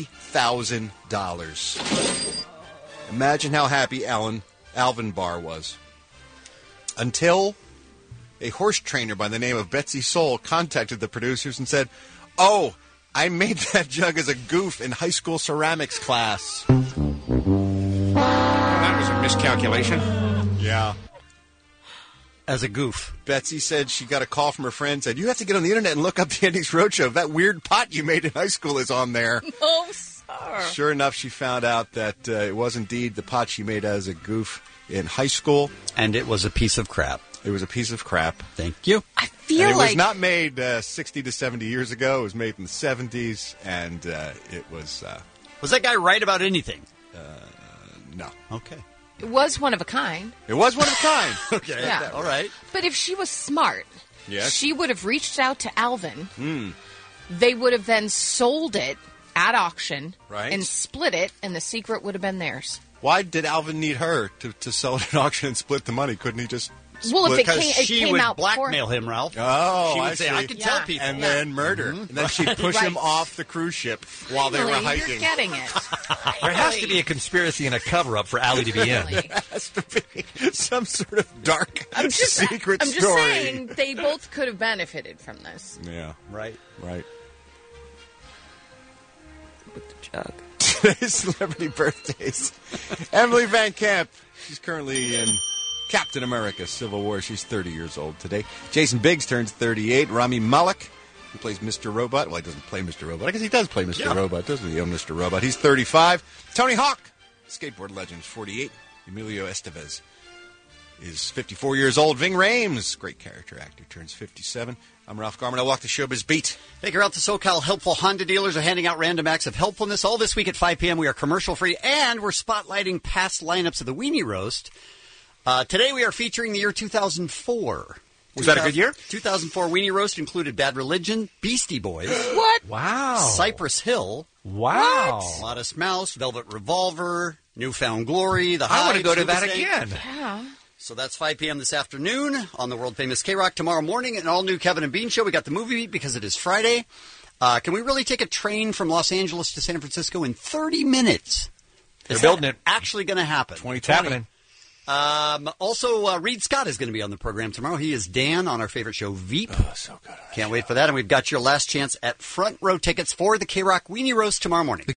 $50,000. Imagine how happy Alvin Barr was. Until a horse trainer by the name of Betsy Soul contacted the producers and said, "Oh, I made that jug as a goof in high school ceramics class."
That was a miscalculation.
Yeah.
As a goof.
Betsy said she got a call from her friend and said, "You have to get on the internet and look up the Andy's Roadshow. That weird pot you made in high school is on there."
Oh, sir.
Sure enough, she found out that it was indeed the pot she made as a goof in high school.
And it was a piece of crap.
It was a piece of crap.
Thank you.
I feel
and it
like...
was not made 60 to 70 years ago. It was made in the 70s, and it was...
was that guy right about anything?
No.
Okay.
It was one of a kind.
It was one of a kind.
Okay.
Yeah.
All right.
But if she was smart,
yes,
she would have reached out to Alvin.
Mm.
They would have then sold it at auction
right,
and split it, and the secret would have been theirs.
Why did Alvin need her to sell it at auction and split the money? Couldn't he just...
Well, if
she
came
would
out
blackmail
before.
him, Ralph.
Oh,
she would
I
say,
see.
"I can tell people,"
and then murder. And then she'd push him off the cruise ship while they were hiking.
You're getting it.
There has to be a conspiracy and a cover-up for Allie to be in.
There has to be some sort of dark secret
I'm just
story.
saying they both could have benefited from this.
Yeah.
Right.
With the jug.
Today's celebrity birthdays. Emily Van Camp. She's currently in Captain America Civil War. She's 30 years old today. Jason Biggs turns 38. Rami Malek, who plays Mr. Robot. Well, he doesn't play Mr. Robot. I guess he does play Mr. Robot, doesn't he? Mr. Robot. He's 35. Tony Hawk, skateboard legend, is 48. Emilio Estevez is 54 years old. Ving Rhames, great character actor, turns 57. I'm Ralph Garman. I walk the showbiz beat.
Take her out to SoCal. Helpful Honda dealers are handing out random acts of helpfulness all this week at 5 p.m. We are commercial-free, and we're spotlighting past lineups of the Weenie Roast. Today we are featuring the year 2004.
Was that a good year?
2004 Weenie Roast included Bad Religion, Beastie Boys.
What?
Wow.
Cypress Hill.
Wow.
What? Modest Mouse, Velvet Revolver, Newfound Glory, The Hives.
I want to go to that
Super Snake.
again.
Yeah.
So that's 5 p.m. this afternoon on the world-famous K-Rock. Tomorrow morning, an all-new Kevin and Bean show. We got the movie beat because it is Friday. Can we really take a train from Los Angeles to San Francisco in 30 minutes?
They're building it.
Actually going to happen.
2020. It's happening.
Also, Reed Scott is going to be on the program tomorrow. He is Dan on our favorite show, Veep.
Oh, so good.
Can't wait for that. And we've got your last chance at front row tickets for the K-Rock Weenie Roast tomorrow morning.